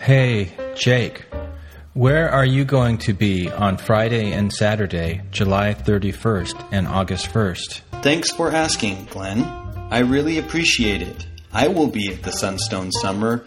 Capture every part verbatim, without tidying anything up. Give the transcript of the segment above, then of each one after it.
Hey, Jake, where are you going to be on Friday and Saturday, July thirty-first and August first? Thanks for asking, Glenn. I really appreciate it. I will be at the Sunstone Summer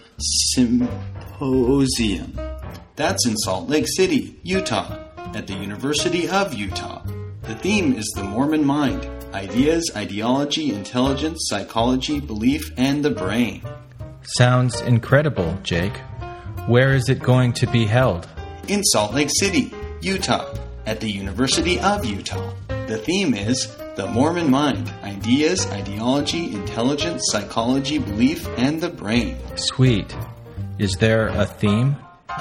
Symposium. That's in Salt Lake City, Utah, at the University of Utah. The theme is the Mormon mind: ideas, ideology, intelligence, psychology, belief, and the brain. Sounds incredible, Jake. Where is it going to be held? In Salt Lake City, Utah, at the University of Utah. The theme is the Mormon mind: ideas, ideology, intelligence, psychology, belief, and the brain. Sweet. Is there a theme?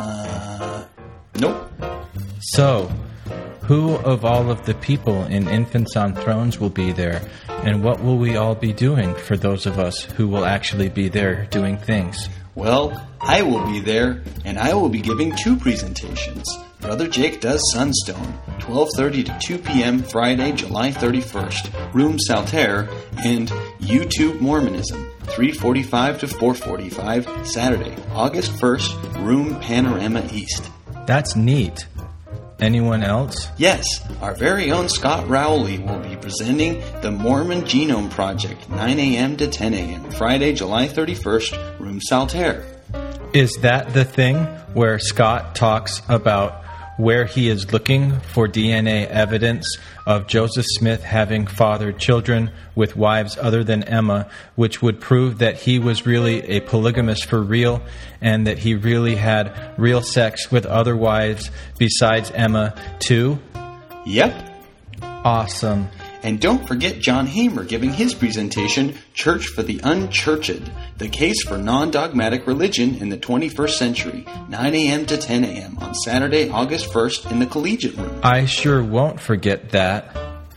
Uh, nope. So, who of all of the people in Infants on Thrones will be there, and what will we all be doing for those of us who will actually be there doing things? Well, I will be there, and I will be giving two presentations. Brother Jake Does Sunstone, twelve thirty to two p.m. Friday, July thirty-first, Room Saltaire, and YouTube Mormonism, three forty-five to four forty-five, Saturday, August first, Room Panorama East. That's neat. Anyone else? Yes, our very own Scott Rowley will be presenting the Mormon Genome Project, nine a.m. to ten a.m., Friday, July thirty-first, Room Saltaire. Is that the thing where Scott talks about where he is looking for D N A evidence of Joseph Smith having fathered children with wives other than Emma, which would prove that he was really a polygamist for real and that he really had real sex with other wives besides Emma, too? Yep. Awesome. And don't forget John Hamer giving his presentation, Church for the Unchurched, the case for non-dogmatic religion in the twenty-first century, nine a.m. to ten a.m. on Saturday, August first in the Collegiate Room. I sure won't forget that.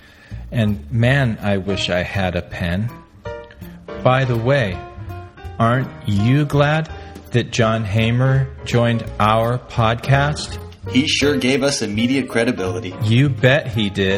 And man, I wish I had a pen. By the way, aren't you glad that John Hamer joined our podcast? He sure gave us immediate credibility. You bet he did.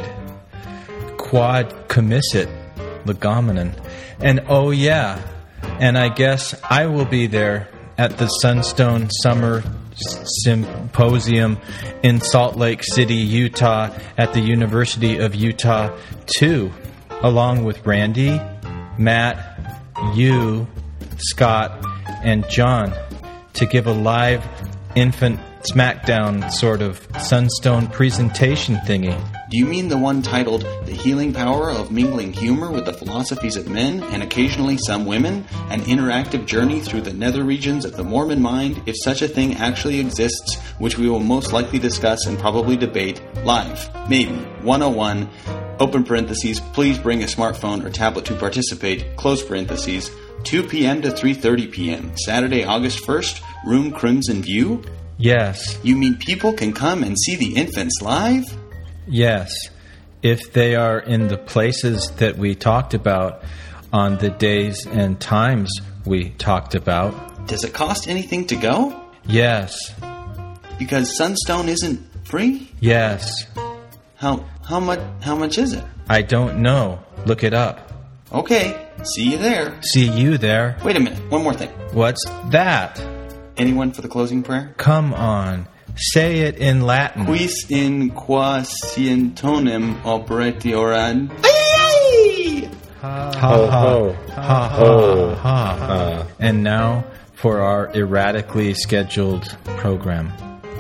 Quad commissate legomenon. And oh yeah, and I guess I will be there at the Sunstone Summer Symposium in Salt Lake City, Utah, at the University of Utah, too, along with Randy, Matt, you, Scott, and John, to give a live infant smackdown sort of Sunstone presentation thingy. Do you mean the one titled The Healing Power of Mingling Humor with the Philosophies of Men and Occasionally Some Women? An interactive journey through the nether regions of the Mormon mind, if such a thing actually exists, which we will most likely discuss and probably debate live. Maybe. one oh one, open parentheses, please bring a smartphone or tablet to participate, close parentheses, two p.m. to three thirty p.m. Saturday, August first, Room Crimson View? Yes. You mean people can come and see the infants live? Yes, if they are in the places that we talked about on the days and times we talked about. Does it cost anything to go? Yes. Because Sunstone isn't free? Yes. How how much how much is it? I don't know. Look it up. Okay, see you there. See you there. Wait a minute, one more thing. What's that? Anyone for the closing prayer? Come on. Say it in Latin. Quis in quaesientonem operatiorad. Ha ha ha ha ha ha. And now for our erratically scheduled program.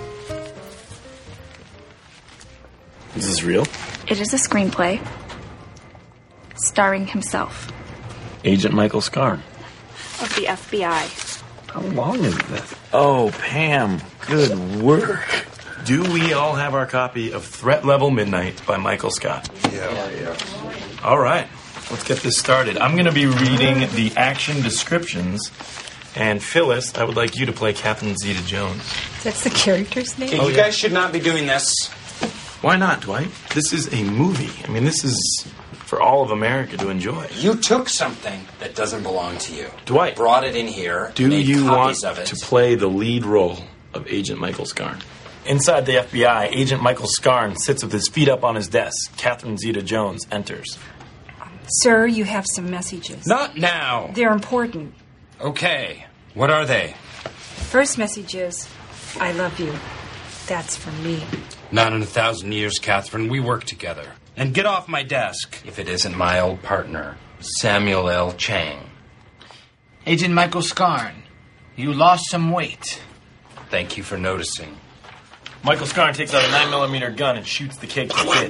Is this real? It is a screenplay starring himself. Agent Michael Scarn. Of the F B I. How long is this? Oh, Pam, good work. Do we all have our copy of Threat Level Midnight by Michael Scott? Yeah, yeah. All right, let's get this started. I'm going to be reading the action descriptions. And Phyllis, I would like you to play Catherine Zeta-Jones. That's the character's name? Hey, you guys should not be doing this. Why not, Dwight? This is a movie. I mean, this is for all of America to enjoy. You took something that doesn't belong to you. Dwight. Brought it in here. Do made you want copies of it. to play the lead role of Agent Michael Scarn? Inside the F B I, Agent Michael Scarn sits with his feet up on his desk. Catherine Zeta-Jones enters. Sir, you have some messages. Not now. They're important. Okay. What are they? first message is, I love you. That's for me. Not in a thousand years, Catherine. We work together. And get off my desk. If it isn't my old partner, Samuel L. Chang. Agent Michael Scarn, you lost some weight. Thank you for noticing. Michael Scarn takes out a nine millimeter gun and shoots the cake to kids.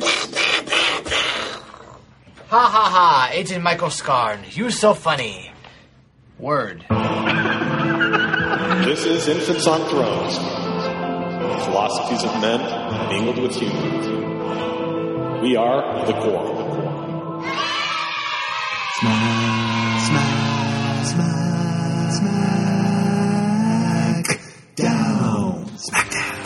Ha ha ha, Agent Michael Scarn, you so funny. Word. This is Infants on Thrones. Philosophies of men mingled with humor. We are the core. Smack, smack, smack, smack down. Smack down.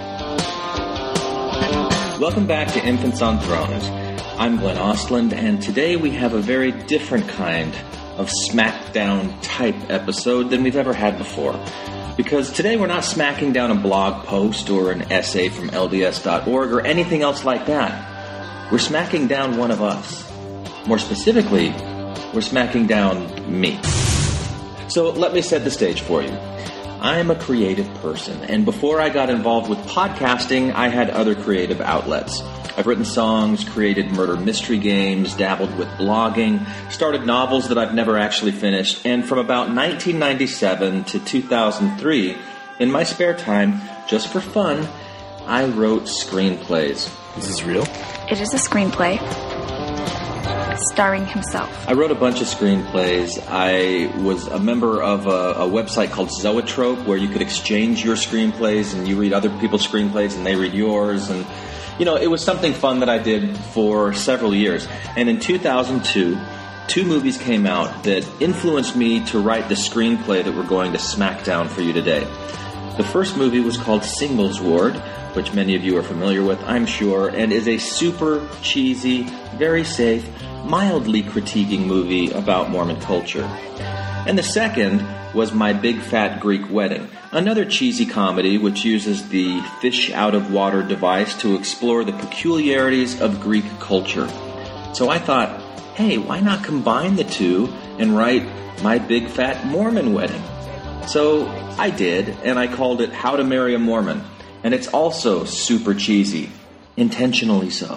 Welcome back to Infants on Thrones. I'm Glenn Ostland, and today we have a very different kind of Smackdown type episode than we've ever had before. Because today we're not smacking down a blog post or an essay from L D S dot org or anything else like that. We're smacking down one of us. More specifically, we're smacking down me. So let me set the stage for you. I'm a creative person, and before I got involved with podcasting, I had other creative outlets. I've written songs, created murder mystery games, dabbled with blogging, started novels that I've never actually finished, and from about nineteen ninety-seven to two thousand three, in my spare time, just for fun, I wrote screenplays. Is this real? It is a screenplay starring himself. I wrote a bunch of screenplays. I was a member of a, a website called Zoetrope, where you could exchange your screenplays, and you read other people's screenplays, and they read yours, and you know, it was something fun that I did for several years. And in two thousand two, two movies came out that influenced me to write the screenplay that we're going to smack down for you today. The first movie was called Singles Ward, which many of you are familiar with, I'm sure, and is a super cheesy, very safe, mildly critiquing movie about Mormon culture. And the second was My Big Fat Greek Wedding, another cheesy comedy which uses the fish-out-of-water device to explore the peculiarities of Greek culture. So I thought, hey, why not combine the two and write My Big Fat Mormon Wedding? So I did, and I called it How to Marry a Mormon. And it's also super cheesy, intentionally so.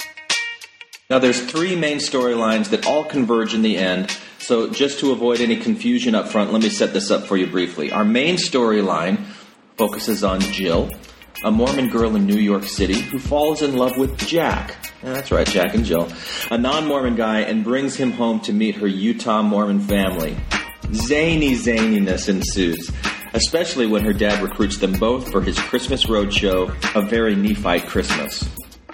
Now, there's three main storylines that all converge in the end, so just to avoid any confusion up front, let me set this up for you briefly. Our main storyline focuses on Jill, a Mormon girl in New York City who falls in love with Jack. Yeah, that's right, Jack and Jill. A non-Mormon guy, and brings him home to meet her Utah Mormon family. Zany zaniness ensues, especially when her dad recruits them both for his Christmas roadshow, A Very Nephite Christmas.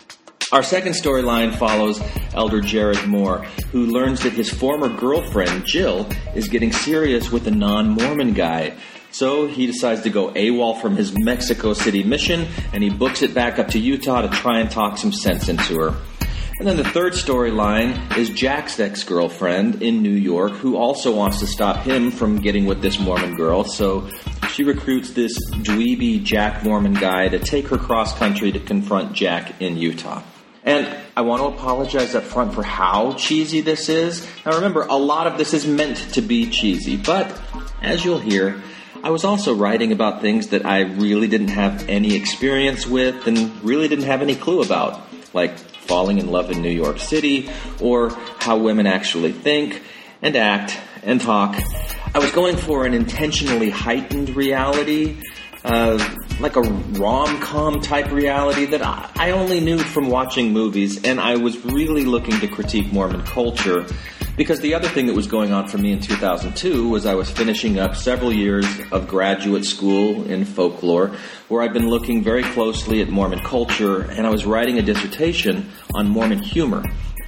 Our second storyline follows Elder Jared Moore, who learns that his former girlfriend, Jill, is getting serious with a non-Mormon guy. So he decides to go AWOL from his Mexico City mission, and he books it back up to Utah to try and talk some sense into her. And then the third storyline is Jack's ex-girlfriend in New York, who also wants to stop him from getting with this Mormon girl. So she recruits this dweeby Jack Mormon guy to take her cross-country to confront Jack in Utah. And I want to apologize up front for how cheesy this is. Now remember, a lot of this is meant to be cheesy, but as you'll hear, I was also writing about things that I really didn't have any experience with and really didn't have any clue about, like falling in love in New York City, or how women actually think and act and talk. I was going for an intentionally heightened reality, uh, like a rom-com type reality that I, I only knew from watching movies, and I was really looking to critique Mormon culture, because the other thing that was going on for me in two thousand two was I was finishing up several years of graduate school in folklore, where I'd been looking very closely at Mormon culture, and I was writing a dissertation on Mormon humor.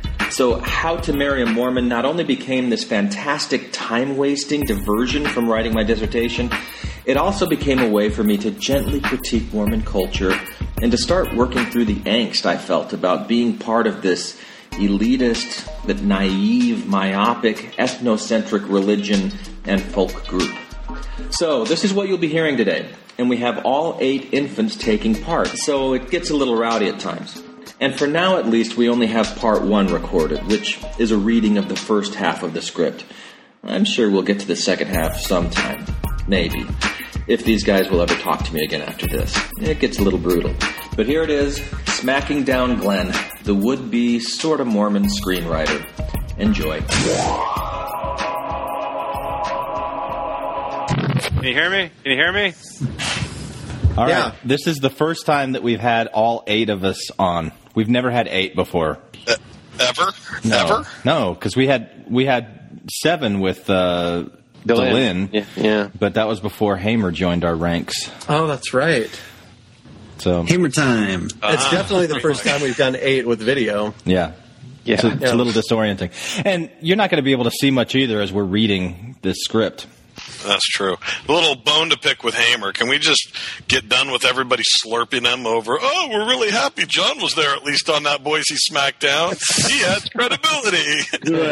So How to Marry a Mormon not only became this fantastic time-wasting diversion from writing my dissertation, it also became a way for me to gently critique Mormon culture and to start working through the angst I felt about being part of this elitist, but naive, myopic, ethnocentric religion and folk group. So this is what you'll be hearing today, and we have all eight infants taking part, so it gets a little rowdy at times. And for now, at least, we only have part one recorded, which is a reading of the first half of the script. I'm sure we'll get to the second half sometime. Maybe. if these guys will ever talk to me again after this. It gets a little brutal. But here it is, smacking down Glenn, the would-be sort of Mormon screenwriter. Enjoy. Can you hear me? Can you hear me? All right. Yeah. This is the first time that we've had all eight of us on. We've never had eight before. Uh, ever? No. Ever? No, because we had we had seven with uh, Delin. Delin, Yeah, yeah. but that was before Hamer joined our ranks. Oh, that's right. So Hamer time. Uh-huh. It's definitely the first time we've done eight with video. Yeah. Yeah. So it's Yeah. a little disorienting. And you're not going to be able to see much either as we're reading this script. That's true. A little bone to pick with Hamer. Can we just get done with everybody slurping them over? Oh, we're really happy John was there at least on that Boise SmackDown. He has credibility.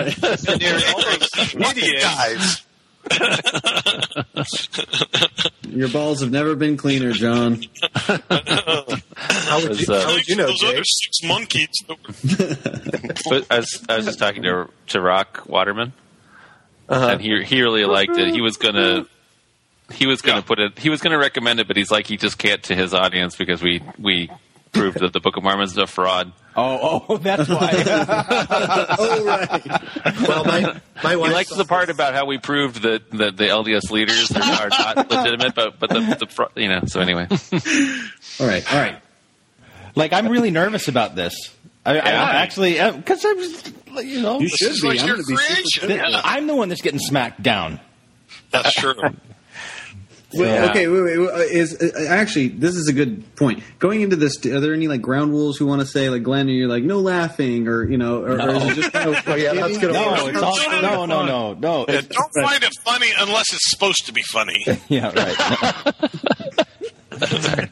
Guys. Your balls have never been cleaner, John. How would you, how would you know, Those Jake? other six monkeys. That were... But I was, I was just talking to to Rock Waterman, Uh-huh. and he he really liked it. He was gonna he was gonna put it. He was gonna recommend it, but he's like he just can't to his audience because we we proved that the Book of Mormon is a fraud. Oh, oh, that's why. Oh, right. Well, my my He wife likes the part about how we proved that, that the L D S leaders are, are not legitimate, but but the, the fr- you know. So anyway, all right, all right. Like, I'm really nervous about this. I, I, I actually, because I'm just, you know, You should This is be. like I'm your going to be super creation. th- I'm the one that's getting smacked down. That's true. Wait, Yeah. Okay, wait, wait, wait, is uh, actually this is a good point. Going into this, are there any like ground rules who want to say like Glenn? Are you like no laughing or you know, or, or is it just kind of, oh yeah, that's gonna No, work. it's all, no, no, no, no. Yeah, It's, don't find it funny unless it's supposed to be funny. yeah, right.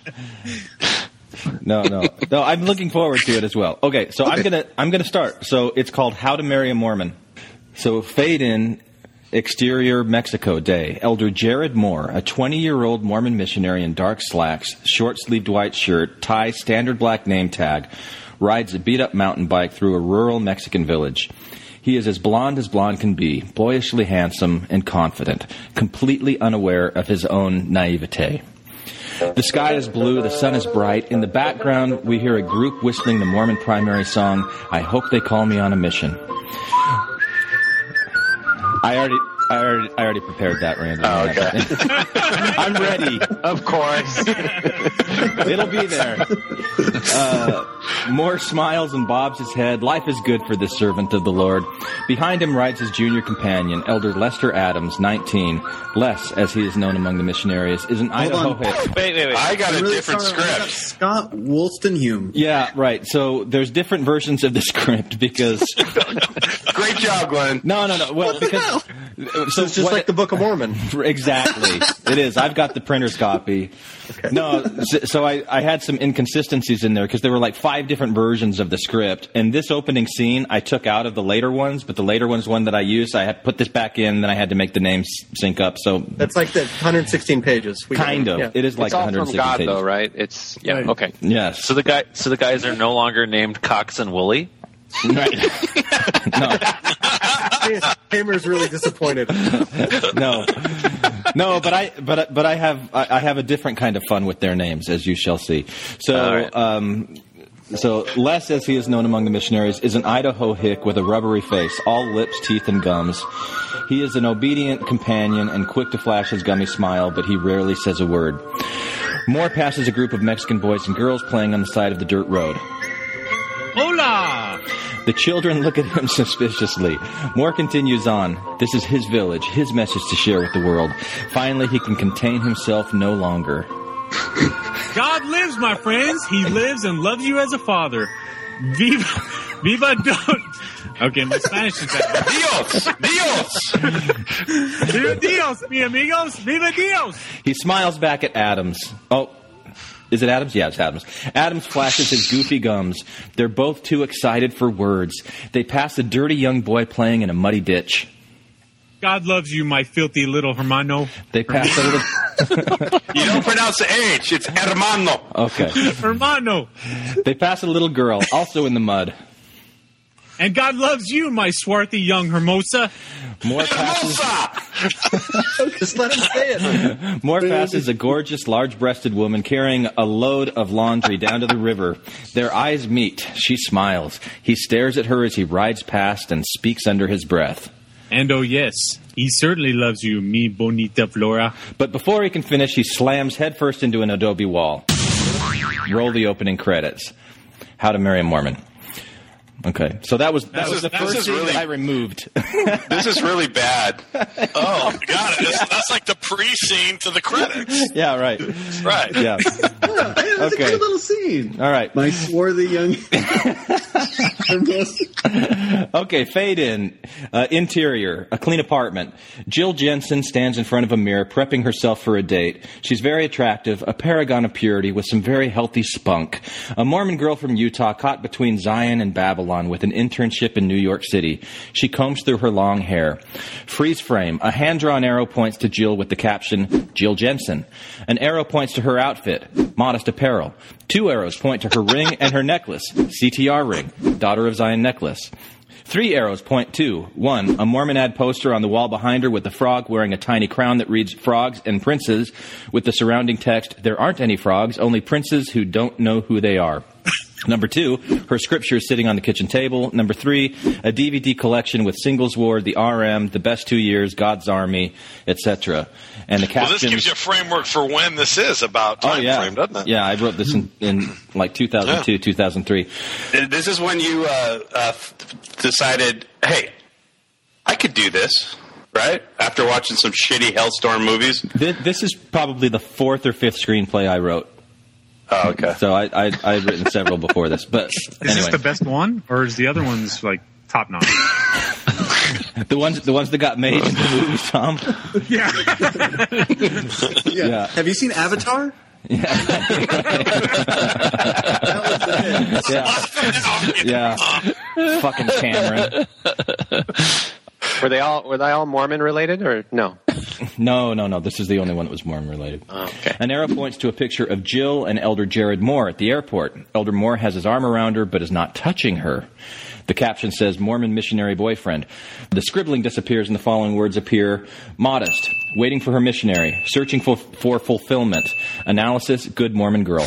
No, no, no. I'm looking forward to it as well. Okay, so I'm gonna I'm gonna start. So it's called How to Marry a Mormon. So fade in. Exterior Mexico Day. Elder Jared Moore, a twenty-year-old Mormon missionary in dark slacks, short-sleeved white shirt, tie, standard black name tag, rides a beat-up mountain bike through a rural Mexican village. He is as blonde as blonde can be, boyishly handsome and confident, completely unaware of his own naivete. The sky is blue, the sun is bright. In the background, we hear a group whistling the Mormon primary song, I Hope They Call Me on a Mission. I already, I already, I already prepared that, Randy. Oh, okay. I'm ready. Of course. It'll be there. Uh, Moore smiles and bobs his head. Life is good for this servant of the Lord. Behind him rides his junior companion, Elder Lester Adams, nineteen. Les, as he is known among the missionaries, is an Idaho on. hit. wait, wait, wait. I got I'm a really different sorry, I got script. Scott Wolstenhume. Yeah, right. So there's different versions of the script because Great job, Glenn. no, no, no. Well, because So so it's just what- like the Book of Mormon. Exactly. It is. I've got the printer's copy. Okay. No, so, so I, I had some inconsistencies in there because there were like five different versions of the script. And this opening scene I took out of the later ones, but the later ones, one that I used, I had put this back in, then I had to make the names sync up. So That's like the one hundred sixteen pages. We kind got of. it. Yeah. It is like It's all one hundred sixty from God, pages. though, right? It's yeah. Right. Okay. Yes. So the guy, so the guys are no longer named Cox and Woolley. Right. No. Hamer's really disappointed. No, no, but I, but but I have I, I have a different kind of fun with their names, as you shall see. So, right. um, so Les, as he is known among the missionaries, is an Idaho hick with a rubbery face, all lips, teeth, and gums. He is an obedient companion and quick to flash his gummy smile, but he rarely says a word. Moore passes a group of Mexican boys and girls playing on the side of the dirt road. Hola! The children look at him suspiciously. Moore continues on. This is his village, his message to share with the world. Finally, he can contain himself no longer. God lives, my friends. He lives and loves you as a father. Viva, viva don't. Okay, my Spanish is bad. Dios! Dios! Viva Dios, mi amigos. Viva Dios. He smiles back at Adams. Oh, is it Adams? Yeah, it's Adams. Adams flashes his goofy gums. They're both too excited for words. They pass a dirty young boy playing in a muddy ditch. God loves you, my filthy little hermano. They pass a little... You don't pronounce the H. It's hermano. Okay. Hermano. They pass a little girl, also in the mud. And God loves you, my swarthy young Hermosa. More passes. Just let him say it. More passes a gorgeous, large-breasted woman carrying a load of laundry down to the river. Their eyes meet. She smiles. He stares at her as he rides past and speaks under his breath. And oh yes, he certainly loves you, mi bonita Flora. But before he can finish, he slams headfirst into an adobe wall. Roll the opening credits. How to Marry a Mormon. Okay, so that was that This was is- the this first is thing really- that I removed. This is really bad. Oh, got it. That's, that's like the pre-scene to the credits. Yeah, right. Right. Yeah. Yeah, that's Okay. a good little scene. All right. My swarthy young. Okay, fade in. Uh, interior, a clean apartment. Jill Jensen stands in front of a mirror, prepping herself for a date. She's very attractive, a paragon of purity with some very healthy spunk. A Mormon girl from Utah caught between Zion and Babylon with an internship in New York City. She combs through her long hair. Freeze frame. A hand-drawn arrow points to Jill with the caption, Jill Jensen. An arrow points to her outfit, modest apparel. Two arrows point to her ring and her necklace, C T R ring, Daughter of Zion necklace. Three arrows point to, one, a Mormon ad poster on the wall behind her with a frog wearing a tiny crown that reads Frogs and Princes, with the surrounding text, There aren't any frogs, only princes who don't know who they are. Number two, her scriptures sitting on the kitchen table. Number three, a D V D collection with Singles Ward, The R M, The Best Two Years, God's Army, et cetera. And the Well, captions... this gives you a framework for when this is about time oh, yeah. frame, doesn't it? Yeah, I wrote this in, in like two thousand two, Yeah. two thousand three. This is when you uh, uh, decided, hey, I could do this, right? After watching some shitty Hellstorm movies. This, this is probably the fourth or fifth screenplay I wrote. Oh, okay. So I, I, I've written several before this, but Is anyway. this the best one, or is the other ones like top notch? the ones the ones that got made in the movies, Tom. Yeah. Yeah. Yeah. Have you seen Avatar? Yeah. Yeah. Fucking Cameron. Were they all were they all Mormon related or no? No, no, no. This is the only one that was Mormon related. Oh, okay. An arrow points to a picture of Jill and Elder Jared Moore at the airport. Elder Moore has his arm around her but is not touching her. The caption says, Mormon missionary boyfriend. The scribbling disappears and the following words appear. Modest, waiting for her missionary, searching for, for fulfillment. Analysis, good Mormon girl.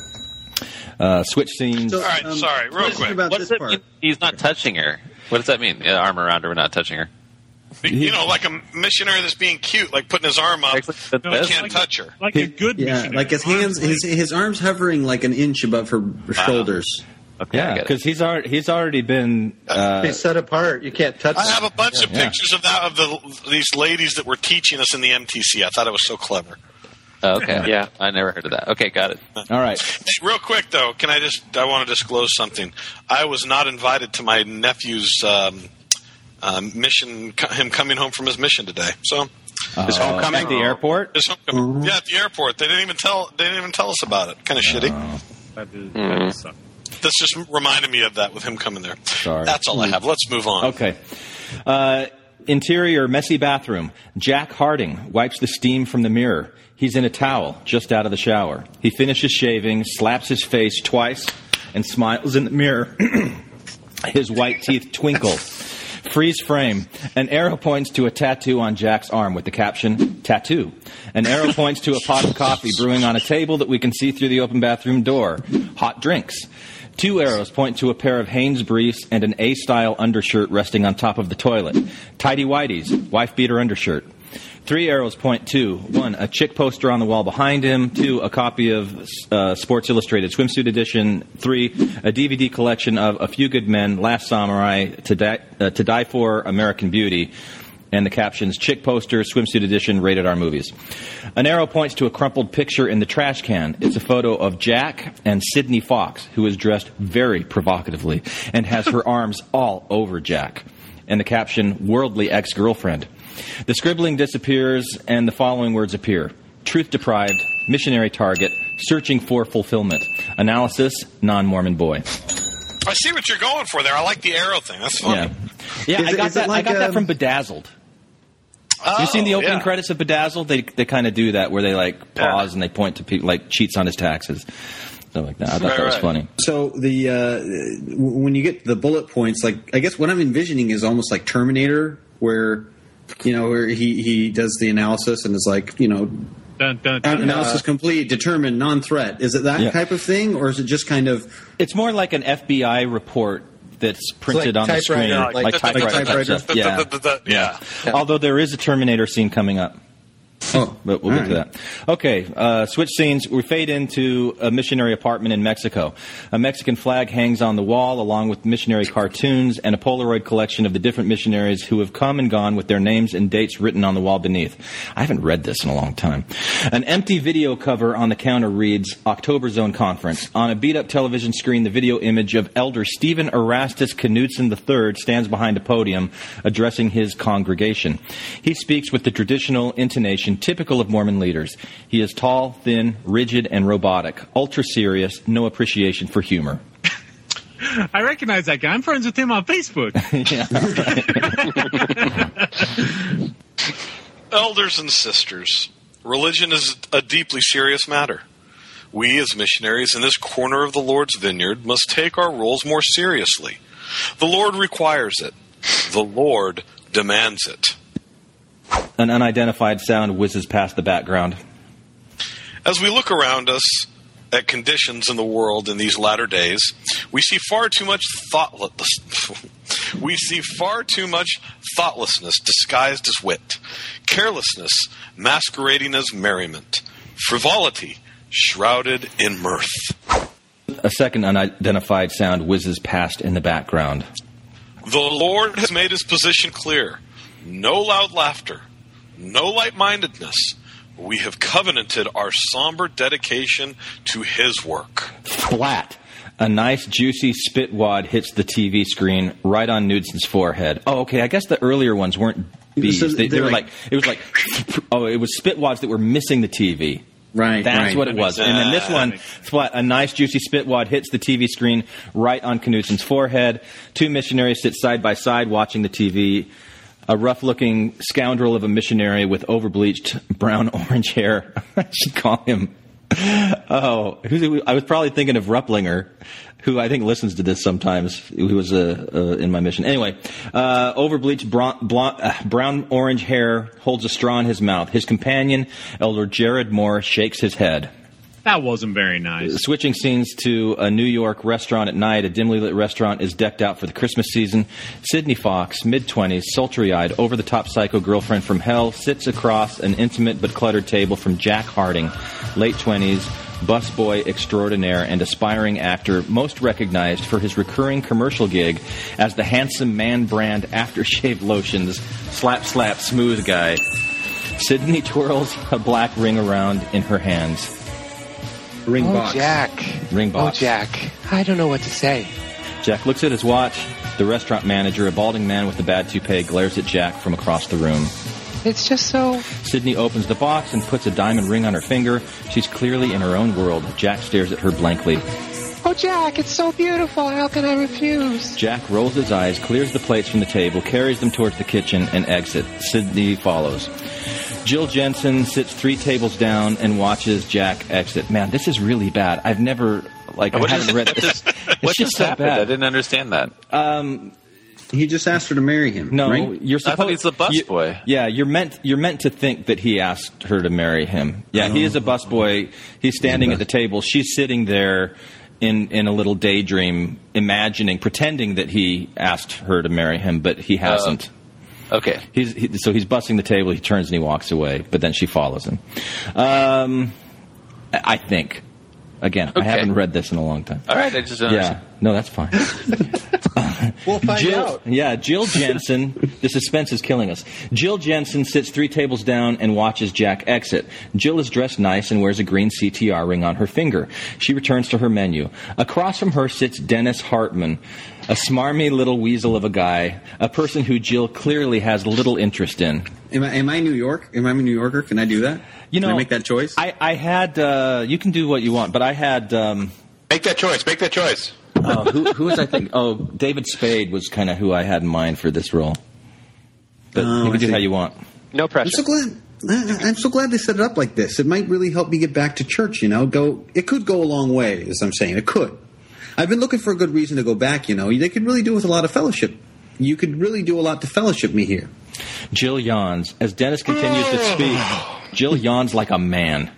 Uh, switch scenes. All right, sorry, real quick. What does that mean? He's not touching her. What does that mean? Yeah, arm around her, we're not touching her. You know, like a missionary that's being cute, like putting his arm up, but can't touch her. Like a good Yeah, missionary. like his hands, his his arms hovering like an inch above her shoulders. Okay, Yeah, because he's already he's already been. Uh, Be set apart. You can't touch. I have a bunch of Yeah. pictures of that of the these ladies that were teaching us in the M T C. I thought it was so clever. Oh, okay. Yeah. I never heard of that. Okay, got it. all right. Hey, real quick though, can I just? I want to disclose something. I was not invited to my nephew's um, uh, mission. Him coming home from his mission today. So His homecoming? at the airport. his homecoming. Yeah, at the airport. They didn't even tell. They didn't even tell us about it. Kind of shitty. That is, that is suck. This just reminded me of that with him coming there. Sorry. That's all I have. Let's move on. Okay. Uh, interior, messy bathroom. Jack Harding wipes the steam from the mirror. He's in a towel, just out of the shower. He finishes shaving, slaps his face twice, and smiles in the mirror. His white teeth twinkle. Freeze frame. An arrow points to a tattoo on Jack's arm with the caption, tattoo. An arrow points to a pot of coffee brewing on a table that we can see through the open bathroom door. Hot drinks. Two arrows point to a pair of Hanes briefs and an A-style undershirt resting on top of the toilet. Tidy whities, wife-beater undershirt. Three arrows point to, one, a chick poster on the wall behind him, two, a copy of uh, Sports Illustrated Swimsuit Edition, three, a D V D collection of A Few Good Men, Last Samurai, To Die, uh, to Die For, American Beauty, and the captions, chick poster, swimsuit edition, rated R movies. An arrow points to a crumpled picture in the trash can. It's a photo of Jack and Sydney Fox, who is dressed very provocatively and has her arms all over Jack. And the caption, worldly ex-girlfriend. The scribbling disappears and the following words appear. Truth deprived, missionary target, searching for fulfillment. Analysis, non-Mormon boy. I see what you're going for there. I like the arrow thing. That's funny. Yeah, yeah. Is I it- got is it that. like, I got that um, from Bedazzled. Oh, you seen the opening yeah. credits of Bedazzled? They they kind of do that where they like pause and they point to people like cheats on his taxes. stuff like that. I thought right, that was right. funny. So the uh, when you get the bullet points, like I guess what I'm envisioning is almost like Terminator, where you know where he, he does the analysis and is like you know dun, dun, dun, analysis uh, complete, determined, non-threat. Is it that yeah. type of thing, or is it just kind of? It's more like an F B I report that's printed like on the screen, like, like, like typewriter. typewriter. Type yeah. yeah. yeah. Although there is a Terminator scene coming up. Oh, but we'll get right. to that. Okay, uh, switch scenes. We fade into a missionary apartment in Mexico. A Mexican flag hangs on the wall, along with missionary cartoons and a Polaroid collection of the different missionaries who have come and gone with their names and dates written on the wall beneath. I haven't read this in a long time. An empty video cover on the counter reads, October Zone Conference. On a beat-up television screen, the video image of Elder Stephen Erastus Knudsen the third stands behind a podium addressing his congregation. He speaks with the traditional intonation typical of Mormon leaders. He is tall, thin, rigid, and robotic. Ultra serious, no appreciation for humor. I recognize that guy. I'm friends with him on Facebook. Yeah, Elders and sisters, religion is a deeply serious matter. We, as missionaries in this corner of the Lord's vineyard, must take our roles more seriously. The Lord requires it. The Lord demands it. An unidentified sound whizzes past the background. As we look around us at conditions in the world in these latter days, we see far too much thoughtless. we see far too much thoughtlessness disguised as wit, carelessness masquerading as merriment, frivolity shrouded in mirth. A second unidentified sound whizzes past in the background. The Lord has made his position clear. No loud laughter, no light-mindedness. We have covenanted our somber dedication to his work. Flat. A nice, juicy spit wad hits the T V screen right on Knudsen's forehead. Oh, okay. I guess the earlier ones weren't bees. So they, they were like, like, it was like, oh, it was spit wads that were missing the T V. Right, That's right. what it was. And then this one, flat, a nice, juicy spit wad hits the T V screen right on Knudsen's forehead. Two missionaries sit side by side watching the T V. A rough-looking scoundrel of a missionary with overbleached brown-orange hair. I should call him. Oh, who's, I was probably thinking of Rupplinger, who I think listens to this sometimes. Who was uh, uh, in my mission. Anyway, uh, overbleached brown, blonde, uh, brown-orange hair holds a straw in his mouth. His companion, Elder Jared Moore, shakes his head. That wasn't very nice. Switching scenes to a New York restaurant at night. A dimly lit restaurant is decked out for the Christmas season. Sidney Fox, mid-twenties, sultry-eyed, over-the-top psycho girlfriend from hell, sits across an intimate but cluttered table from Jack Harding, late twenties, busboy extraordinaire and aspiring actor, most recognized for his recurring commercial gig as the handsome man brand aftershave lotions slap slap smooth guy. Sidney twirls a black ring around in her hands. Ring oh, box. Jack. Ring box. Oh, Jack. I don't know what to say. Jack looks at his watch. The restaurant manager, a balding man with a bad toupee, glares at Jack from across the room. It's just so... Sydney opens the box and puts a diamond ring on her finger. She's clearly in her own world. Jack stares at her blankly. Oh, Jack, it's so beautiful. How can I refuse? Jack rolls his eyes, clears the plates from the table, carries them towards the kitchen, and exits. Sydney follows. Jill Jensen sits three tables down and watches Jack exit. Man, this is really bad. I've never, like, what I haven't is, read this. What It's just just so happened? bad. I didn't understand that. Um, he just asked her to marry him. No, right? you're I supposed. thought he's the busboy. Yeah, you're meant. You're meant to think that he asked her to marry him. Yeah, Oh. he is a busboy. He's standing at the table. She's sitting there in in a little daydream, imagining, pretending that he asked her to marry him, but he hasn't. Uh, Okay. He's he, so he's bussing the table. He turns and he walks away, but then she follows him. Um, I think. Again, Okay. I haven't read this in a long time. All right, I just don't Yeah, understand. no, that's fine. We'll find Jill, out. Yeah, Jill Jensen. The suspense is killing us. Jill Jensen sits three tables down and watches Jack exit. Jill is dressed nice and wears a green C T R ring on her finger. She returns to her menu. Across from her sits Dennis Hartman, a smarmy little weasel of a guy, a person who Jill clearly has little interest in. Am I, am I New York? Am I a New Yorker? Can I do that? You know, Can I make that choice? I, I had. Uh, you can do what you want, but I had. Um, Make that choice. Make that choice. uh, who, who was I thinking? Oh, David Spade was kind of who I had in mind for this role. But Oh, you can I do see. how you want. No I'm pressure. so glad. I- I'm so glad they set it up like this. It might really help me get back to church, you know. Go. It could go a long way, as I'm saying. It could. I've been looking for a good reason to go back, you know. They could really do with a lot of fellowship. You could really do a lot to fellowship me here. Jill yawns. As Dennis continues to speak, Jill yawns like a man.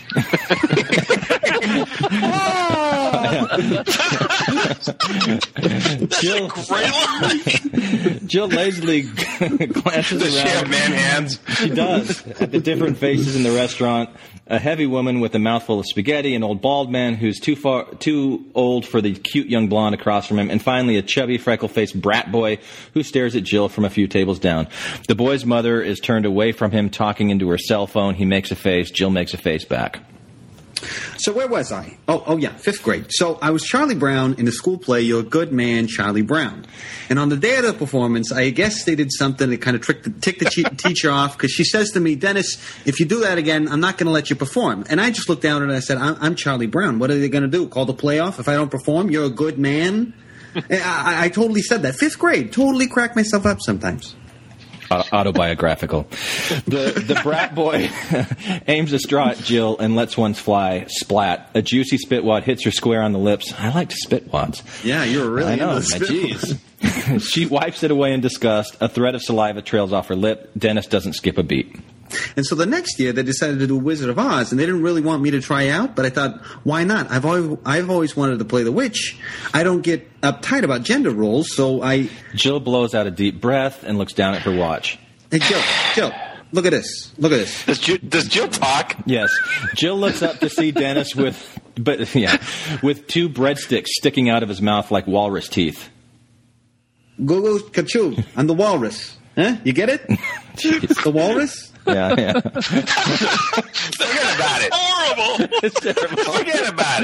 Jill, Jill lazily glances Does she around. have man hands? She does. At the different faces in the restaurant, a heavy woman with a mouthful of spaghetti, an old bald man who's too far too old for the cute young blonde across from him, and finally a chubby, freckle-faced brat boy who stares at Jill from a few tables down. The boy's mother is turned away from him, talking into her cell phone. He makes a face. Jill makes a face back. So where was I? Oh, oh yeah, fifth grade. So I was Charlie Brown in the school play You're a Good Man, Charlie Brown. And on the day of the performance, I guess they did something that kind of tricked the, ticked the che- teacher off, because she says to me, Dennis, if you do that again, I'm not going to let you perform. And I just looked down at her and I said, I'm, I'm Charlie Brown. What are they going to do? Call the play off if I don't perform? You're a good man? I, I, I totally said that. Fifth grade. Totally crack myself up sometimes. Uh, autobiographical. The the brat boy aims a straw at Jill and lets one fly. Splat. A juicy spitwad hits her square on the lips. I like spitwads. Yeah, you're really I know. into My spitwads. jeez. She wipes it away in disgust. A thread of saliva trails off her lip. Dennis doesn't skip a beat. And so the next year, they decided to do Wizard of Oz, and they didn't really want me to try out, but I thought, why not? I've always, I've always wanted to play the witch. I don't get uptight about gender roles, so I... Jill blows out a deep breath and looks down at her watch. Hey, Jill, Jill, look at this. Look at this. Does Jill, does Jill talk? Yes. Jill looks up to see Dennis with, but yeah, with two breadsticks sticking out of his mouth like walrus teeth. Go-go kachoo, I'm the walrus. Huh? You get it? The walrus? Yeah, yeah. Forget about it. Horrible. It's terrible. Forget about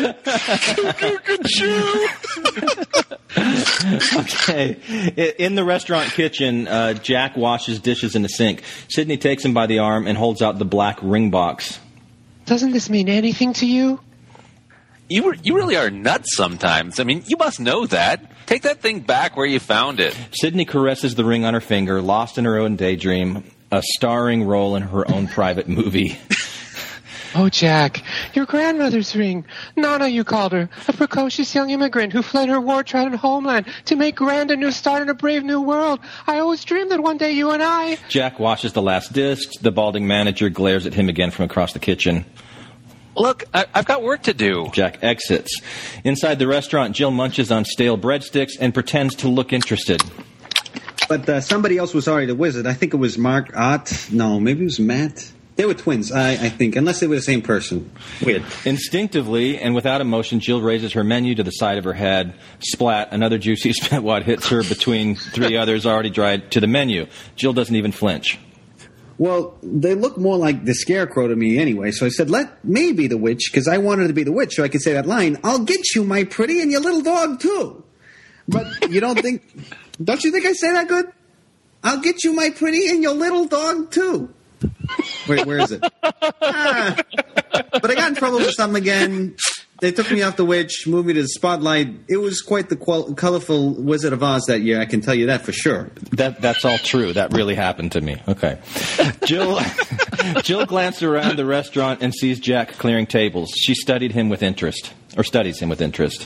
it. Okay. I- In the restaurant kitchen, uh, Jack washes dishes in the sink. Sydney takes him by the arm and holds out the black ring box. Doesn't this mean anything to you? You were, you really are nuts sometimes. I mean, you must know that. Take that thing back where you found it. Sydney caresses the ring on her finger, lost in her own daydream, a starring role in her own private movie. Oh, Jack, your grandmother's ring. Nana, you called her. A precocious young immigrant who fled her war-trodden homeland to make grand a new start in a brave new world. I always dreamed that one day you and I... Jack washes the last discs. The balding manager glares at him again from across the kitchen. Look, I, I've got work to do. Jack exits. Inside the restaurant, Jill munches on stale breadsticks and pretends to look interested. But uh, somebody else was already the wizard. I think it was Mark Ott. No, maybe it was Matt. They were twins, I, I think, unless they were the same person. Weird. Instinctively and without emotion, Jill raises her menu to the side of her head. Splat, another juicy spitwad hits her between three others already dried to the menu. Jill doesn't even flinch. Well, they look more like the Scarecrow to me anyway, so I said, let me be the witch, because I wanted to be the witch so I could say that line, I'll get you, my pretty, and your little dog, too. But you don't think... Don't you think I say that good? I'll get you, my pretty, and your little dog, too. Wait, where is it? Ah, but I got in trouble with something again. They took me off the witch, moved me to the spotlight. It was quite the qual- colorful Wizard of Oz that year, I can tell you that for sure. That That's all true. That really happened to me. Okay. Jill Jill glanced around the restaurant and sees Jack clearing tables. She studied him with interest, or studies him with interest.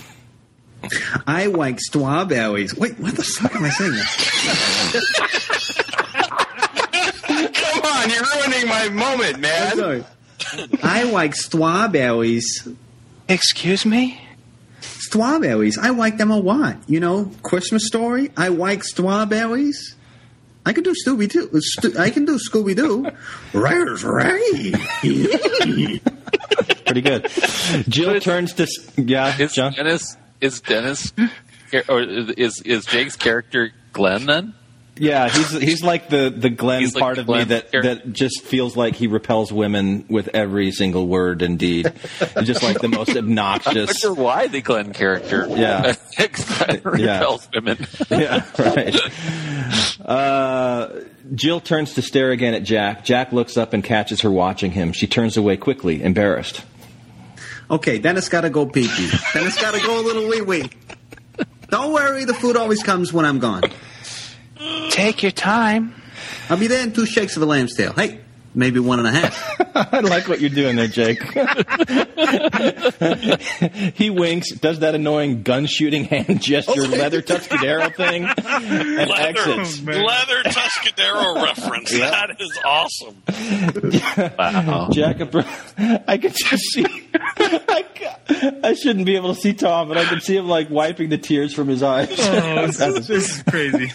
I like strawberries. Wait, what the fuck am I saying? Come on, you're ruining my moment, man. I'm sorry. I like strawberries. Excuse me? Strawberries. I like them a lot. You know, Christmas Story. I like strawberries. I can do Scooby Doo. Stu- I can do Scooby Doo. Right, right. Pretty good. Jill turns to yeah. Is John? Dennis is Dennis or is is Jake's character Glenn then? Yeah, he's he's like the the Glenn He's like part the of Glenn me that, character. that just feels like he repels women with every single word and deed. Just like the most I'm not obnoxious. sure why the Glenn character Yeah. repels women. Yeah, right. Uh, Jill turns to stare again at Jack. Jack looks up and catches her watching him. She turns away quickly, embarrassed. Okay, Dennis got to go pee-pee. Dennis got to go a little wee-wee. Don't worry, the food always comes when I'm gone. Take your time. I'll be there in two shakes of a lamb's tail. Hey, maybe one and a half. I like what you're doing there, Jake. He winks, does that annoying gun shooting hand gesture, leather Tuscadero thing, and leather, exits. Leather Tuscadero reference. Yeah. That is awesome. Wow. Jack, I could just see. I, I shouldn't be able to see Tom, but I could see him like wiping the tears from his eyes. Oh, this, is, this is crazy.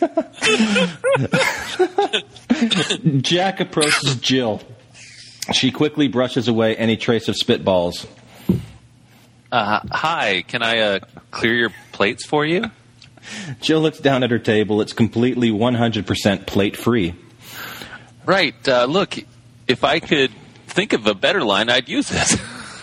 Jack approaches Jill. She quickly brushes away any trace of spitballs. Uh, hi, can I uh, clear your plates for you? Jill looks down at her table. It's completely one hundred percent plate-free. Right. Uh, look, if I could think of a better line, I'd use it.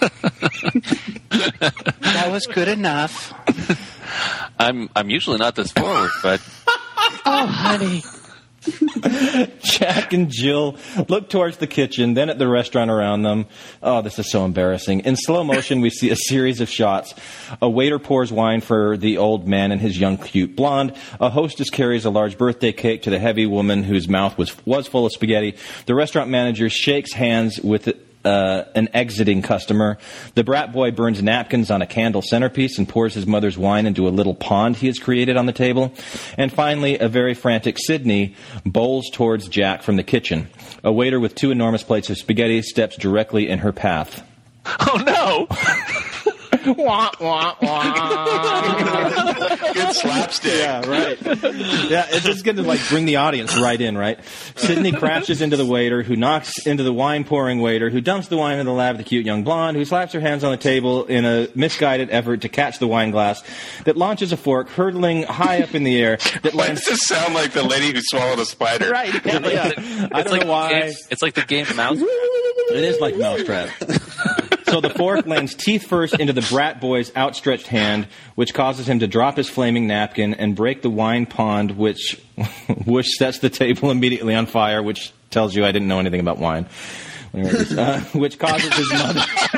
That was good enough. I'm I'm usually not this forward, but... Oh, honey. Jack and Jill look towards the kitchen, then at the restaurant around them. Oh, this is so embarrassing. In slow motion, we see a series of shots. A waiter pours wine for the old man and his young, cute blonde. A hostess carries a large birthday cake to the heavy woman whose mouth was, was full of spaghetti. The restaurant manager shakes hands with Uh, an exiting customer. The brat boy burns napkins on a candle centerpiece and pours his mother's wine into a little pond he has created on the table. And finally, a very frantic Sydney bowls towards Jack from the kitchen. A waiter with two enormous plates of spaghetti steps directly in her path. Oh, no! Wah, wah, wah. Good slapstick. Yeah, right. Yeah, it's just going to like bring the audience right in, right? Sydney crashes into the waiter, who knocks into the wine-pouring waiter, who dumps the wine in the lap of the cute young blonde, who slaps her hands on the table in a misguided effort to catch the wine glass, that launches a fork, hurtling high up in the air. That Why lands... does this sound like the lady who swallowed a spider? Right. Yeah, yeah. I don't like know why. Game, it's like the game Mouse. It is like Mousetrap. So the fork lands teeth first into the brat boy's outstretched hand, which causes him to drop his flaming napkin and break the wine pond, which which sets the table immediately on fire, which tells you I didn't know anything about wine. Uh, which causes his mother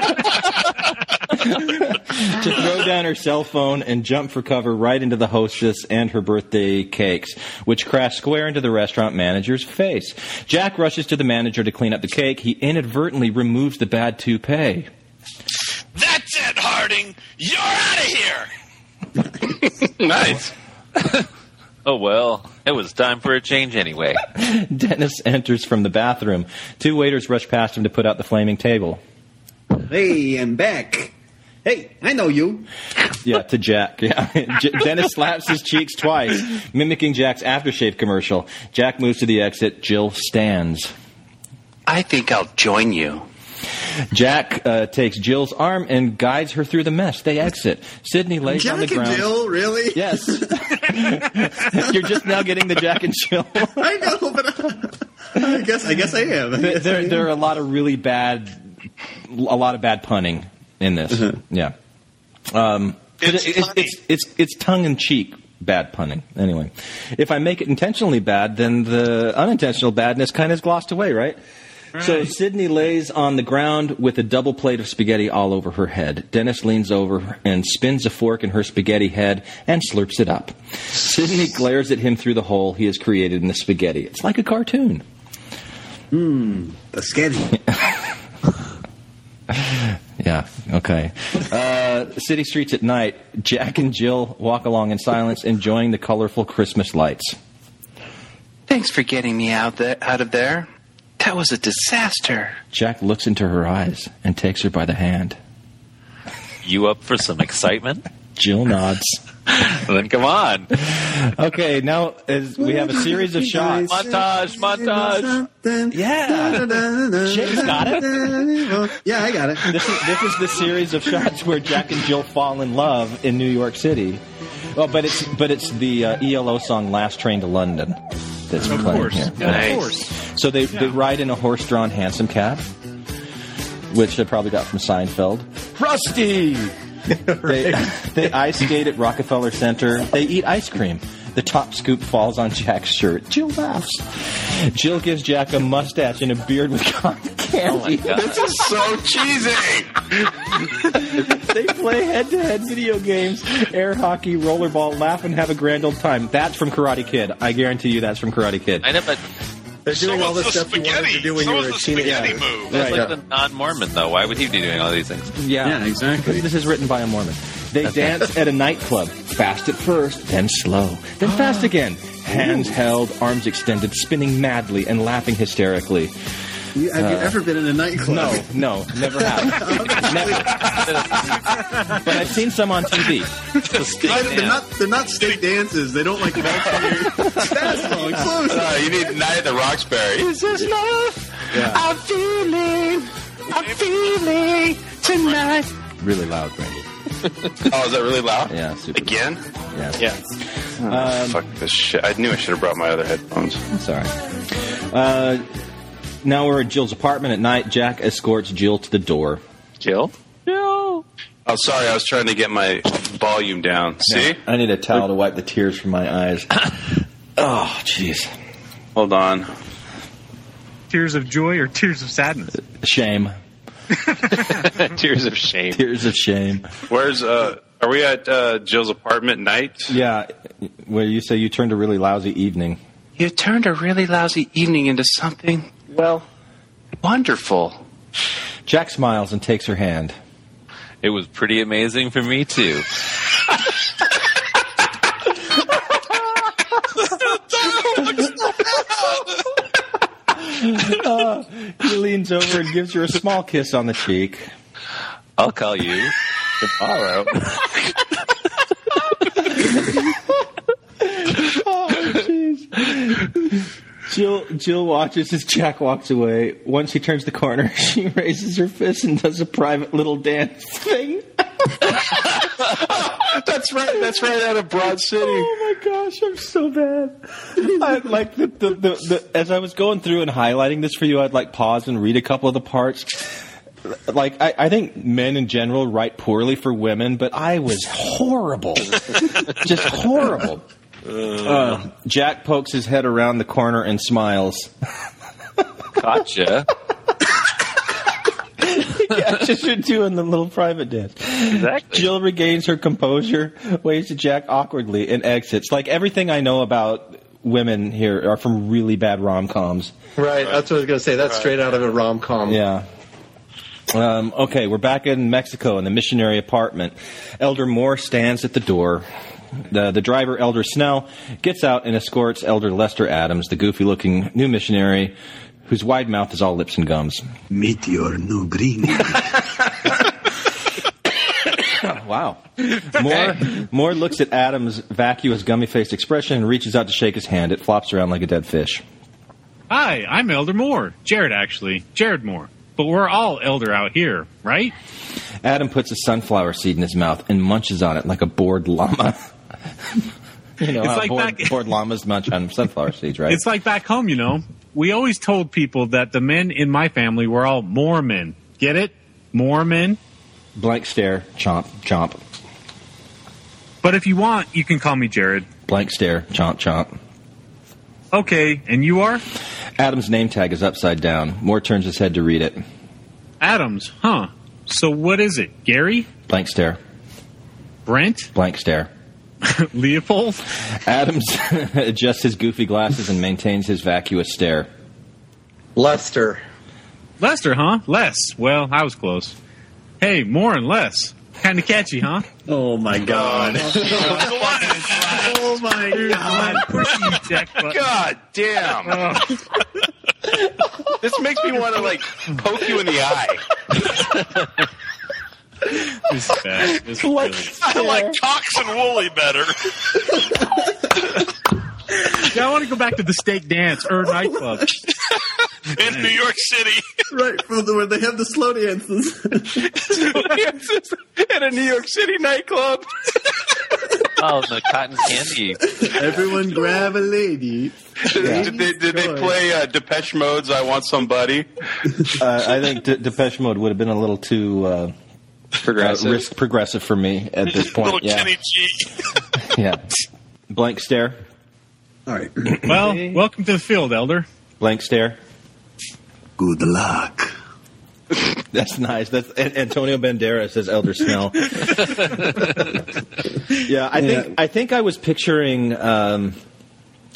to throw down her cell phone and jump for cover right into the hostess and her birthday cakes, which crash square into the restaurant manager's face. Jack rushes to the manager to clean up the cake. He inadvertently removes the bad toupee. That's it, Harding. You're out of here. Nice. Oh, well, it was time for a change anyway. Dennis enters from the bathroom. Two waiters rush past him to put out the flaming table. Hey, I'm back. Hey, I know you. Yeah, to Jack. Yeah. J- Dennis slaps his cheeks twice, mimicking Jack's aftershave commercial. Jack moves to the exit. Jill stands. I think I'll join you. Jack uh, takes Jill's arm and guides her through the mess. They exit. Sydney lays Jack on the ground. and Jill, really? Yes. You're just now getting the Jack and Jill. I know, but I guess I guess I am. I There, guess I there, am. there are a lot of really bad, a lot of bad punning in this. Uh-huh. Yeah. Um, but It's it, it's, it's it's it's tongue in cheek bad punning. Anyway, if I make it intentionally bad, then the unintentional badness kind of is glossed away, right? So Sydney lays on the ground with a double plate of spaghetti all over her head. Dennis leans over and spins a fork in her spaghetti head and slurps it up. Sydney glares at him through the hole he has created in the spaghetti. It's like a cartoon. Mmm, the spaghetti. Yeah, okay. Uh, city streets at night. Jack and Jill walk along in silence, enjoying the colorful Christmas lights. Thanks for getting me out there, out of there. That was a disaster. Jack looks into her eyes and takes her by the hand. You up for some excitement? Jill nods. Then come on. Okay, now as we have a series of shots. Montage, montage. Yeah. Jake's got it. Yeah, I got it. This is, this is the series of shots where Jack and Jill fall in love in New York City. Well, but it's but it's the uh, E L O song "Last Train to London" that's Of playing course. here. Of Nice. course. So they Yeah. they ride in a horse-drawn hansom cab, which they probably got from Seinfeld. Rusty. They, they ice skate at Rockefeller Center. They eat ice cream. The top scoop falls on Jack's shirt. Jill laughs. Jill gives Jack a mustache and a beard with cotton candy. Oh This is so cheesy. They play head-to-head video games, air hockey, rollerball, laugh, and have a grand old time. That's from Karate Kid. I guarantee you that's from Karate Kid. I know, but They're doing So all the was the stuff you wanted to spaghetti. do when So you was were a the teenager. spaghetti Yeah. move. That's Right. like the non-Mormon, though. Why would he be doing all these things? Yeah. Yeah, exactly. This is written by a Mormon. They Okay. dance at a nightclub. Fast at first, then slow, then fast again. Hands held, arms extended, spinning madly and laughing hysterically. You, have you Uh, ever been in a nightclub? No, no, never have. Never. But I've seen some on T V. They're not, they're not state dances. They don't like melt your That's all inclusive. Uh, you need Night at the Roxbury. Is this love? Yeah. I'm feeling, I'm feeling tonight. Really loud, Randy. Oh, is that really loud? Yeah, super Again? loud. Yeah. Um, Fuck this shit. I knew I should have brought my other headphones. That's all right. Uh, now we're at Jill's apartment at night. Jack escorts Jill to the door. Jill? No. Oh, sorry. I was trying to get my volume down. See? Yeah, I need a towel to wipe the tears from my eyes. Oh, jeez. Hold on. Tears of joy or tears of sadness? Shame. Tears of shame. Tears of shame. Where's, uh, are we at uh, Jill's apartment night? Yeah, where you say you turned a really lousy evening. You turned a really lousy evening into something, well, wonderful. Jack smiles and takes her hand. It was pretty amazing for me, too. uh, he leans over and gives her a small kiss on the cheek. I'll call you tomorrow. Oh, jeez. Jill, Jill watches as Jack walks away. Once he turns the corner, she raises her fist and does a private little dance thing. That's right. That's right out of Broad City. Oh my gosh, I'm so bad. I, like the, the, the, the as I was going through and highlighting this for you, I'd like pause and read a couple of the parts. Like I, I think men in general write poorly for women, but I was horrible, just horrible. Uh, Jack pokes his head around the corner and smiles. Gotcha. Yeah, just you're doing the little private dance. Exactly. Jill regains her composure, waves to Jack awkwardly, and exits. Like everything I know about women here are from really bad rom-coms. Right, that's what I was going to say. That's straight out of a rom-com. Yeah. Um, okay, we're back in Mexico in the missionary apartment. Elder Moore stands at the door. The, the driver, Elder Snell, gets out and escorts Elder Lester Adams, the goofy-looking new missionary, whose wide mouth is all lips and gums. Meet your new greenie. Wow. Moore, Moore looks at Adams' vacuous, gummy-faced expression and reaches out to shake his hand. It flops around like a dead fish. Hi, I'm Elder Moore. Jared, actually. Jared Moore. But we're all elder out here, right? Adam puts a sunflower seed in his mouth and munches on it like a bored llama. You know It's how like bored, back- bored llamas munch on sunflower seeds, right? It's like back home, you know. We always told people that the men in my family were all Mormon. Get it? Mormon? Blank stare, chomp, chomp. But if you want, you can call me Jared. Blank stare, chomp, chomp. Okay, and you are? Adam's name tag is upside down. Moore turns his head to read it. Adams, huh? So what is it? Gary? Blank stare. Brent? Blank stare. Leopold? Adams adjusts his goofy glasses and maintains his vacuous stare. Lester. Lester, huh? Les. Well, I was close. Hey, Moore and Les. Kind of catchy, huh? Oh my god. Oh my god. Push you, Jack button. God damn. Oh. This makes me want to, like, poke you in the eye. This is bad. This is What? really I like Cox and Wooly better. Yeah, I want to go back to the steak dance or nightclub. In New York City. Right, from the, where they have the slow dances. At a New York City nightclub. Oh, the cotton candy. Everyone grab a lady. Did they, did they play uh, Depeche Mode's I Want Somebody? Uh, I think De- Depeche Mode would have been a little too uh, Progressive. uh, risk progressive for me at this point. Little Yeah, Kenny G. yeah. Blank stare. All right. Well, welcome to the field, Elder. Blank stare. Good luck. That's nice. That's An- Antonio Banderas as Elder Snell. Yeah, I think Yeah. I think I was picturing um,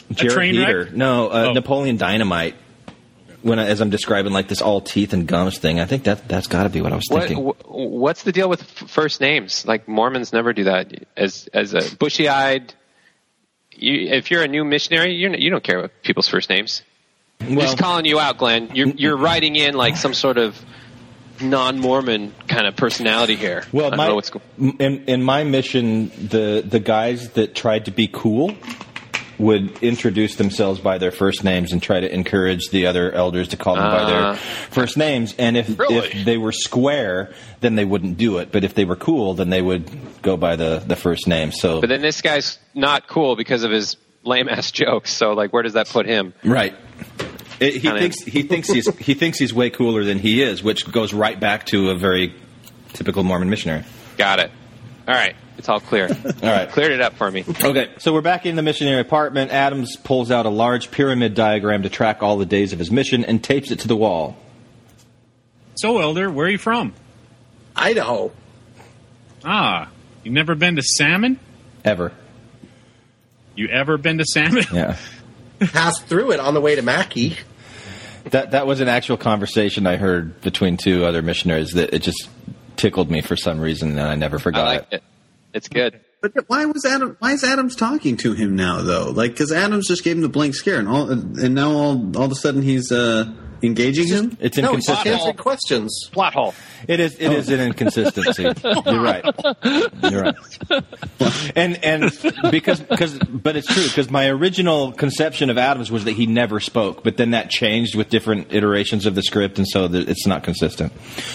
Jared train Heater. wreck? No, uh, Oh. Napoleon Dynamite. When I, as I'm describing like this all teeth and gums thing, I think that that's got to be what I was What, thinking. wh- what's the deal with f- first names? Like Mormons never do that. As as a bushy-eyed, you, if you're a new missionary, you're, you don't care about people's first names. Well- Just calling you out, Glenn. You're you're writing in like some sort of non-Mormon kind of personality here. I Well, don't my, know what's go- in, in my mission, the the guys that tried to be cool would introduce themselves by their first names and try to encourage the other elders to call them by Uh. their first names. And if, Really? if they were square, then they wouldn't do it. But if they were cool, then they would go by the, the first name. So But then this guy's not cool because of his lame-ass jokes. So, like, where does that put him? Right. It, he Kinda- thinks he thinks he's he thinks he's way cooler than he is, which goes right back to a very typical Mormon missionary. Got it. All right. It's all clear. All right. Cleared it up for me. Okay, so we're back in the missionary apartment. Adams pulls out a large pyramid diagram to track all the days of his mission and tapes it to the wall. So, Elder, where are you from? Idaho. Ah, you never been to Salmon? Ever. You ever been to Salmon? Yeah. Passed through it on the way to Mackey. That that was an actual conversation I heard between two other missionaries that it just tickled me for some reason, and I never forgot I like it. it. It's good. But why was Adam? Why is Adams talking to him now, though? Like, because Adams just gave him the blank stare, and all, and now all all of a sudden he's uh, engaging him. It's No, he's just inconsistent. answering questions. Plot hole. It is. It is an inconsistency. You're right. You're right. And and because because but it's true because my original conception of Adams was that he never spoke, but then that changed with different iterations of the script, and so the, it's not consistent.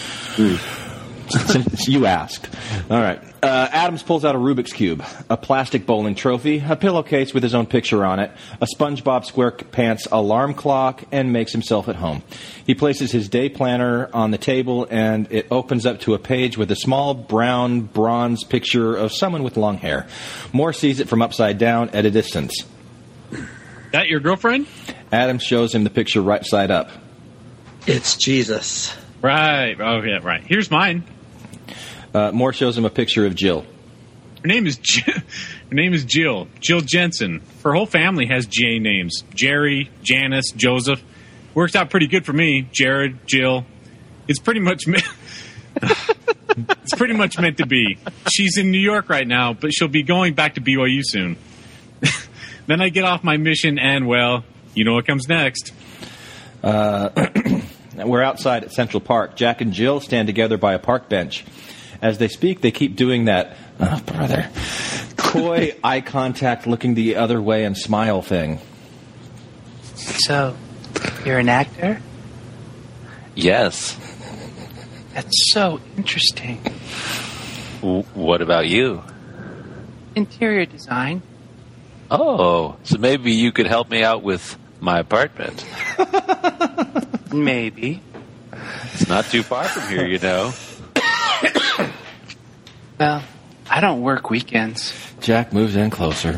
Since you asked. All right. Uh, Adams pulls out a Rubik's Cube, a plastic bowling trophy, a pillowcase with his own picture on it, a SpongeBob SquarePants alarm clock, and makes himself at home. He places his day planner on the table, and it opens up to a page with a small brown bronze picture of someone with long hair. Moore sees it from upside down at a distance. That your girlfriend? Adams shows him the picture right side up. It's Jesus. Right. Oh, yeah, right. Here's mine. Uh, Moore shows him a picture of Jill. Her name is J- her name is Jill. Jill Jensen. Her whole family has J names: Jerry, Janice, Joseph. Works out pretty good for me. Jared, Jill. It's pretty much me- it's pretty much meant to be. She's in New York right now, but she'll be going back to B Y U soon. Then I get off my mission, and well, you know what comes next. Uh, we're outside at Central Park. Jack and Jill stand together by a park bench. As they speak, they keep doing that, oh, brother, coy eye contact, looking the other way and smile thing. So, you're an actor? Yes. That's so interesting. W- what about you? Interior design. Oh, so maybe you could help me out with my apartment. Maybe. It's not too far from here, you know. Well, I don't work weekends. Jack moves in closer.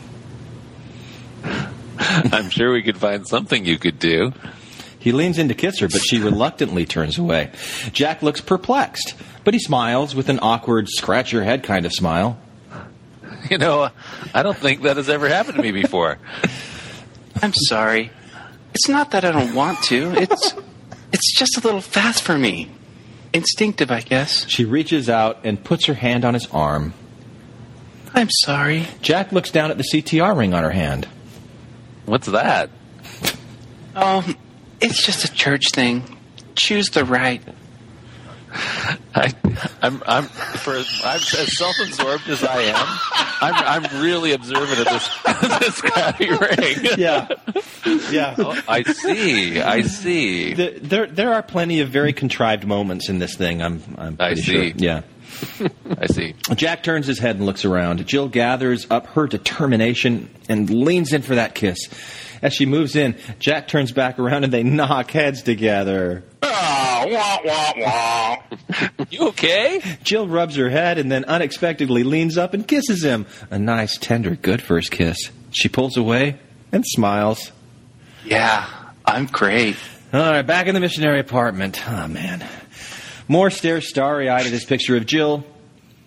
I'm sure we could find something you could do. He leans in to kiss her, but she reluctantly turns away. Jack looks perplexed, but he smiles with an awkward, scratch-your-head kind of smile. You know, I don't think that has ever happened to me before. I'm sorry. It's not that I don't want to. It's it's just a little fast for me. Instinctive, I guess. She reaches out and puts her hand on his arm. I'm sorry. Jack looks down at the C T R ring on her hand. What's that? Oh, it's just a church thing. Choose the right. I, I'm, I'm, for as, I'm as self-absorbed as I am, I'm, I'm really observant of this, this crappy ring. Yeah, yeah. Oh, I see. I see. The, there, there are plenty of very contrived moments in this thing. I'm, I'm I pretty see. sure. Yeah. I see. Jack turns his head and looks around. Jill gathers up her determination and leans in for that kiss. As she moves in, Jack turns back around and they knock heads together. Ah, wah, wah, wah. You okay? Jill rubs her head and then unexpectedly leans up and kisses him. A nice, tender, good first kiss. She pulls away and smiles. Yeah, I'm great. All right, back in the missionary apartment. Oh, man. Moore stares starry-eyed at his picture of Jill.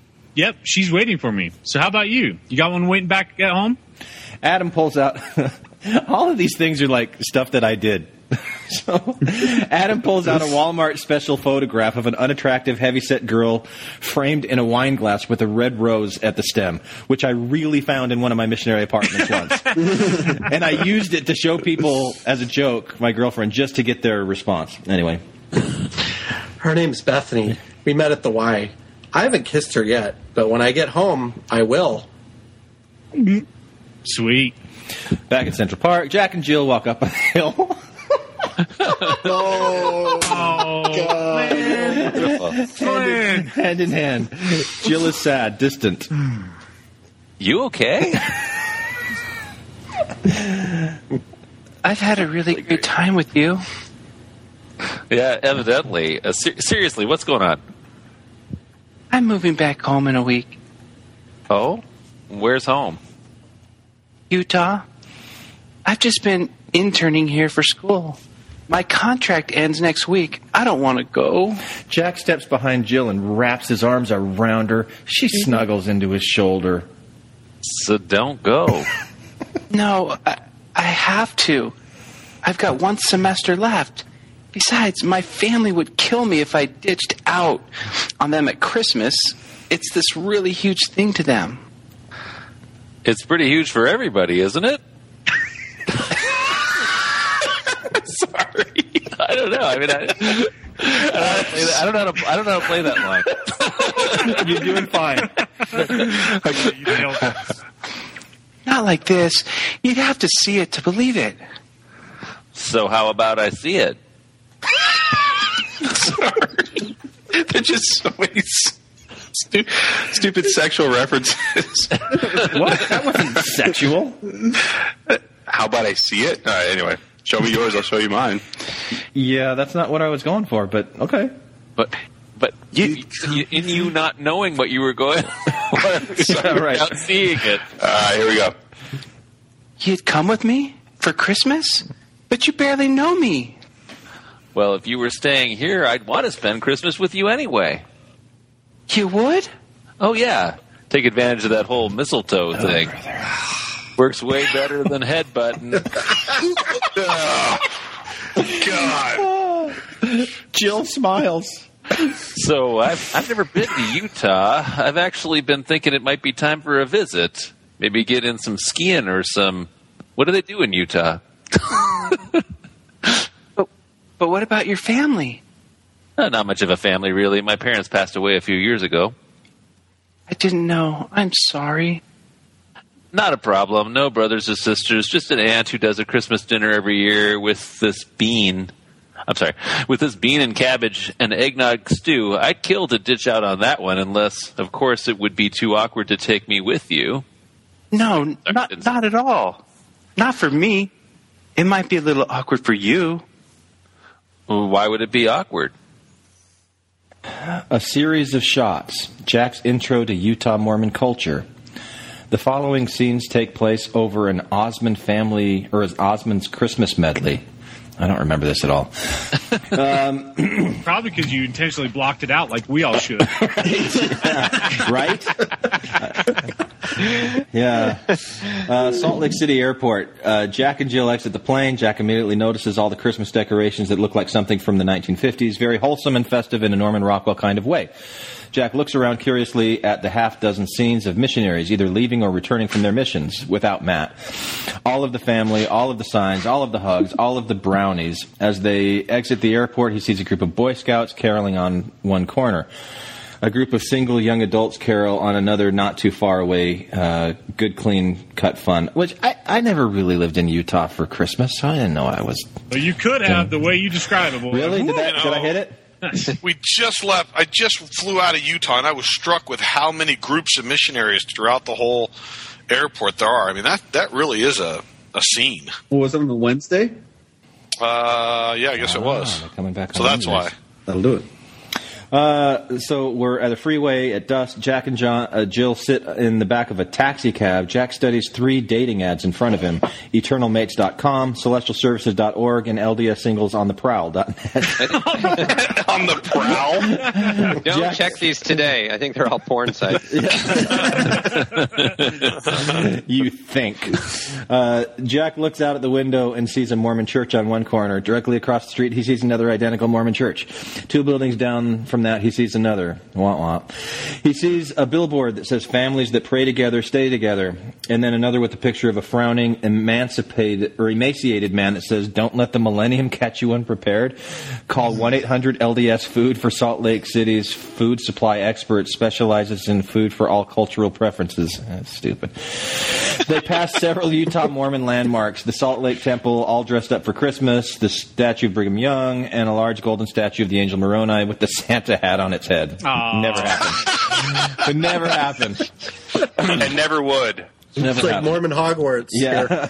Yep, she's waiting for me. So how about you? You got one waiting back at home? Adam pulls out all of these things are like stuff that I did. So Adam pulls out a Walmart special photograph of an unattractive, heavyset girl framed in a wine glass with a red rose at the stem, which I really found in one of my missionary apartments once. And I used it to show people as a joke, my girlfriend, just to get their response. Anyway. Her name's Bethany. We met at the Y. I haven't kissed her yet, but when I get home, I will. Sweet. Back at Central Park, Jack and Jill walk up a hill. Oh, God. Hand in, hand in hand. Jill is sad, distant. You okay? I've had a really good time with you. Yeah, evidently. Uh, ser- seriously, what's going on? I'm moving back home in a week. Oh? Where's home? Utah. I've just been interning here for school. My contract ends next week. I don't want to go. Jack steps behind Jill and wraps his arms around her. She snuggles into his shoulder. So don't go. No, I, I have to. I've got one semester left. Besides, my family would kill me if I ditched out on them at Christmas. It's this really huge thing to them. It's pretty huge for everybody, isn't it? Sorry. I don't know. I mean, I, I, don't, know how to, I don't know how to play that line. You're doing fine. Not like this. You'd have to see it to believe it. So how about I see it? Sorry. They're just so many stu- stupid sexual references. What? That wasn't sexual. How about I see it? All right, anyway. Show me yours, I'll show you mine. Yeah, that's not what I was going for, but okay. But but you, you, in you not knowing what you were going yeah, right. without seeing it. All right, here we go. You'd come with me for Christmas? But you barely know me. Well, if you were staying here, I'd want to spend Christmas with you anyway. You would? Oh, yeah. Take advantage of that whole mistletoe thing. Oh, works way better than headbutting. Oh, God. Jill smiles. So, I've, I've never been to Utah. I've actually been thinking it might be time for a visit. Maybe get in some skiing or some... What do they do in Utah? but, but what about your family? Uh, not much of a family, really. My parents passed away a few years ago. I didn't know. I'm sorry. Not a problem. No brothers or sisters. Just an aunt who does a Christmas dinner every year with this bean. I'm sorry. With this bean and cabbage and eggnog stew. I'd kill to ditch out on that one unless, of course, it would be too awkward to take me with you. No, not, not at all. Not for me. It might be a little awkward for you. Well, why would it be awkward? A series of shots. Jack's intro to Utah Mormon culture. The following scenes take place over an Osmond family, or Osmond's Christmas medley. I don't remember this at all. Um, Probably because you intentionally blocked it out like we all should. Right? Yeah. Uh, Salt Lake City Airport. Uh, Jack and Jill exit the plane. Jack immediately notices all the Christmas decorations that look like something from the nineteen fifties. Very wholesome and festive in a Norman Rockwell kind of way. Jack looks around curiously at the half dozen scenes of missionaries either leaving or returning from their missions without Matt. All of the family, all of the signs, all of the hugs, all of the brownies. As they exit the airport, he sees a group of Boy Scouts caroling on one corner. A group of single young adults carol on another not too far away. Uh, good, clean cut fun. Which I, I never really lived in Utah for Christmas, so I didn't know I was... Well, you could have, the way you describe it. Boy. Really? Did, that, You know, did I hit it? We just left. I just flew out of Utah, and I was struck with how many groups of missionaries throughout the whole airport there are. I mean, that that really is a, a scene. What was it on a Wednesday? Uh, yeah, I guess Ah, it was. they're coming back So on that's Wednesdays. why. That'll do it. Uh, so we're at a freeway at dusk. Jack and John, uh, Jill sit in the back of a taxi cab. Jack studies three dating ads in front of him: eternal mates dot com, celestial services dot org, and L D S singles on the prowl dot net. On the prowl? Don't Jack- check these today. I think they're all porn sites. You think. Uh, Jack looks out at the window and sees a Mormon church on one corner. Directly across the street, he sees another identical Mormon church. Two buildings down from that, he sees another. Wah, wah. He sees a billboard that says families that pray together stay together. And then another with a picture of a frowning, emancipated or emaciated man that says, don't let the millennium catch you unprepared. Call one eight hundred L D S Food for Salt Lake City's food supply expert. Specializes in food for all cultural preferences. That's stupid. They pass several Utah Mormon landmarks. The Salt Lake Temple, all dressed up for Christmas. The statue of Brigham Young. And a large golden statue of the Angel Moroni with the Santa hat on its head. Aww. Never happened. It never happened. And never would. Never It's like happened. Mormon Hogwarts. Yeah.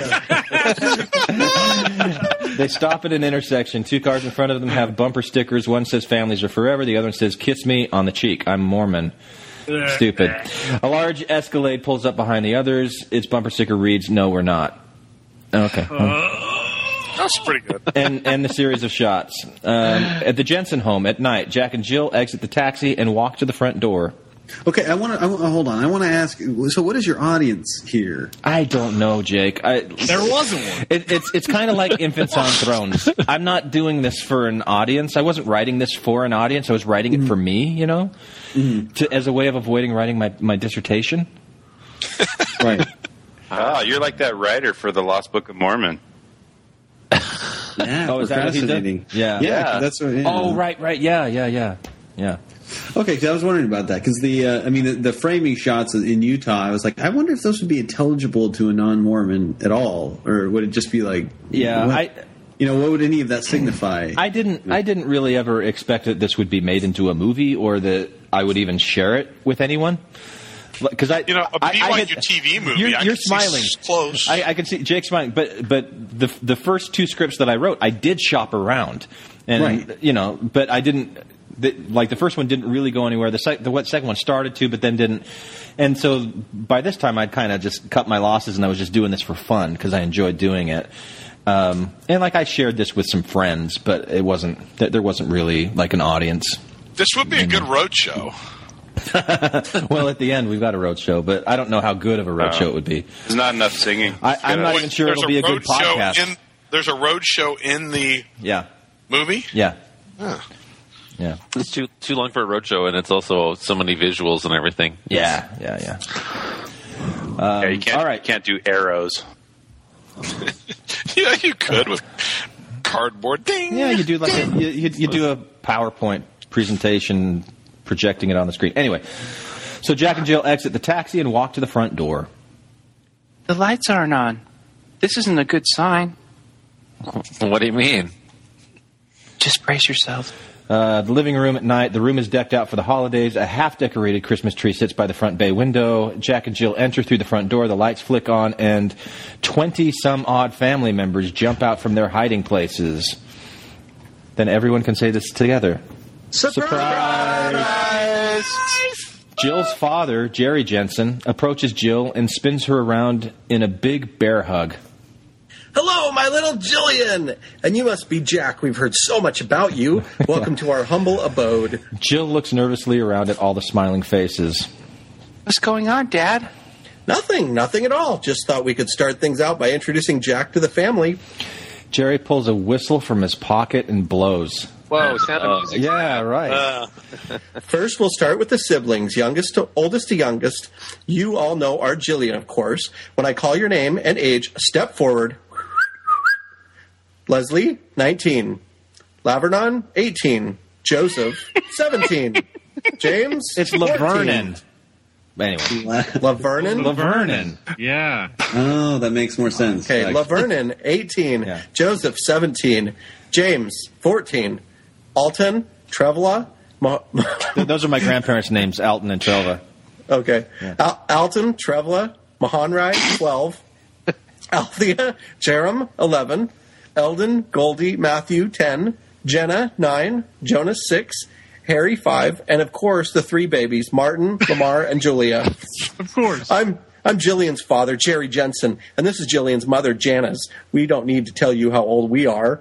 They stop at an intersection. Two cars in front of them have bumper stickers. One says families are forever. The other one says kiss me on the cheek. I'm Mormon. Stupid. A large Escalade pulls up behind the others. Its bumper sticker reads, no, we're not. Okay. That's pretty good. and and the series of shots. Um, at the Jensen home at night, Jack and Jill exit the taxi and walk to the front door. Okay, I want to hold on. I want to ask. So, what is your audience here? I don't know, Jake. I, There wasn't one. It, it's it's kind of like Infants on Thrones. I'm not doing this for an audience. I wasn't writing this for an audience. I was writing it for me, you know, Mm-hmm. to, as a way of avoiding writing my, my dissertation. Right. Ah, you're like that writer for the Lost Book of Mormon. Yeah, Oh, is that what he did? procrastinating. Yeah. yeah, Yeah. that's what. Yeah. Oh, right, right. Yeah, yeah, yeah. Yeah. Okay, because I was wondering about that. Because the, uh, I mean, the, the framing shots in Utah, I was like, I wonder if those would be intelligible to a non-Mormon at all, or would it just be like, Yeah, what, I- you know, what would any of that signify? I didn't. I didn't really ever expect that this would be made into a movie, or that I would even share it with anyone. Because I, You know, a I- B I Y U had- T V movie. You're, I you're could see smiling. s- close. I, I can see Jake smiling, but but the the first two scripts that I wrote, I did shop around, and Right. you know, but I didn't. The, like the first one didn't really go anywhere. The, sec, the what second one started to, but then didn't. And so by this time, I'd kind of just cut my losses, and I was just doing this for fun because I enjoyed doing it. Um, and like I shared this with some friends, but it wasn't. Th- there wasn't really like an audience. This would be a good road show. Well, at the end, we've got a road show, but I don't know how good of a road Oh. show it would be. There's not enough singing. I, I'm not Wait, even sure there's it'll be a good road show podcast. In, there's a road show in the Yeah, movie? yeah, Huh. yeah, It's too too long for a roadshow, and it's also so many visuals and everything. yeah, yeah, yeah. Um, yeah, you can't, all right. can't do arrows. Yeah, you could with cardboard. Ding. Yeah, you do like a, you, you, you do a PowerPoint presentation projecting it on the screen. Anyway, so Jack and Jill exit the taxi and walk to the front door. The lights aren't on. This isn't a good sign. What do you mean? Just brace yourself. Uh, the living room at night. The room is decked out for the holidays. A half-decorated Christmas tree sits by the front bay window. Jack and Jill enter through the front door. The lights flick on, and twenty-some-odd family members jump out from their hiding places. Then everyone can say this together. Surprise! Jill's father, Jerry Jensen, approaches Jill and spins her around in a big bear hug. Hello, my little Jillian! And you must be Jack. We've heard so much about you. Welcome to our humble abode. Jill looks nervously around at all the smiling faces. What's going on, Dad? Nothing, nothing at all. Just thought we could start things out by introducing Jack to the family. Jerry pulls a whistle from his pocket and blows. Whoa, sound of music. Yeah, right. Uh, First, we'll start with the siblings, youngest to oldest to youngest. You all know our Jillian, of course. When I call your name and age, step forward. Leslie, nineteen. Lavernon, eighteen. Joseph, seventeen. James, It's Lavernon. Anyway. Lavernon? Lavernon. Yeah. Oh, that makes more sense. Okay, actually. Lavernon, eighteen. Yeah. Joseph, seventeen. James, fourteen. Alton, Trevela. Mo- Th- Those are my grandparents' names, Alton and Trelva. okay. Al- Alton, Trevela. Mahanrai, twelve. Althea, Jerem, eleven. Eldon, Goldie, Matthew, ten. Jenna, nine. Jonas, six. Harry, five, and of course the three babies, Martin, Lamar, and Julia. Of course. I'm I'm Jillian's father, Jerry Jensen, and this is Jillian's mother, Janice. We don't need to tell you how old we are.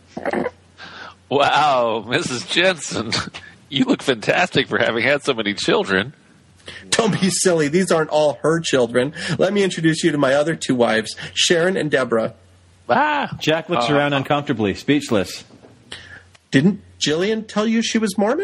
Wow, Missus Jensen, you look fantastic for having had so many children. Don't be silly. These aren't all her children. Let me introduce you to my other two wives, Sharon and Deborah. Ah. Jack looks Uh, around uncomfortably, speechless. Didn't Jillian tell you she was Mormon?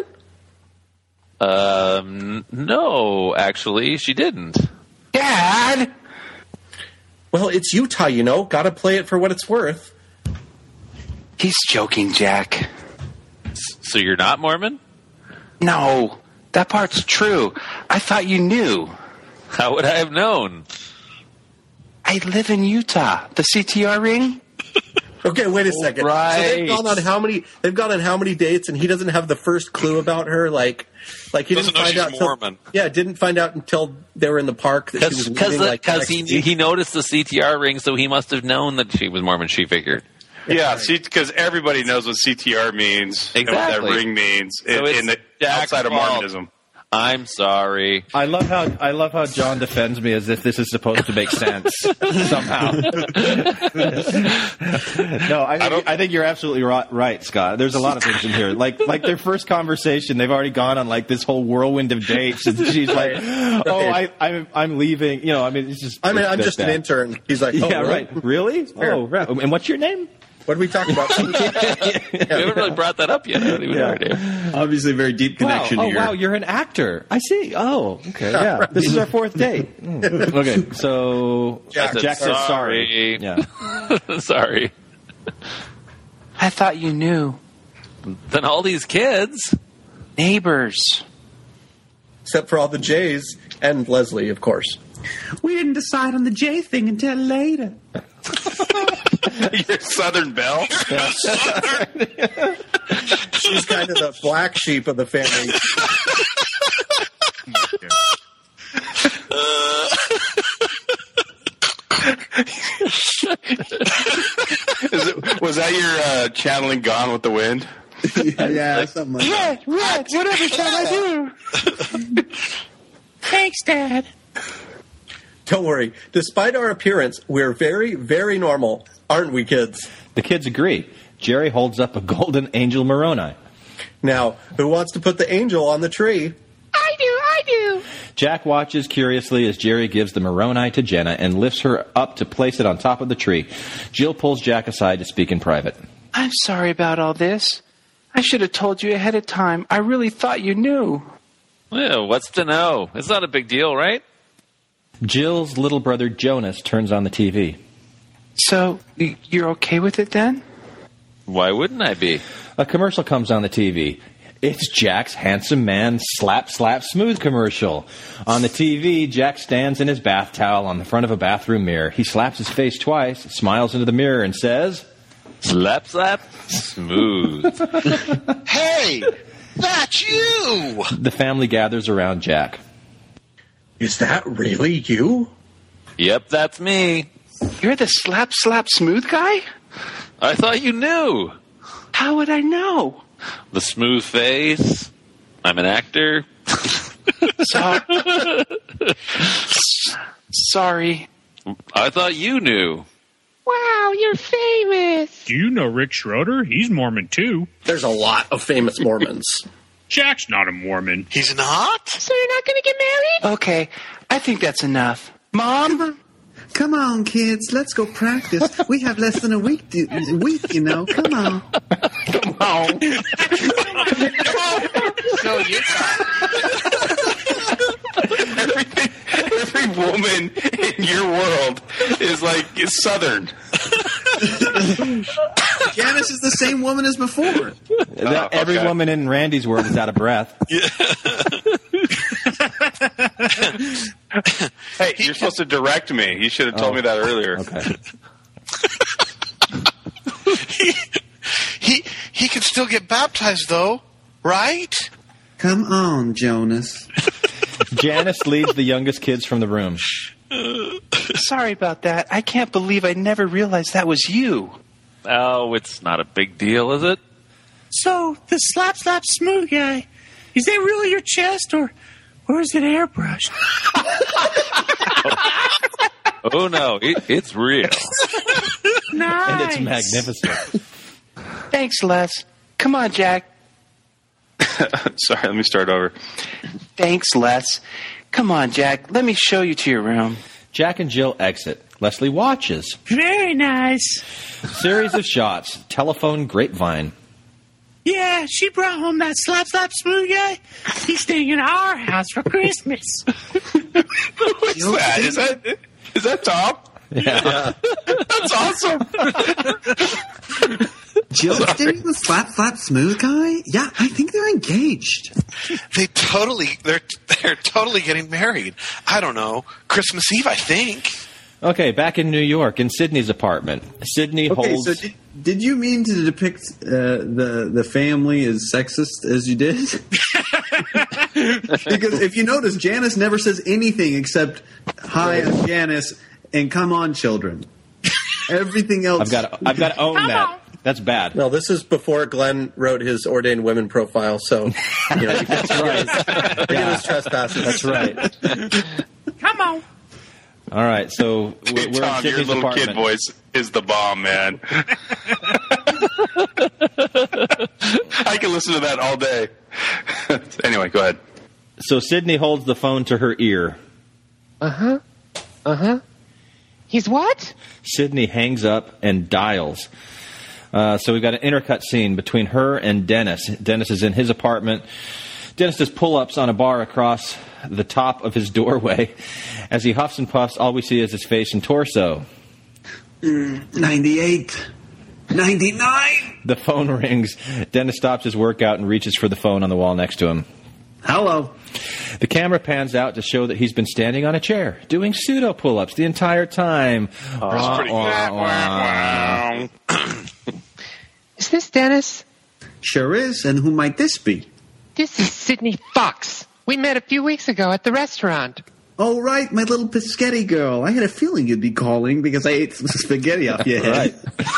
Um, no, actually, she didn't. Dad! Well, it's Utah, you know. Gotta play it for what it's worth. He's joking, Jack. So you're not Mormon? No, that part's true. I thought you knew. How would I have known? I live in Utah. The C T R ring? Okay, wait a second. Right. So they've gone on how many? They've gone on how many dates, and he doesn't have the first clue about her. Like, like he Doesn't didn't know find she's out. Till, Mormon. yeah, Because didn't find out until they were in the park that she was leaving. Like, Because the he next week. he noticed the C T R ring, so he must have known that she was Mormon. She figured. Yeah, because everybody knows what C T R means and what Exactly. that ring means So in, it's in the Jack's outside of fault. Mormonism. I'm sorry. I love how I love how John defends me as if this is supposed to make sense somehow. no, I think, I, think you're absolutely right, right, Scott. There's a lot of things in here. Like like their first conversation, they've already gone on like this whole whirlwind of dates, and she's like, "Oh, I, I'm I'm leaving." You know, I mean, it's just. I mean, it's I'm just an that. intern. He's like, oh, yeah, really? right. Really? Oh, right. And what's your name? What did we talk about? We haven't really brought that up yet. I don't even know her name. Obviously, a very deep connection wow. Oh, here. wow, you're an actor. I see. Oh, okay. Yeah, this is our fourth date. Mm. Okay, so Jack said Jack says sorry. sorry. Yeah, Sorry. I thought you knew. Then all these kids. Neighbors. Except for all the J's and Leslie, of course. We didn't decide on the J thing until later. You're Southern Belle. She's kind of the black sheep of the family. Is it, was that your uh, channeling Gone with the Wind? yeah, something like that. Yeah, right. Whatever shall I do? Thanks, Dad. Don't worry. Despite our appearance, we're very, very normal, aren't we, kids? the kids agree. Jerry holds up a golden angel Moroni. Now, who wants to put the angel on the tree? I do, I do. Jack watches curiously as Jerry gives the Moroni to Jenna and lifts her up to place it on top of the tree. Jill pulls Jack aside to speak in private. I'm sorry about all this. I should have told you ahead of time. I really thought you knew. Well, what's to know? It's not a big deal, right? Jill's little brother Jonas turns on the T V. So, y- you're okay with it then? Why wouldn't I be? A commercial comes on the T V. It's Jack's Handsome Man Slap Slap Smooth commercial. On the T V, Jack stands in his bath towel on the front of a bathroom mirror. He slaps his face twice, smiles into the mirror, and says, Slap Slap Smooth. Hey, that's you! The family gathers around Jack. Is that really you? Yep, that's me. You're the slap slap smooth guy? I thought you knew. How would I know? The smooth face. I'm an actor. So- Sorry. I thought you knew. Wow, you're famous. Do you know Rick Schroeder? He's Mormon too. There's a lot of famous Mormons. Jack's not a Mormon. He's not? So you're not going to get married? Okay, I think that's enough. Mom? Come on, kids. Let's go practice. We have less than a week, to, a week, you know. Come on. Come on. So you Everything, every woman in your world is like is Southern. Janice is the same woman as before. Oh, every okay. woman in Randy's world is out of breath. Hey, you're supposed to direct me. You should have told Oh. me that earlier. Okay. he, he, he can still get baptized, though, right? Come on, Jonas. Janice leads the youngest kids from the room. Sorry about that. I can't believe I never realized that was you. Oh, it's not a big deal, is it? So, the slap slap smooth guy, Is that really your chest, or, or is it airbrushed? Oh, no, it, it's real. Nice. And it's magnificent. Thanks, Les. Come on, Jack. Sorry, let me start over. Thanks, Les. Come on, Jack. Let me show you to your room. Jack and Jill exit. Leslie watches. Very nice. Series of shots. Telephone grapevine. Yeah, she brought home that slap slap smooth guy. He's staying in our house for Christmas. What's that? Is that is that Tom? Yeah. That's awesome. Jill's dating the slap slap smooth guy? Yeah, I think they're engaged. They totally they're they're totally getting married. I don't know. Christmas Eve, I think. Okay, back in New York, in Sydney's apartment. Sydney Okay, holds... so did, did you mean to depict uh, the the family as sexist as you did? Because if you notice, Janice never says anything except "Hi, I'm Janice" and "Come on, children." Everything else, I've got to, I've got to own Come that. on. That's bad. No, this is before Glenn wrote his ordained women profile, so you know, you can forgive his trespasses. That's right. Come on. All right, so we're, we're Tom, in your Sydney's little apartment. kid voice is the bomb, man. I can listen to that all day. Anyway, go ahead. So Sydney holds the phone to her ear. Uh-huh. Uh-huh. He's what? Sydney hangs up and dials. Uh, so we've got an intercut scene between her and Dennis. Dennis is in his apartment. Dennis does pull-ups on a bar across the top of his doorway. As he huffs and puffs, all we see is his face and torso. Mm, ninety-eight. ninety-nine. The phone rings. Dennis stops his workout and reaches for the phone on the wall next to him. Hello. The camera pans out to show that he's been standing on a chair, doing pseudo pull-ups the entire time. Oh, that's pretty Wah, wah, wah. Is this Dennis? Sure is, and who might this be? This is Sydney Fox. We met a few weeks ago at the restaurant. Oh, right, my little Piscetti girl. I had a feeling you'd be calling because I ate some spaghetti off your head.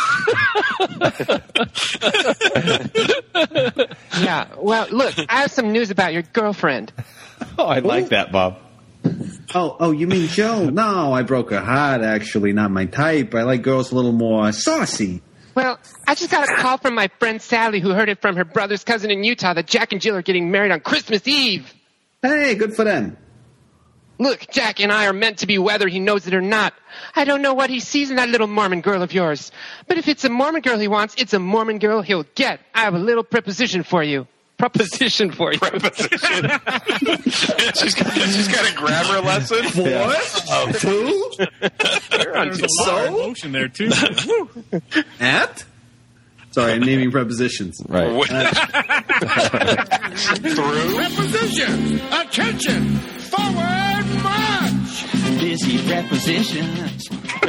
Yeah, well, look, I have some news about your girlfriend. Oh, I like that, Bob. Oh, oh, you mean Joe? No, I broke her heart, actually. Not my type. I like girls a little more saucy. Well, I just got a call from my friend Sally, who heard it from her brother's cousin in Utah that Jack and Jill are getting married on Christmas Eve. Hey, good for them. Look, Jack and I are meant to be whether he knows it or not. I don't know what he sees in that little Mormon girl of yours. But if it's a Mormon girl he wants, it's a Mormon girl he'll get. I have a little preposition for you. Proposition for you. Preposition. she's, got, she's got a grammar lesson. What? Oh, Two? There's a lot of emotion there, too. At? Sorry, I'm naming prepositions. Right. Through. Preposition. Attention. Forward march. Busy prepositions.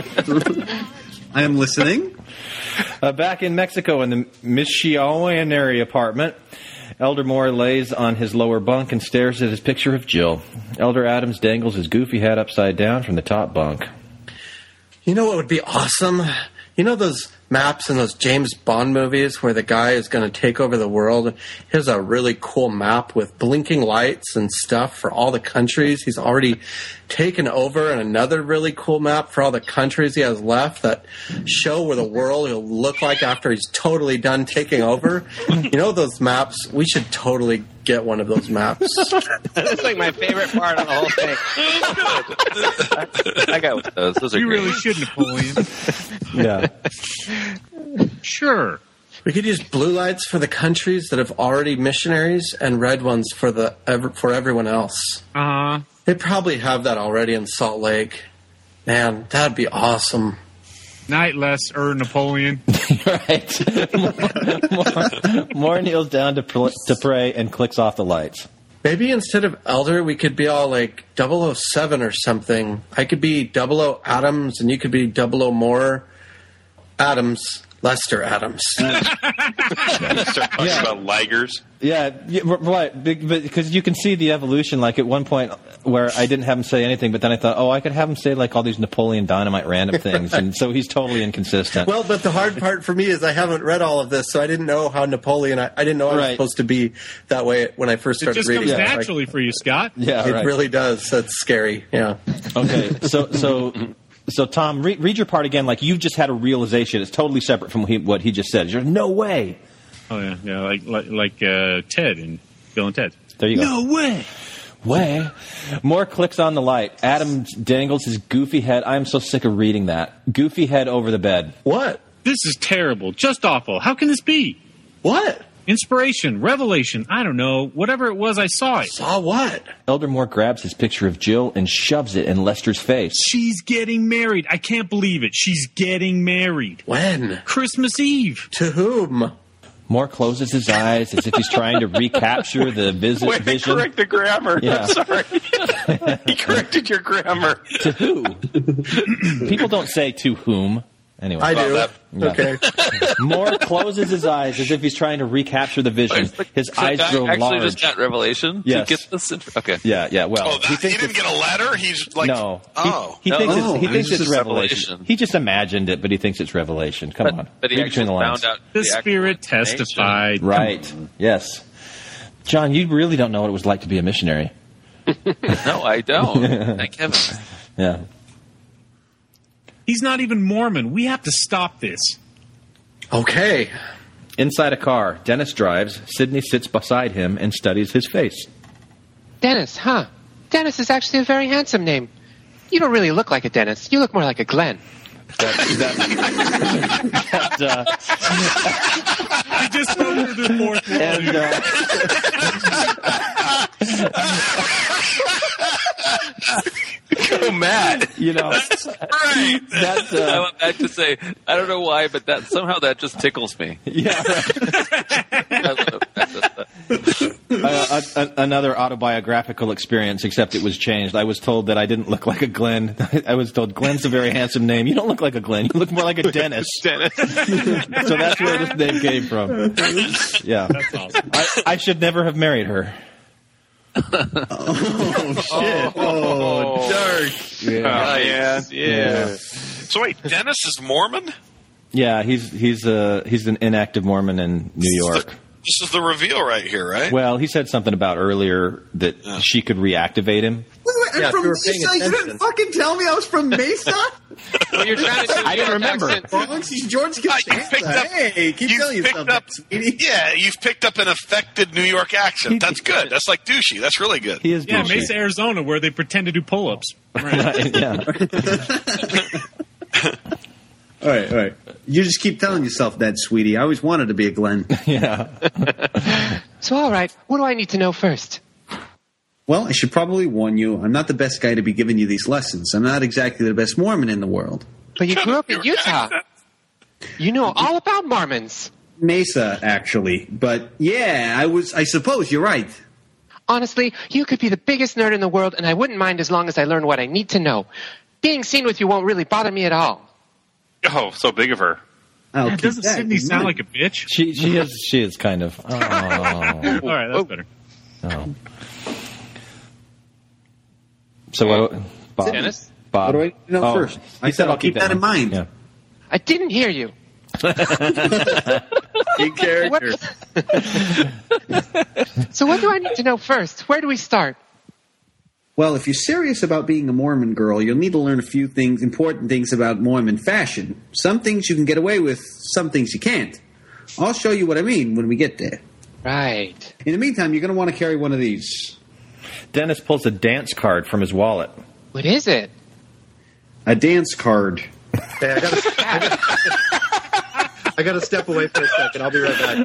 I am listening. Uh, back in Mexico in the missionary apartment, Elder Moore lays on his lower bunk and stares at his picture of Jill. Elder Adams dangles his goofy head upside down from the top bunk. You know what would be awesome? You know those maps in those James Bond movies where the guy is going to take over the world? Here's a really cool map with blinking lights and stuff for all the countries he's already taken over, and another really cool map for all the countries he has left that show where the world will look like after he's totally done taking over. You know those maps? We should totally get one of those maps. That's like my favorite part of the whole thing. I, I got those. Those are You great. really should, Napoleon. Yeah. Sure. We could use blue lights for the countries that have already missionaries and red ones for the ever, for everyone else. Uh-huh. They probably have that already in Salt Lake. Man, that'd be awesome. Night, Les, or Napoleon. Right. Moore, Moore kneels down to, pl- to pray and clicks off the lights. Maybe instead of Elder, we could be all like double oh seven or something. I could be double oh Adams, and you could be double oh Moore Adams. Lester Adams. Start talking Yeah. about ligers. Yeah, yeah, right. Because you can see the evolution. Like at one point, where I didn't have him say anything, but then I thought, oh, I could have him say like all these Napoleon Dynamite random things, and so he's totally inconsistent. Well, but the hard part for me is I haven't read all of this, so I didn't know how Napoleon. I, I didn't know I was Right. supposed to be that way when I first It started just reading. comes it. naturally for you, Scott. Yeah, it right. really does. That's scary. Yeah. Okay, so so so Tom, re- read your part again. Like you just had a realization. It's totally separate from what he, what he just said. You're no way. Oh yeah, yeah, like like, like uh, Ted and Bill and Ted. There you go. No way. Way. More clicks on the light. Adam dangles his goofy head. I'm so sick of reading that. Goofy head over the bed. What? This is terrible. Just awful. How can this be? What? Inspiration, revelation. I don't know. Whatever it was, I saw it. Saw what? Elder Moore grabs his picture of Jill and shoves it in Lester's face. She's getting married. I can't believe it. She's getting married. When? Christmas Eve. To whom? Moore closes his eyes as if he's trying to recapture the visit Wait, vision. correct the grammar. Yeah. I'm sorry. He corrected your grammar. To who? People don't say to whom. Anyway. I do. that- Yeah. Okay. Moore closes his eyes as if he's trying to recapture the vision. His So eyes Doc grow actually large. just got revelation Yes. to get this. Inf- okay. Yeah, yeah. Well, Oh, that, he he, thinks didn't it's, get a letter? He's like, no. oh. He, he No. thinks Oh, it's, he it's thinks it's just revelation. revelation. He just imagined it, but he thinks it's revelation. Come But, on. but he Read actually between the lines. found out The actual Spirit information. testified. Right. Yes. John, you really don't know what it was like to be a missionary. No, I don't. Thank heaven. Yeah. He's not even Mormon. We have to stop this. Okay. Inside a car, Dennis drives. Sidney sits beside him and studies his face. Dennis, huh? Dennis is actually a very handsome name. You don't really look like a Dennis. You look more like a Glenn. That, that, that, uh, We just spoke to the fourth one. and, uh, Go Matt. you know, Right. that's, I uh, went back to say, I don't know why, but that somehow that just tickles me. yeah. I love that. Uh, a, a, another autobiographical experience, except it was changed. I was told that I didn't look like a Glenn. I was told Glenn's a very handsome name. You don't look like a Glenn. You look more like a Dennis. Dennis. So that's where this name came from. Yeah. That's awesome. I, I should never have married her. Oh, shit. Oh, dark. Yeah. yeah. Yeah. So wait, Dennis is Mormon? Yeah, he's he's uh he's an inactive Mormon in New York. This is the reveal right here, right? Well, he said something about earlier that she could reactivate him. Wait, wait, I'm Yeah, from we were paying Mesa. You attention. didn't fucking tell me I was from Mesa? Well, you're trying to do I didn't New York remember. accent. Bronx, he's George Ah, you Costanza. picked up- Hey, keep you've telling picked yourself up- that, sweetie. Yeah, you've picked up an affected New York accent. That's good. That's like douchey. That's really good. He is Yeah, douchey. Mesa, Arizona, where they pretend to do pull-ups. Right, yeah. All right, all right. You just keep telling yourself that, sweetie. I always wanted to be a Glenn. Yeah. So, all right, what do I need to know first? Well, I should probably warn you, I'm not the best guy to be giving you these lessons. I'm not exactly the best Mormon in the world. But you grew up in Utah. You know all about Mormons. Mesa, actually. But yeah, I was. I suppose you're right. Honestly, you could be the biggest nerd in the world, and I wouldn't mind as long as I learn what I need to know. Being seen with you won't really bother me at all. Oh, so big of her. I'll Yeah, keep doesn't that Sydney in sound mind. like a bitch? She she is she is kind of. Oh. All right, that's better. Oh. So what? Bob. Dennis? Bob. What do I know Oh, first? he I said I'll keep keep that in mind. Yeah. I didn't hear you. In character. So what do I need to know first? Where do we start? Well, if you're serious about being a Mormon girl, you'll need to learn a few things, important things about Mormon fashion. Some things you can get away with, some things you can't. I'll show you what I mean when we get there. Right. In the meantime, you're going to want to carry one of these. Dennis pulls a dance card from his wallet. What is it? A dance card. Hey, I gotta, I, gotta, I gotta step away for a second. I'll be right back.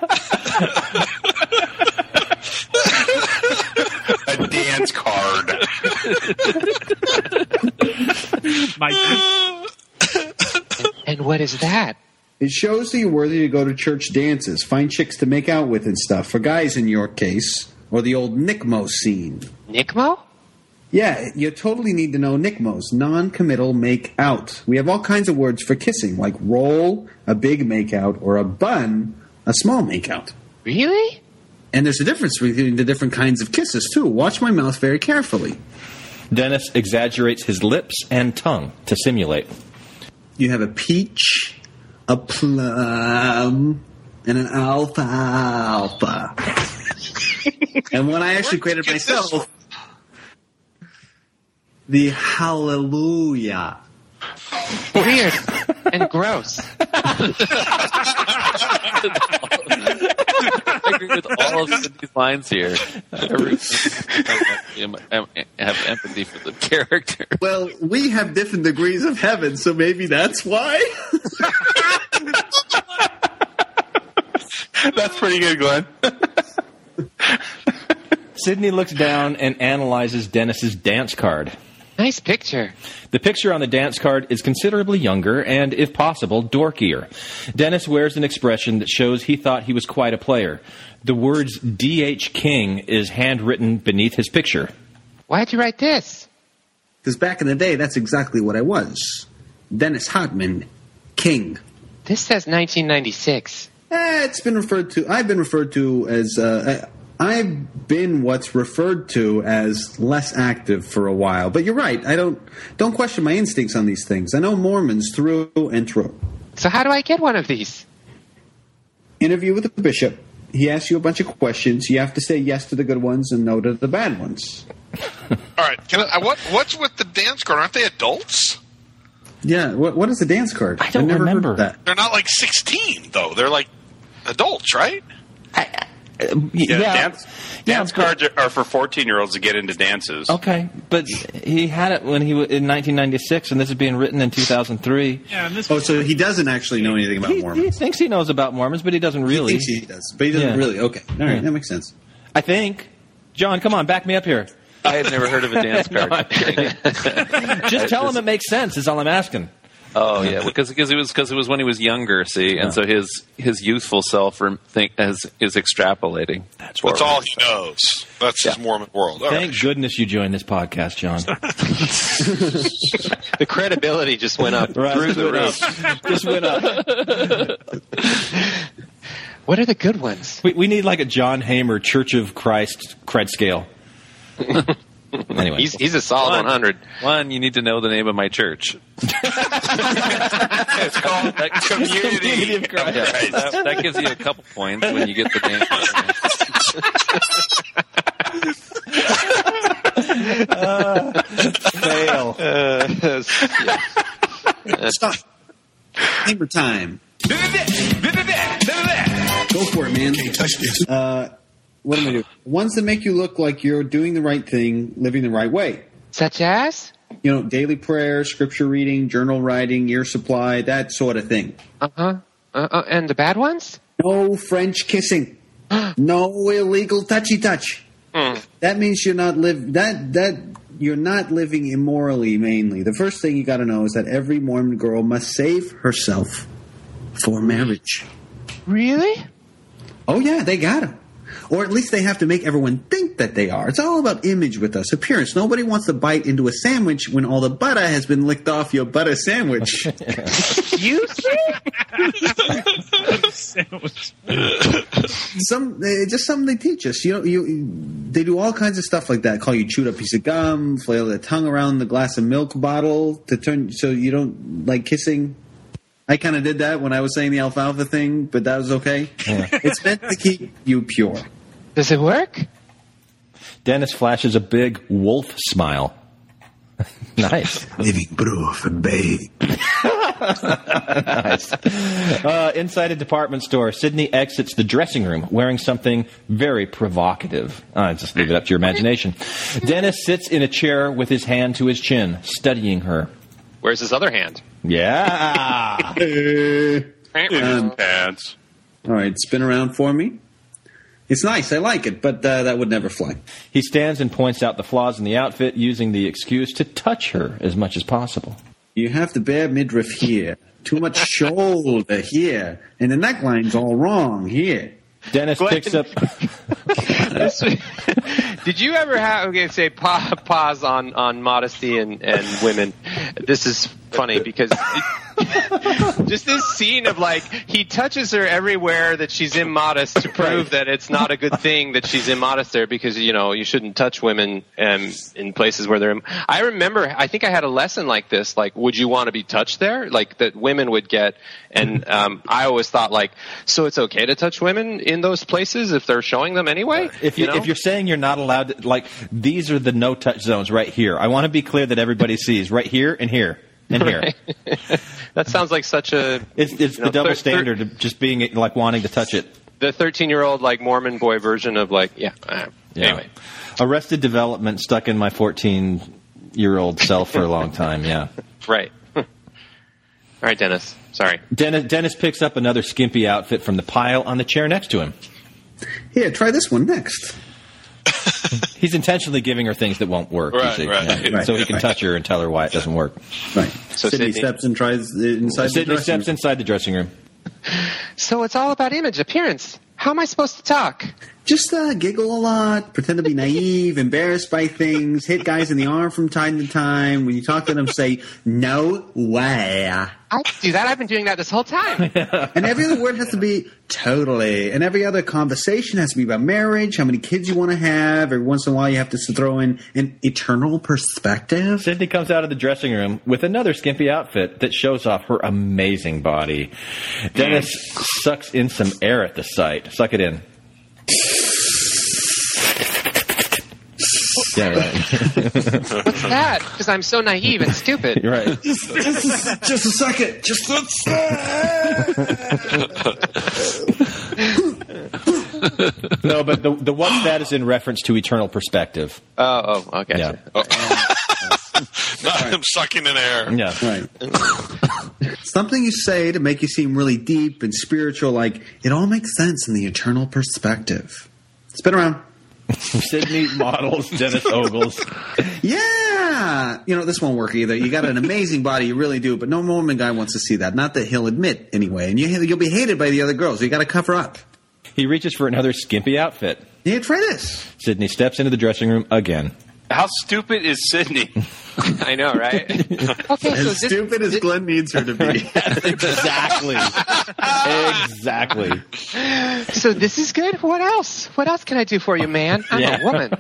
A dance card. My And what is that? It shows that you're worthy to go to church dances, find chicks to make out with and stuff. For guys, in your case, or the old Nickmo scene. Nickmo? Yeah, you totally need to know N C M Os, non-committal make-out. We have all kinds of words for kissing, like roll, a big make-out, or a bun, a small make-out. Really? And there's a difference between the different kinds of kisses, too. Watch my mouth very carefully. Dennis exaggerates his lips and tongue to simulate. You have a peach, a plum, and an alfalfa. And when I actually created myself, the hallelujah. Weird and gross. I agree with all of these lines here. I have empathy for the character. Well, we have different degrees of heaven, so maybe that's why. That's pretty good, Glenn. Sydney looks down and analyzes Dennis's dance card. Nice picture. The picture on the dance card is considerably younger and, if possible, dorkier. Dennis wears an expression that shows he thought he was quite a player. The words D H King is handwritten beneath his picture. Why'd you write this? Because back in the day, that's exactly what I was. Dennis Hotman, King. This says nineteen ninety-six. Eh, it's been referred to, I've been referred to as, uh, I've been what's referred to as less active for a while. But you're right, I don't, don't question my instincts on these things. I know Mormons through and through. So how do I get one of these? Interview with the bishop. He asks you a bunch of questions. You have to say yes to the good ones and no to the bad ones. All right, can I, what, what's with the dance card? Aren't they adults? Yeah, what, what is the dance card? I don't I've never remember heard of that. They're not like sixteen, though. They're like adults, right? I, uh, Yeah, yeah, dance, dance yeah, cards are, are for fourteen-year-olds to get into dances. Okay, but he had it when he was in nineteen ninety-six, and this is being written in two thousand three. Yeah, and this Oh, so he doesn't actually know anything about He, Mormons. he thinks he knows about Mormons, but he doesn't really. He thinks he does, but he doesn't Yeah. really. Okay, all right, Yeah. that makes sense. I think. John, come on, back me up here. I had never heard of a dance No, card. Just tell him it makes sense. Is all I'm asking. Oh yeah, because because it was because it was when he was younger. See, and Yeah. so his his youthful self rem- think as is extrapolating. That's all he knows. That's his Mormon world. All Thank right. goodness you joined this podcast, John. The credibility just went up Right, through the just roof. went up. Just went up. What are the good ones? We, we need like a John Hamer Church of Christ cred scale. Anyway, He's he's a solid One. one hundred. One, you need to know the name of my church. It's called Community of Christ. Yeah, that, that gives you a couple points when you get the name. uh, fail. Uh, Stop. Hammer time. Go for it, man. Can't touch this. Uh, what am I doing? Ones that make you look like you're doing the right thing, living the right way. Such as? You know, daily prayer, scripture reading, journal writing, year supply, that sort of thing. Uh-huh. Uh-uh. And the bad ones? No French kissing. No illegal touchy touch. hmm. That means you're not live that that you're not living immorally. Mainly, the first thing you got to know is that every Mormon girl must save herself for marriage. Really? Oh yeah, they got to. Or at least they have to make everyone think that they are. It's all about image with us, appearance. Nobody wants to bite into a sandwich when all the butter has been licked off your butter sandwich. You Some uh, just something they teach us. You know, you they do all kinds of stuff like that. Call you chewed up piece of gum, flail their tongue around the glass of milk bottle to turn so you don't like kissing. I kind of did that when I was saying the alfalfa thing, but that was okay. Yeah. It's meant to keep you pure. Does it work? Dennis flashes a big wolf smile. Nice. Living proof, babe. Nice. Uh, inside a department store, Sydney exits the dressing room wearing something very provocative. Uh, just leave it up to your imagination. Dennis sits in a chair with his hand to his chin, studying her. Where's his other hand? Yeah. Um, Pants. all right, spin around for me. It's nice. I like it, but uh, that would never fly. He stands and points out the flaws in the outfit, using the excuse to touch her as much as possible. You have the bare midriff here. Too much shoulder here. And the neckline's all wrong here. Dennis Glenn. picks up... This, Did you ever have? Okay, say pa- pause on on modesty and and women. This is funny because just this scene of like he touches her everywhere that she's immodest to prove that it's not a good thing that she's immodest there, because you know you shouldn't touch women um, in places where they're. I remember I think I had a lesson like this, like would you want to be touched there, like that women would get, and um, I always thought like, so it's okay to touch women in those places if they're showing them anyway. If you, you know? if you're saying you're not allowed to, like these are the no touch zones right here. I want to be clear that everybody sees right here and here. And here. Right. That sounds like such a... It's, it's the know, double thir- standard thir- of just being, like, wanting to touch it. The thirteen-year-old, like, Mormon boy version of, like, yeah. Uh, Yeah. Anyway. Arrested Development stuck in my fourteen-year-old self for a long time, yeah. Right. All right, Dennis. Sorry. Dennis, Dennis picks up another skimpy outfit from the pile on the chair next to him. Here, try this one next. He's intentionally giving her things that won't work, Right, you see. right. Yeah. Right. So he can touch her and tell her why it doesn't work. Right. So Sydney Sydney- steps and tries it inside the Sydney dressing steps room. inside the dressing room. So it's all about image, appearance. How am I supposed to talk? Just uh, giggle a lot, pretend to be naive, embarrassed by things, hit guys in the arm from time to time. When you talk to them, say, no way. I do that. I've been doing that this whole time. And every other word has to be totally. And every other conversation has to be about marriage, how many kids you want to have. Every once in a while, you have to throw in an eternal perspective. Sydney comes out of the dressing room with another skimpy outfit that shows off her amazing body. Dennis sucks in some air at the sight. Suck it in. Yeah, right. What's that? Because I'm so naive and stupid. You're right. Just, just, just a second. Just a second. No, but the the what's that is in reference to eternal perspective. Oh, oh, okay. Yeah. Not him sucking in air. Yeah. Right. Something you say to make you seem really deep and spiritual, like it all makes sense in the eternal perspective. Spin around. Sydney models Dennis Ogles. Yeah. You know, this won't work either. You got an amazing body, you really do, but no Mormon guy wants to see that. Not that he'll admit, anyway. And you, you'll be hated by the other girls. You got to cover up. He reaches for another skimpy outfit. Yeah, try this. Sydney steps into the dressing room again. How stupid is Sydney? I know, right? Okay, so As stupid as Glenn needs her to be. Exactly. Exactly. So this is good? What else? What else can I do for you, man? I'm Yeah. a woman.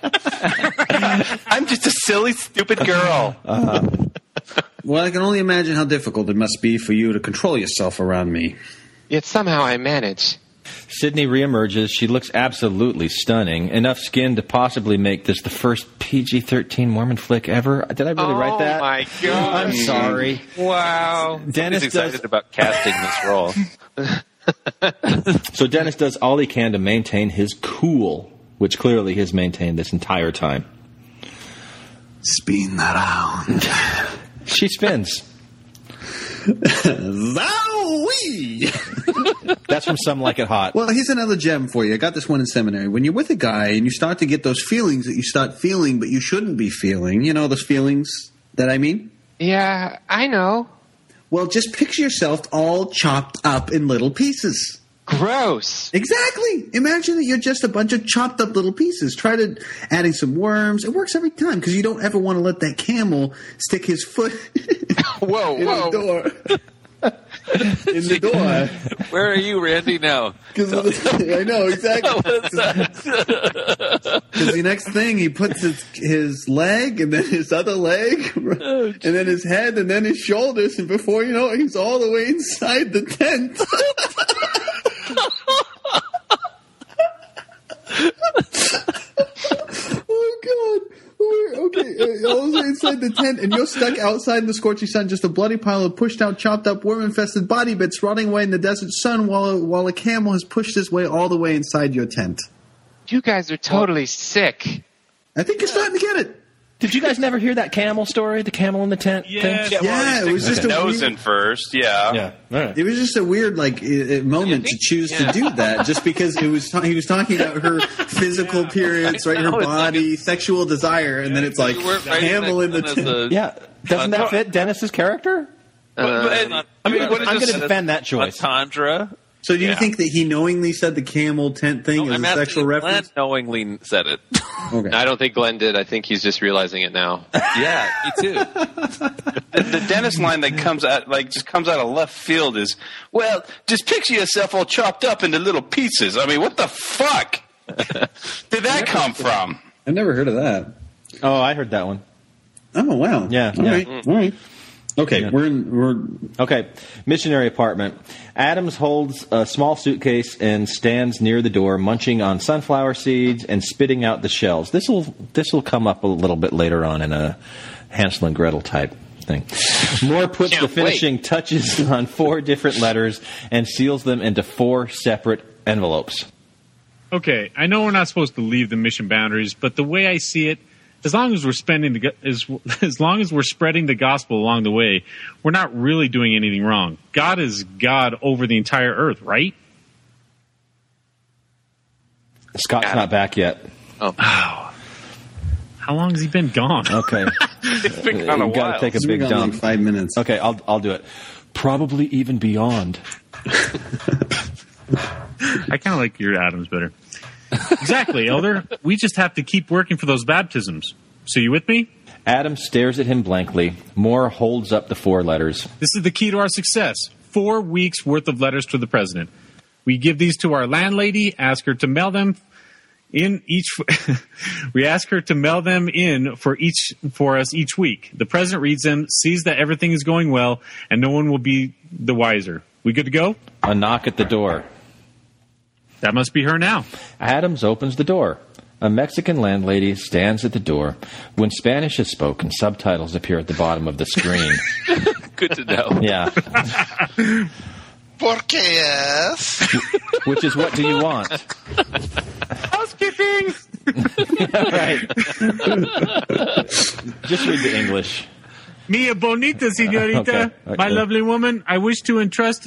I'm just a silly, stupid girl. Uh-huh. Well, I can only imagine how difficult it must be for you to control yourself around me. Yet somehow I manage. Sydney reemerges. She looks absolutely stunning. Enough skin to possibly make this the first P G thirteen Mormon flick ever. Did I really oh write that? Oh, my God. I'm sorry. Wow. Dennis He's does, excited about casting this role. so Dennis does all he can to maintain his cool, which clearly he's maintained this entire time. Spin that out. She spins. Zowie! That's from Some Like It Hot. Well, here's another gem for you. I got this one in seminary. When you're with a guy and you start to get those feelings that you start feeling but you shouldn't be feeling, you know those feelings that I mean? Yeah, I know. Well, just picture yourself all chopped up in little pieces. Gross. Exactly. Imagine that you're just a bunch of chopped up little pieces. Try to adding some worms. It works every time because you don't ever want to let that camel stick his foot whoa, in whoa. the door. in the door. Where are you, Randy, now? I know, exactly. Because the next thing, he puts his, his leg, and then his other leg, and then his head, and then his shoulders, and before you know it, he's all the way inside the tent. Oh, God. Okay, uh, all the way inside the tent, and you're stuck outside in the scorching sun, just a bloody pile of pushed out, chopped up, worm-infested body bits rotting away in the desert sun while a, while a camel has pushed his way all the way inside your tent. You guys are totally sick. I think you're starting to get it. Did you guys never hear that camel story? The camel in the tent Yeah, thing? yeah, well, it was just a nose weird- in first. Yeah, Yeah. All right. It was just a weird like i- i- moment to choose to do that, just because it was ta- he was talking about her physical appearance, right? Her know, it's body, sexual desire, and then it's like You weren't writing camel in the that tent. as a- Yeah. Doesn't that fit Dennis's character? Uh, I mean, what is I'm this? going to defend that choice. A tundra. So do you Yeah. think that he knowingly said the camel tent thing No, as I'm a asking sexual if reference? Glenn knowingly said it. Okay. I don't think Glenn did. I think he's just realizing it now. Yeah, me too. The, the Dennis line that comes out, like, just comes out of left field is, well, just picture yourself all chopped up into little pieces. I mean, what the fuck did that come from? I've never heard of that. Oh, I heard that one. Oh, wow. Yeah. All yeah. right. All right. Okay, Yeah. we're in, we're Okay, missionary apartment. Adams holds a small suitcase and stands near the door, munching on sunflower seeds and spitting out the shells. This will this will come up a little bit later on in a Hansel and Gretel type thing. Moore puts Can't the finishing wait. touches on four different letters and seals them into four separate envelopes. Okay, I know we're not supposed to leave the mission boundaries, but the way I see it, as long as we're spending the go- as as long as we're spreading the gospel along the way, we're not really doing anything wrong. God is God over the entire earth, right? Scott's not back yet. Oh. How long has he been gone? Okay. It's been kind of You've got to wild. take a It's big been dump. like five minutes. Okay, I'll I'll do it. Probably even beyond. I kind of like your Adams better. Exactly, Elder. We just have to keep working for those baptisms. So you with me? Adam stares at him blankly. Moore holds up the four letters. This is the key to our success. Four weeks worth of letters to the president. We give these to our landlady, ask her to mail them in each we ask her to mail them in for each for us each week. The president reads them, sees that everything is going well, and no one will be the wiser. We good to go? A knock at the door. That must be her now. Adams opens the door. A Mexican landlady stands at the door. When Spanish is spoken, subtitles appear at the bottom of the screen. Good to know. Yeah. Porque es. Which is, what do you want? Housekeeping! Right. Just read the English. Mia bonita, señorita. Okay, okay. My lovely woman, I wish to entrust...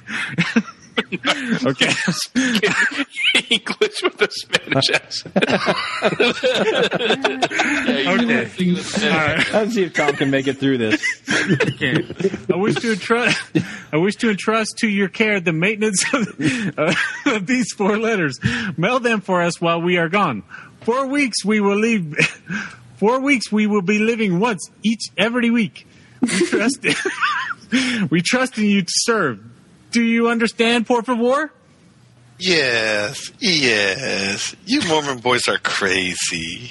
Okay. English with a Spanish accent. Okay. All right. Let's see if Tom can make it through this. Okay. I wish to entrust. I wish to entrust to your care the maintenance of, uh, of these four letters. Mail them for us while we are gone. Four weeks we will leave. Four weeks we will be living once each every week. We trust. We trust in you to serve. Do you understand, por favor? Yes, yes. You Mormon boys are crazy.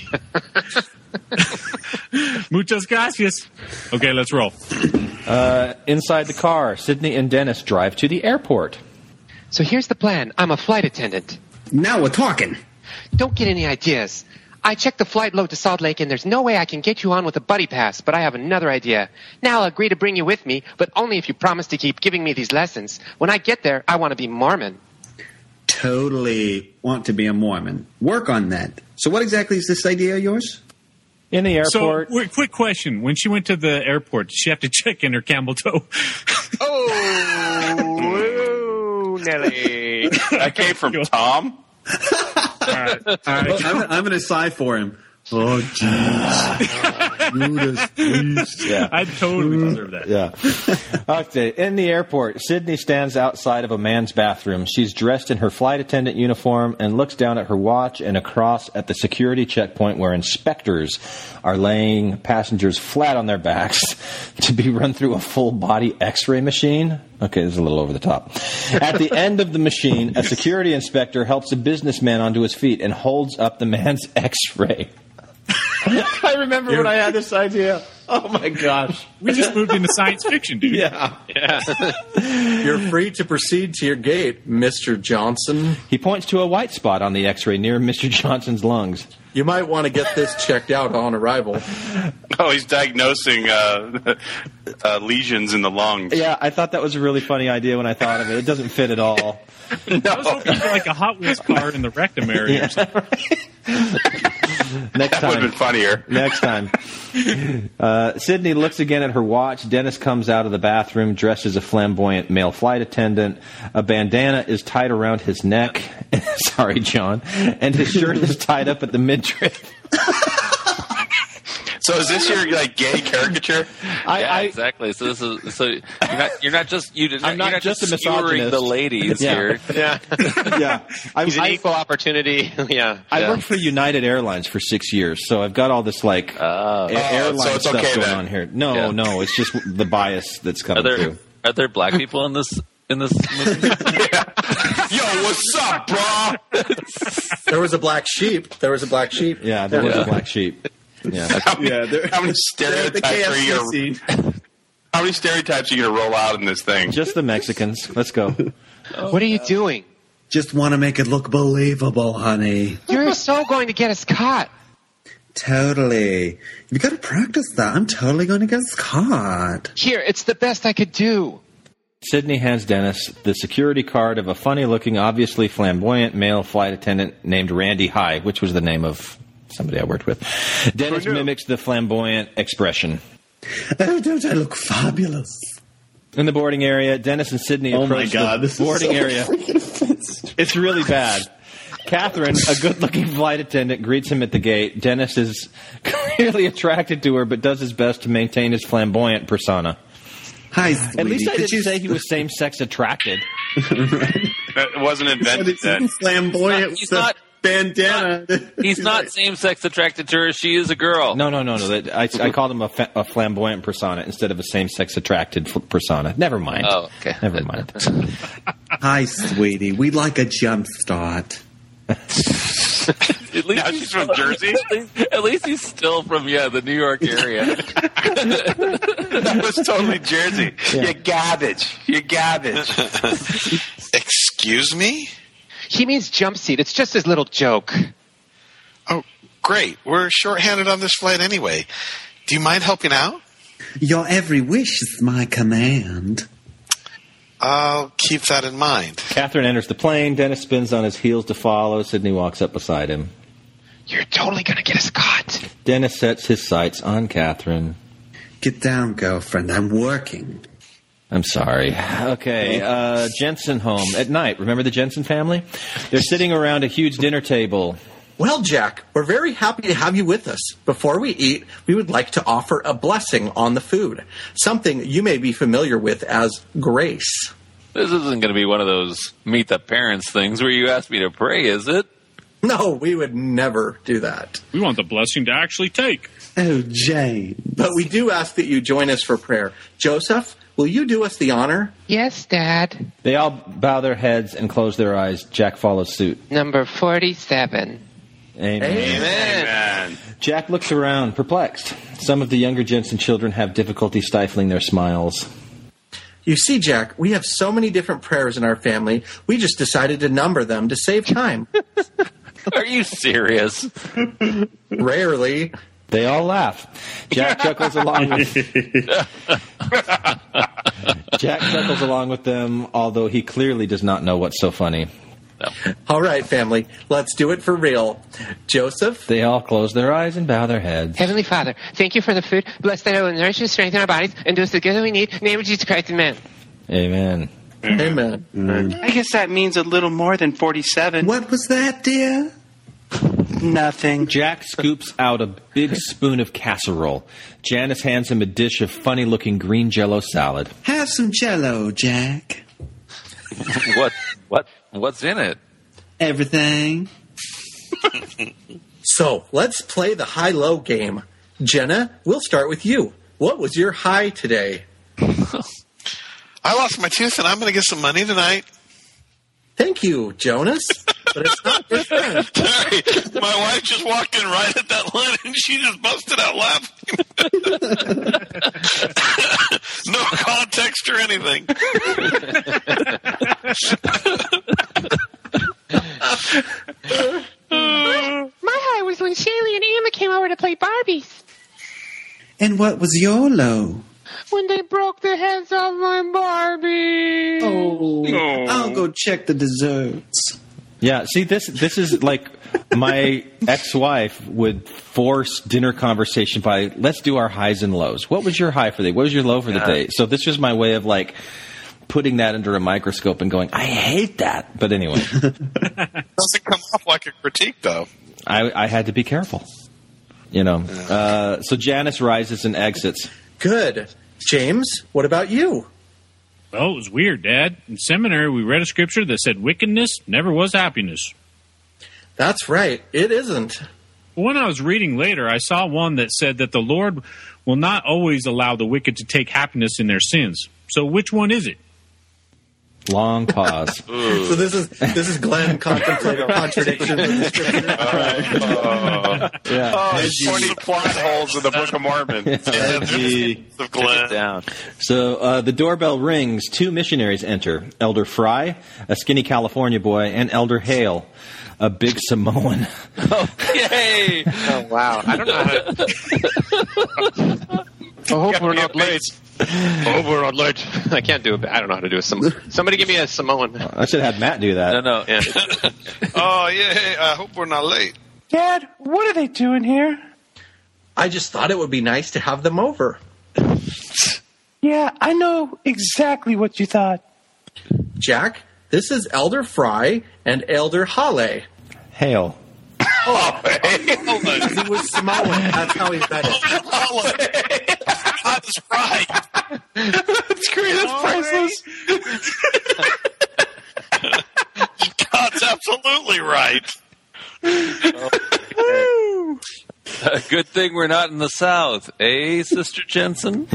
Muchas gracias. Okay, let's roll. Uh, inside the car, Sydney and Dennis drive to the airport. So here's the plan. I'm a flight attendant. Now we're talking. Don't get any ideas. I checked the flight load to Salt Lake, and there's no way I can get you on with a buddy pass, but I have another idea. Now I'll agree to bring you with me, but only if you promise to keep giving me these lessons. When I get there, I want to be Mormon. Totally want to be a Mormon. Work on that. So what exactly is this idea of yours? In the airport. So, wait, quick question. When she went to the airport, did she have to check in her camel toe? Oh, Nelly. That came from Tom. All right. All right. I'm, I'm going to sigh for him. Oh, jeez. Judas, please. Yeah. I totally deserve that. Yeah. Okay. In the airport, Sydney stands outside of a man's bathroom. She's dressed in her flight attendant uniform and looks down at her watch and across at the security checkpoint where inspectors are laying passengers flat on their backs to be run through a full body x-ray machine. Okay, this is a little over the top. At the end of the machine, a security inspector helps a businessman onto his feet and holds up the man's x-ray. I remember when I had this idea. Oh, my gosh. We just moved into science fiction, dude. Yeah. Yeah. You're free to proceed to your gate, Mister Johnson. He points to a white spot on the x-ray near Mister Johnson's lungs. You might want to get this checked out on arrival. Oh, he's diagnosing uh, uh, lesions in the lungs. Yeah, I thought that was a really funny idea when I thought of it. It doesn't fit at all. I was hoping for like a Hot Wheels car in the rectum area Yeah. or something. Next That would have time. been funnier. Next time. Uh, Sydney looks again at her watch. Dennis comes out of the bathroom dressed as a flamboyant male flight attendant. A bandana is tied around his neck. Sorry, John. And his shirt is tied up at the midriff. So is this your like gay caricature? I, yeah, I, exactly. So this is so you're not you're not just you. I'm not, you're not just, just a misogynist. the ladies yeah. here. Yeah, yeah. I, He's an I, equal opportunity. yeah. I yeah. worked for United Airlines for six years, so I've got all this like uh, a- airline so it's stuff okay going then. on here. No, Yeah. no, it's just the bias that's coming Are there through. are there black people in this in this movie? Yo, what's up, bro? There was a black sheep. There was a black sheep. Yeah, there was Yeah. a black sheep. Yeah. How many, Yeah, they're- how many They're at the stereotypes K F are C you scene. gonna, How many stereotypes are you gonna roll out in this thing? Just the Mexicans. Let's go. What are you doing? Just want to make it look believable, honey. You're so going to get us caught. Totally. You got to practice that. I'm totally going to get us caught. Here, it's the best I could do. Sydney hands Dennis the security card of a funny-looking, obviously flamboyant male flight attendant named Randy High, which was the name of somebody I worked with. Dennis mimics the flamboyant expression. Oh, don't I look fabulous? In the boarding area, Dennis and Sydney Oh approach my God, the this is boarding so area. It's really bad. Catherine, a good-looking flight attendant, greets him at the gate. Dennis is clearly attracted to her, but does his best to maintain his flamboyant persona. Hi, At least I Could didn't you say he was same-sex attracted. That wasn't invented then. flamboyant He's with a not- bandana. He's not same-sex attracted to her. She is a girl. No, no, no, no. That, I, I called him a, fa- a flamboyant persona instead of a same-sex attracted f- persona. Never mind. Oh, okay. Never mind. Hi, sweetie. We'd like a jump start. At least Now he's she's from still- Jersey? At least, at least he's still from yeah the New York area. That was totally Jersey. You're garbage. You're garbage. Excuse me? He means jump seat. It's just his little joke. Oh, great. We're shorthanded on this flight anyway. Do you mind helping out? Your every wish is my command. I'll keep that in mind. Catherine enters the plane. Dennis spins on his heels to follow. Sydney walks up beside him. You're totally going to get us caught. Dennis sets his sights on Catherine. Get down, girlfriend. I'm working. I'm sorry. Okay, uh, Jensen home at night. Remember the Jensen family? They're sitting around a huge dinner table. Well, Jack, we're very happy to have you with us. Before we eat, we would like to offer a blessing on the food, something you may be familiar with as grace. This isn't going to be one of those meet the parents things where you ask me to pray, is it? No, we would never do that. We want the blessing to actually take. Oh, Jane. But we do ask that you join us for prayer. Joseph, will you do us the honor? Yes, Dad. They all bow their heads and close their eyes. Jack follows suit. Number forty-seven. Amen. Amen. Jack looks around, perplexed. Some of the younger Jensen children have difficulty stifling their smiles. You see, Jack, we have so many different prayers in our family, we just decided to number them to save time. Are you serious? Rarely. They all laugh. Jack chuckles along with Jack chuckles along with them, although he clearly does not know what's so funny. No. All right, family, let's do it for real. Joseph? They all close their eyes and bow their heads. Heavenly Father, thank you for the food. Bless that it will nourish and strengthen our bodies and do us the good that we need. In the name of Jesus Christ, amen. Amen. Amen. Mm. I guess that means a little more than forty-seven. What was that, dear? Nothing. Jack scoops out a big spoon of casserole. Janice hands him a dish of funny-looking green Jell-O salad. Have some Jell-O, Jack. what? What? What's in it? Everything. So, let's play the high-low game. Jenna, we'll start with you. What was your high today? I lost my tooth and I'm going to get some money tonight. Thank you, Jonas. But it's not your turn. Sorry, my wife just walked in right at that line and she just busted out laughing. No context or anything. my, my high was when Shaylee and Emma came over to play Barbies. And what was your low? When they broke the heads off my Barbie. Oh, Oh. I'll go check the desserts. Yeah, see, this this is like my ex-wife would force dinner conversation by, let's do our highs and lows. What was your high for the day? What was your low for the Yeah. day? So this was my way of, like, putting that under a microscope and going, I hate that. But anyway. Doesn't come off like a critique, though. I, I had to be careful. You know. Uh, so Janice rises and exits. Good. James, what about you? Well, it was weird, Dad. In seminary, we read a scripture that said wickedness never was happiness. That's right. It isn't. When I was reading later, I saw one that said that the Lord will not always allow the wicked to take happiness in their sins. So which one is it? Long pause. So this is this is Glenn contemplating contradictions in the scripture. Uh, yeah. Oh, there's twenty plot holes in the Book of Mormon. Edgy. Of Glenn. Down. So uh, the doorbell rings. Two missionaries enter. Elder Fry, a skinny California boy, and Elder Hale, a big Samoan. Okay. Oh, wow. I don't know how to... I hope we're not late. I hope we're not late. I can't do it. I don't know how to do a Samoan. Somebody give me a Samoan. I should have had Matt do that. No, no. Yeah. Oh, yeah, hey, I hope we're not late. Dad, what are they doing here? I just thought it would be nice to have them over. Yeah, I know exactly what you thought. Jack, this is Elder Fry and Elder Hale. Hale. Oh, he was Samoan. That's how he said it. That's right. That's great. That's priceless. God's absolutely right. Oh. Uh, good thing we're not in the South, eh, Sister Jensen?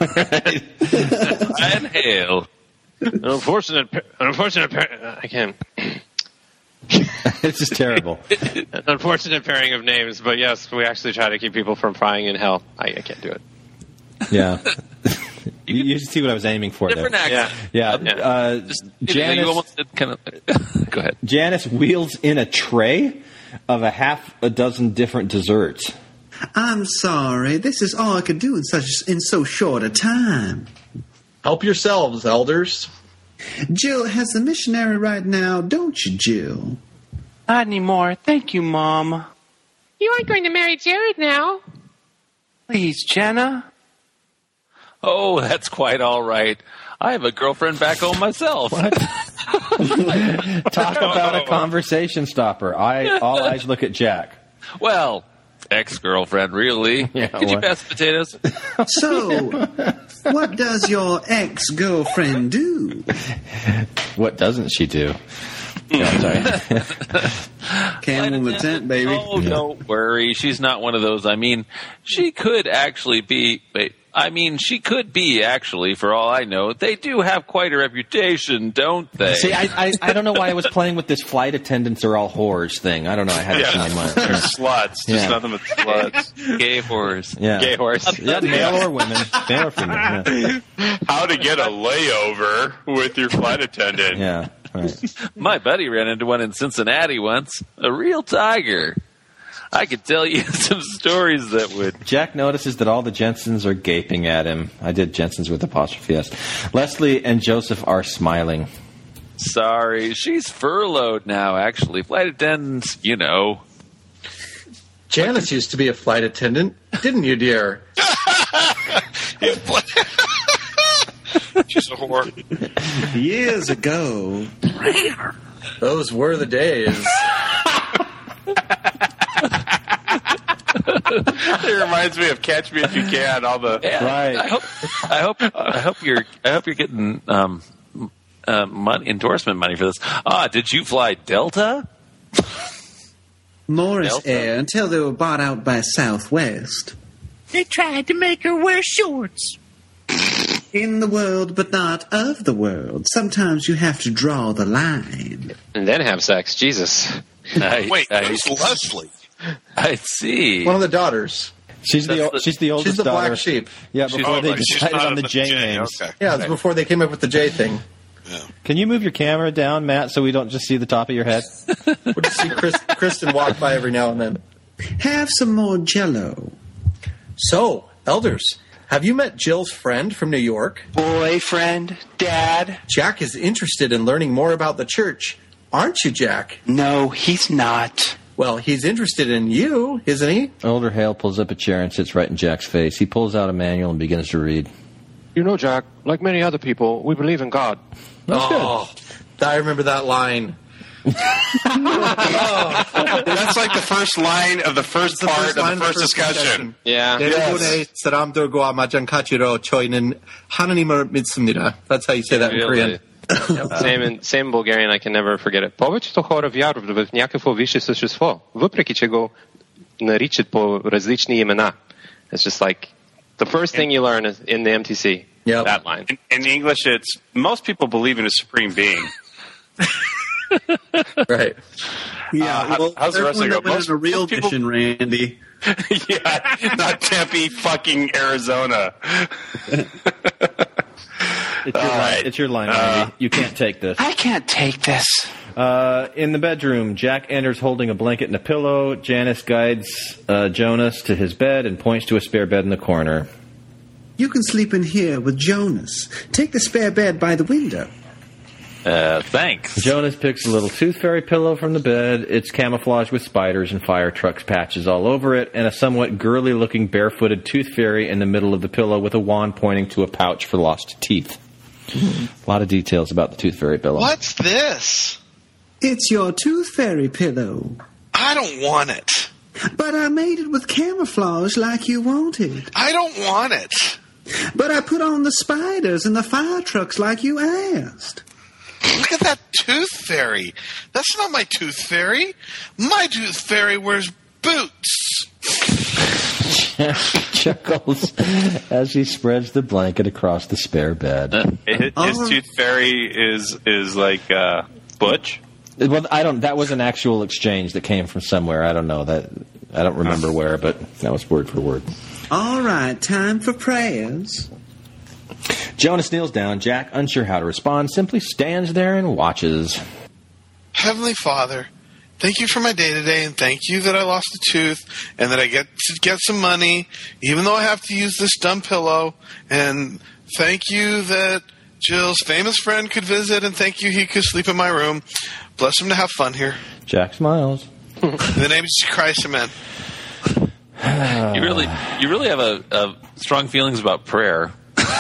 And Hale. An unfortunate, an unfortunate. I can't. It's just terrible. An unfortunate pairing of names, but yes, we actually try to keep people from frying in hell. I, I can't do it. Yeah. you, you see what I was aiming for Different there. accent. Yeah. Yeah. Uh, Just, Janice, you almost did kind of. Go ahead. Janice wheels in a tray of a half a dozen different desserts. I'm sorry. This is all I could do in such in so short a time. Help yourselves, elders. Jill has a missionary right now, don't you, Jill? Not anymore. Thank you, Mom. You aren't going to marry Jared now. Please, Jenna. Oh, that's quite all right. I have a girlfriend back home myself. Talk about a conversation stopper. I all eyes look at Jack. Well, ex-girlfriend, really. Yeah, Could you what? pass the potatoes? So, what does your ex-girlfriend do? What doesn't she do? No, I'm sorry. Candle in the tent, baby. Oh, don't worry. She's not one of those. I mean, she could actually be. Wait, I mean, she could be, actually, for all I know. They do have quite a reputation, don't they? See, I, I I don't know why I was playing with this flight attendants are all whores thing. I don't know. I had it in my mind. They're sluts. Just Yeah. nothing but sluts. Gay whores. Yeah. Gay horse. Yeah, male or women. Male or female. Yeah. How to get a layover with your flight attendant. Yeah. Right. My buddy ran into one in Cincinnati once. A real tiger. I could tell you some stories that would... Jack notices that all the Jensens are gaping at him. I did Jensens with apostrophe S. Leslie and Joseph are smiling. Sorry, she's furloughed now, actually. Flight attendants, you know. Janice used to be a flight attendant, didn't you, dear? She's a whore. Years ago. Those were the days. It reminds me of Catch Me If You Can. All the Yeah, Right. I hope. I hope. I hope you're. I hope you're getting um, uh, money, endorsement money for this. Ah, did you fly Delta? Morris Delta? Air until they were bought out by Southwest. They tried to make her wear shorts. In the world, but not of the world. Sometimes you have to draw the line. And then have sex. Jesus. I, Wait, I, who's Leslie? I see. One of the daughters. She's the, That's the- she's the oldest She's the daughter. black sheep. Yeah, She's- before Oh, they right, she's decided not on in the the J J, names. okay. Yeah, it's before they came up with the J thing. Can you move your camera down, Matt, so we don't just see the top of your head? We'll just see Chris, Kristen walk by every now and then. Have some more Jell-O. So, elders, have you met Jill's friend from New York? Boyfriend, Dad. Jack is interested in learning more about the church. Aren't you, Jack? No, he's not. Well, he's interested in you, isn't he? Older Hale pulls up a chair and sits right in Jack's face. He pulls out a manual and begins to read. You know, Jack, like many other people, we believe in God. That's oh, I remember that line. That's like the first line of the first the part first of line the of first the first discussion. Yeah. 대부분의 사람들과 마찬가지로 저희는 하나님을 믿습니다. That's how you say that in Really? Korean. Same in same Bulgarian, I can never forget it. Повечето хора вярват в някакво висше същество, въпреки че го наричат по различни имена. It's just like the first thing you learn is in the M T C. Yep. That line. In, in English, it's most people believe in a supreme being. Right. Yeah, Uh, how- well, how's the rest of everyone it go? living Most- in a real most people- mission, Randy. Yeah, not Tempe, fucking Arizona. It's your, All line, right. it's your line, Randy. You can't take this. I can't take this. Uh, in the bedroom, Jack enters holding a blanket and a pillow. Janice guides uh, Jonas to his bed and points to a spare bed in the corner. You can sleep in here with Jonas. Take the spare bed by the window. Uh, thanks. Jonas picks a little tooth fairy pillow from the bed. It's camouflaged with spiders and fire trucks patches all over it, and a somewhat girly-looking barefooted tooth fairy in the middle of the pillow with a wand pointing to a pouch for lost teeth. A lot of details about the tooth fairy pillow. What's this? It's your tooth fairy pillow. I don't want it. But I made it with camouflage like you wanted. I don't want it. But I put on the spiders and the fire trucks like you asked. Look at that tooth fairy. That's not my tooth fairy. My tooth fairy wears boots. Chuckles as he spreads the blanket across the spare bed. His, his tooth fairy is is like uh, Butch. Well, I don't. That was an actual exchange that came from somewhere. I don't know that. I don't remember where, but that was word for word. All right, time for prayers. Jonas kneels down. Jack, unsure how to respond, simply stands there and watches. Heavenly Father, thank you for my day today, and thank you that I lost a tooth and that I get to get some money, even though I have to use this dumb pillow. And thank you that Jill's famous friend could visit, and thank you he could sleep in my room. Bless him to have fun here. Jack smiles. In the name of Jesus Christ, amen. You really, you really have a, a strong feelings about prayer.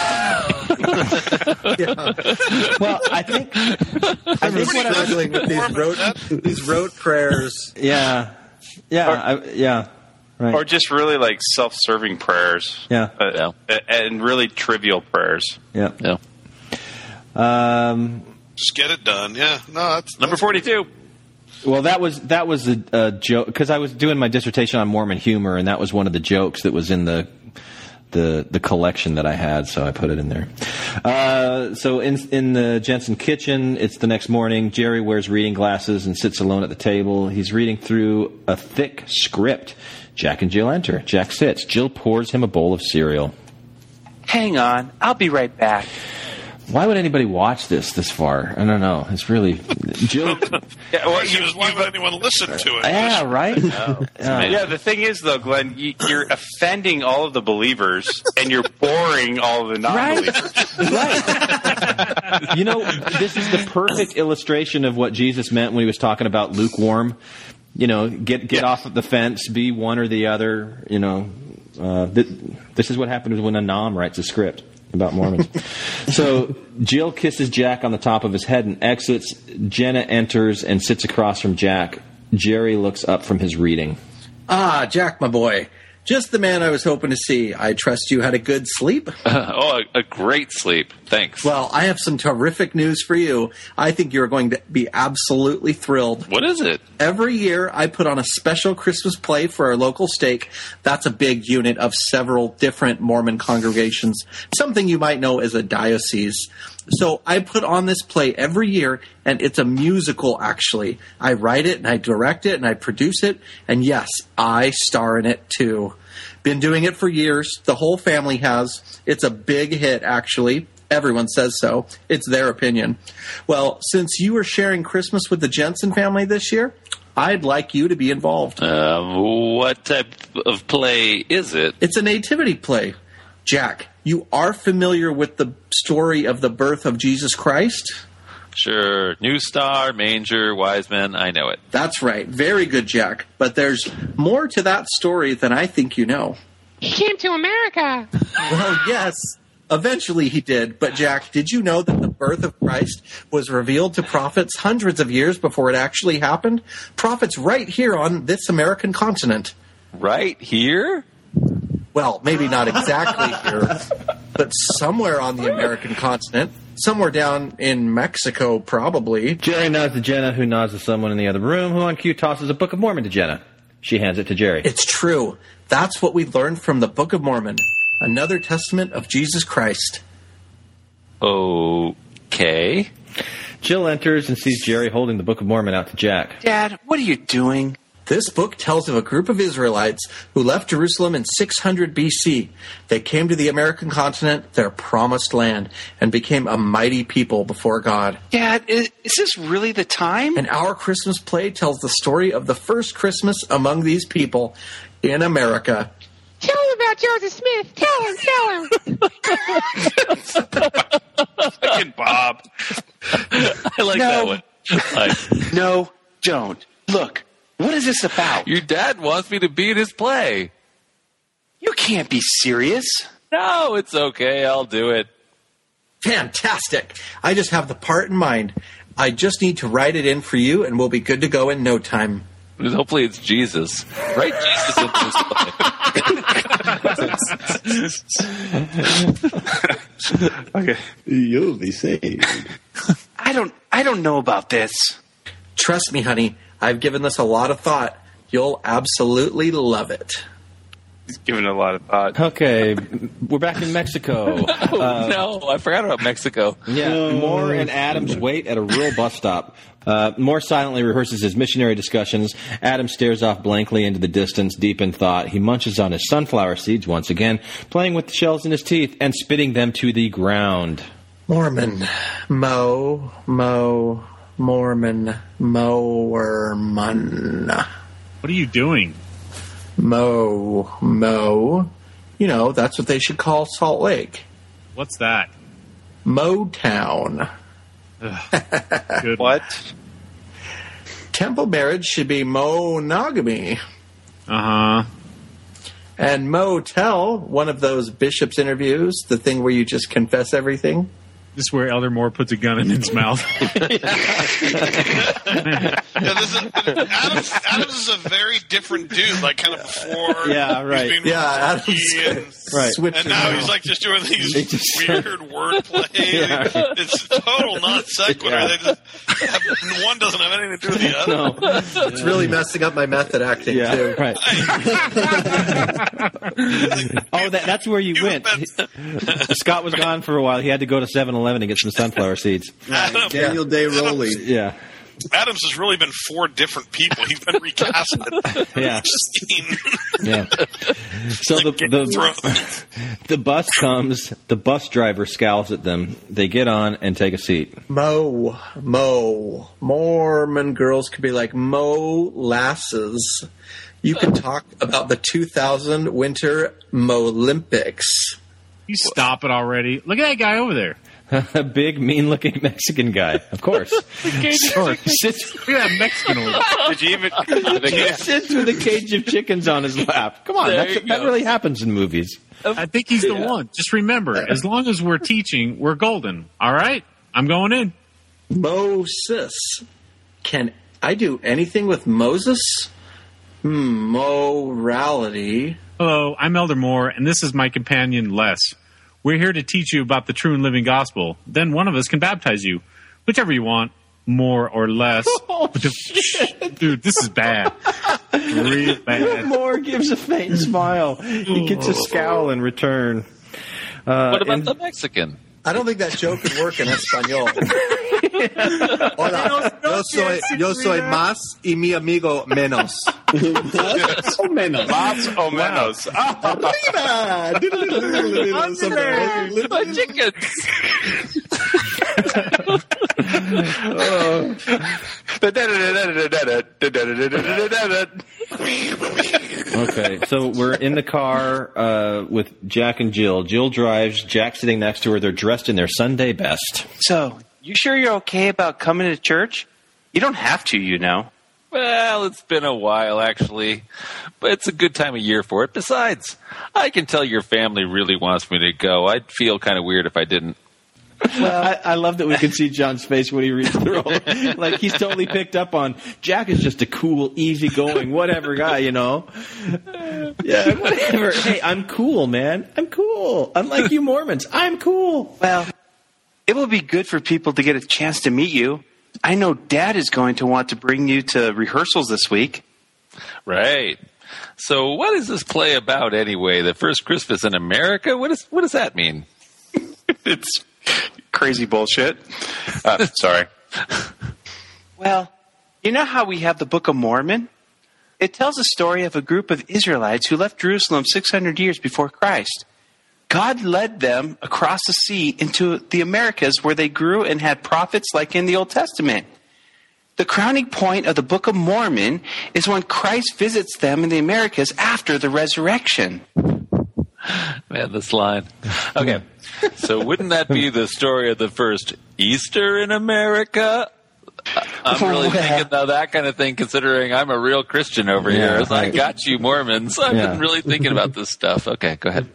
Yeah. Well, I think I think what I'm struggling with these rote these rote prayers. Yeah, yeah, I, yeah. Right. Or just really like self-serving prayers. Yeah. Uh, and really trivial prayers. Yeah. Yeah. Um, Just get it done. Yeah. No, that's Number forty-two. Well, that was that was a, a joke because I was doing my dissertation on Mormon humor, and that was one of the jokes that was in the the the collection that I had, so I put it in there. Uh, so in in the Jensen kitchen, it's the next morning. Jerry wears reading glasses and sits alone at the table. He's reading through a thick script. Jack and Jill enter. Jack sits. Jill pours him a bowl of cereal. Hang on, I'll be right back. Why would anybody watch this this far? I don't know. It's really Jill. Yeah, well, you, why would anyone listen to it? Yeah, right. Oh, Yeah. yeah, the thing is, though, Glenn, you, you're offending all of the believers, and you're boring all of the non-believers. You know, this is the perfect illustration of what Jesus meant when he was talking about lukewarm. You know, get get off of the fence, be one or the other. You know, uh, th- this is what happens when a nom writes a script about Mormons. So Jill kisses Jack on the top of his head and exits. Jenna enters and sits across from Jack. Jerry looks up from his reading. Ah, Jack, my boy. Just the man I was hoping to see. I trust you had a good sleep. oh, a, a great sleep. Thanks. Well, I have some terrific news for you. I think you're going to be absolutely thrilled. What is it? Every year, I put on a special Christmas play for our local stake. That's a big unit of several different Mormon congregations, something you might know as a diocese. So I put on this play every year, and it's a musical, actually. I write it, and I direct it, and I produce it, and yes, I star in it, too. Been doing it for years. The whole family has. It's a big hit, actually. Everyone says so. It's their opinion. Well, since you are sharing Christmas with the Jensen family this year, I'd like you to be involved. Uh, what type of play is it? It's a nativity play. Jack, you are familiar with the story of the birth of Jesus Christ? Sure. New star, manger, wise men. I know it. That's right. Very good, Jack. But there's more to that story than I think you know. He came to America. Well, yes. Eventually he did, but Jack, did you know that the birth of Christ was revealed to prophets hundreds of years before it actually happened? Prophets right here on this American continent. Right here? Well, maybe not exactly here, but somewhere on the American continent. Somewhere down in Mexico, probably. Jerry nods to Jenna, who nods to someone in the other room, who on cue tosses a Book of Mormon to Jenna. She hands it to Jerry. It's true. That's what we learned from the Book of Mormon. Another testament of Jesus Christ. Okay. Jill enters and sees Jerry holding the Book of Mormon out to Jack. Dad, what are you doing? This book tells of a group of Israelites who left Jerusalem in six hundred B C. They came to the American continent, their promised land, and became a mighty people before God. Dad, is, is this really the time? And our Christmas play tells the story of the first Christmas among these people in America. Tell him about Joseph Smith. Tell him, tell him. Fucking Bob. I like no. that one. Like, no, don't. Look, what is this about? your dad wants me to be in his play. You can't be serious. No, it's okay. I'll do it. Fantastic. I just have the part in mind. I just need to write it in for you, and we'll be good to go in no time. Hopefully it's Jesus. Write Jesus into his play. Okay. You'll be saved. I don't I don't know about this. Trust me, honey. I've given this a lot of thought. You'll absolutely love it. He's given it a lot of thought. Okay, we're back in Mexico. Oh, Uh, no, I forgot about Mexico. Yeah, Moore and Adams wait at a rural bus stop. Uh, Moore silently rehearses his missionary discussions. Adams stares off blankly into the distance, deep in thought. He munches on his sunflower seeds once again, playing with the shells in his teeth and spitting them to the ground. Mormon. Mo. Mo. Mormon. Mowerman. What are you doing? Mo. Mo. You know, that's what they should call Salt Lake. What's that? Motown. Good. What? Temple marriage should be monogamy. Uh-huh. And motel, one of those bishop's interviews, the thing where you just confess everything. This is where Elder Moore puts a gun in his mouth. Yeah, this is, Adams, Adams is a very different dude. Like kind of before, Yeah, right. he was being Yeah, real quirky Adams- and, Right. Switch and it now around. he's like just doing these They just- weird wordplay. Yeah, right. It's total non sequitur. Yeah. They just have, one doesn't have anything to do with the other. No. It's really messing up my method acting, Yeah, too. right. Oh, that, that's where you went. Scott was gone for a while. He had to go to seven eleven to get some sunflower seeds. Adam, Daniel Day Rowley. Yeah. Adams has really been four different people. He's been recasted. Yeah. Seen. Yeah. So the the, the bus comes. The bus driver scowls at them. They get on and take a seat. Mo. Mo. Mormon girls could be like molasses. You could talk about the two thousand Winter Mo-Olympics. You stop it already. Look at that guy over there. A big, mean-looking Mexican guy, of course. Sits, Look at that Mexican over there. Did you even? he sits with a cage of chickens on his lap. Come on, There that's, you that go. really happens in movies. I think he's the Yeah. one. Just remember, as long as we're teaching, we're golden. All right? I'm going in. Moses. Can I do anything with Moses? Hmm, morality. Hello, I'm Elder Moore, and this is my companion, Les. We're here to teach you about the true and living gospel. Then one of us can baptize you. Whichever you want, more or less. Oh, Dude, this is bad. Real bad. Moore gives a faint smile. He gets a scowl in return. Uh, What about and- the Mexican? I don't think that joke could work in Espanol. Hola, yo soy, yo soy más y mi amigo menos. Más o menos. Más o menos. My chickens. Okay, so we're in the car uh, with Jack and Jill. Jill drives. Jack's sitting next to her. They're dressed in their Sunday best. So, you sure you're okay about coming to church? You don't have to, you know. Well, it's been a while, actually. But it's a good time of year for it. Besides, I can tell your family really wants me to go. I'd feel kind of weird if I didn't. Well, I, I love that we can see John's face when he reads the roll. Like, he's totally picked up on, Jack is just a cool, easygoing, whatever guy, you know? Yeah, whatever. Hey, I'm cool, man. I'm cool. Unlike you Mormons, I'm cool. Well, it will be good for people to get a chance to meet you. I know Dad is going to want to bring you to rehearsals this week. Right. So what is this play about anyway? The first Christmas in America? What, is, what does that mean? It's crazy bullshit. Uh, sorry. Well, you know how we have the Book of Mormon? It tells the story of a group of Israelites who left Jerusalem six hundred years before Christ. God led them across the sea into the Americas where they grew and had prophets like in the Old Testament. The crowning point of the Book of Mormon is when Christ visits them in the Americas after the resurrection. Man, this line. Okay, so wouldn't that be the story of the first Easter in America? I'm really thinking of that kind of thing, considering I'm a real Christian over Yeah, here. As I right. got you Mormons. I've Yeah. been really thinking about this stuff. Okay, go ahead.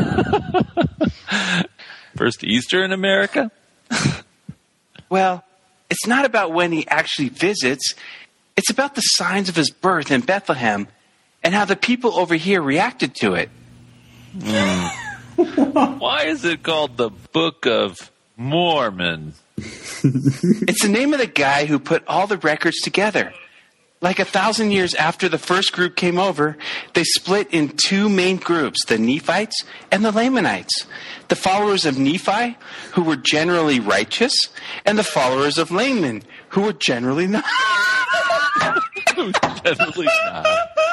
First Easter in America? Well, it's not about when he actually visits. It's about the signs of his birth in Bethlehem and how the people over here reacted to it. Mm. Why is it called the Book of Mormon? It's the name of the guy who put all the records together. Like a thousand years after the first group came over, they split in two main groups, the Nephites and the Lamanites. The followers of Nephi, who were generally righteous, and the followers of Laman, who were generally not. Generally not.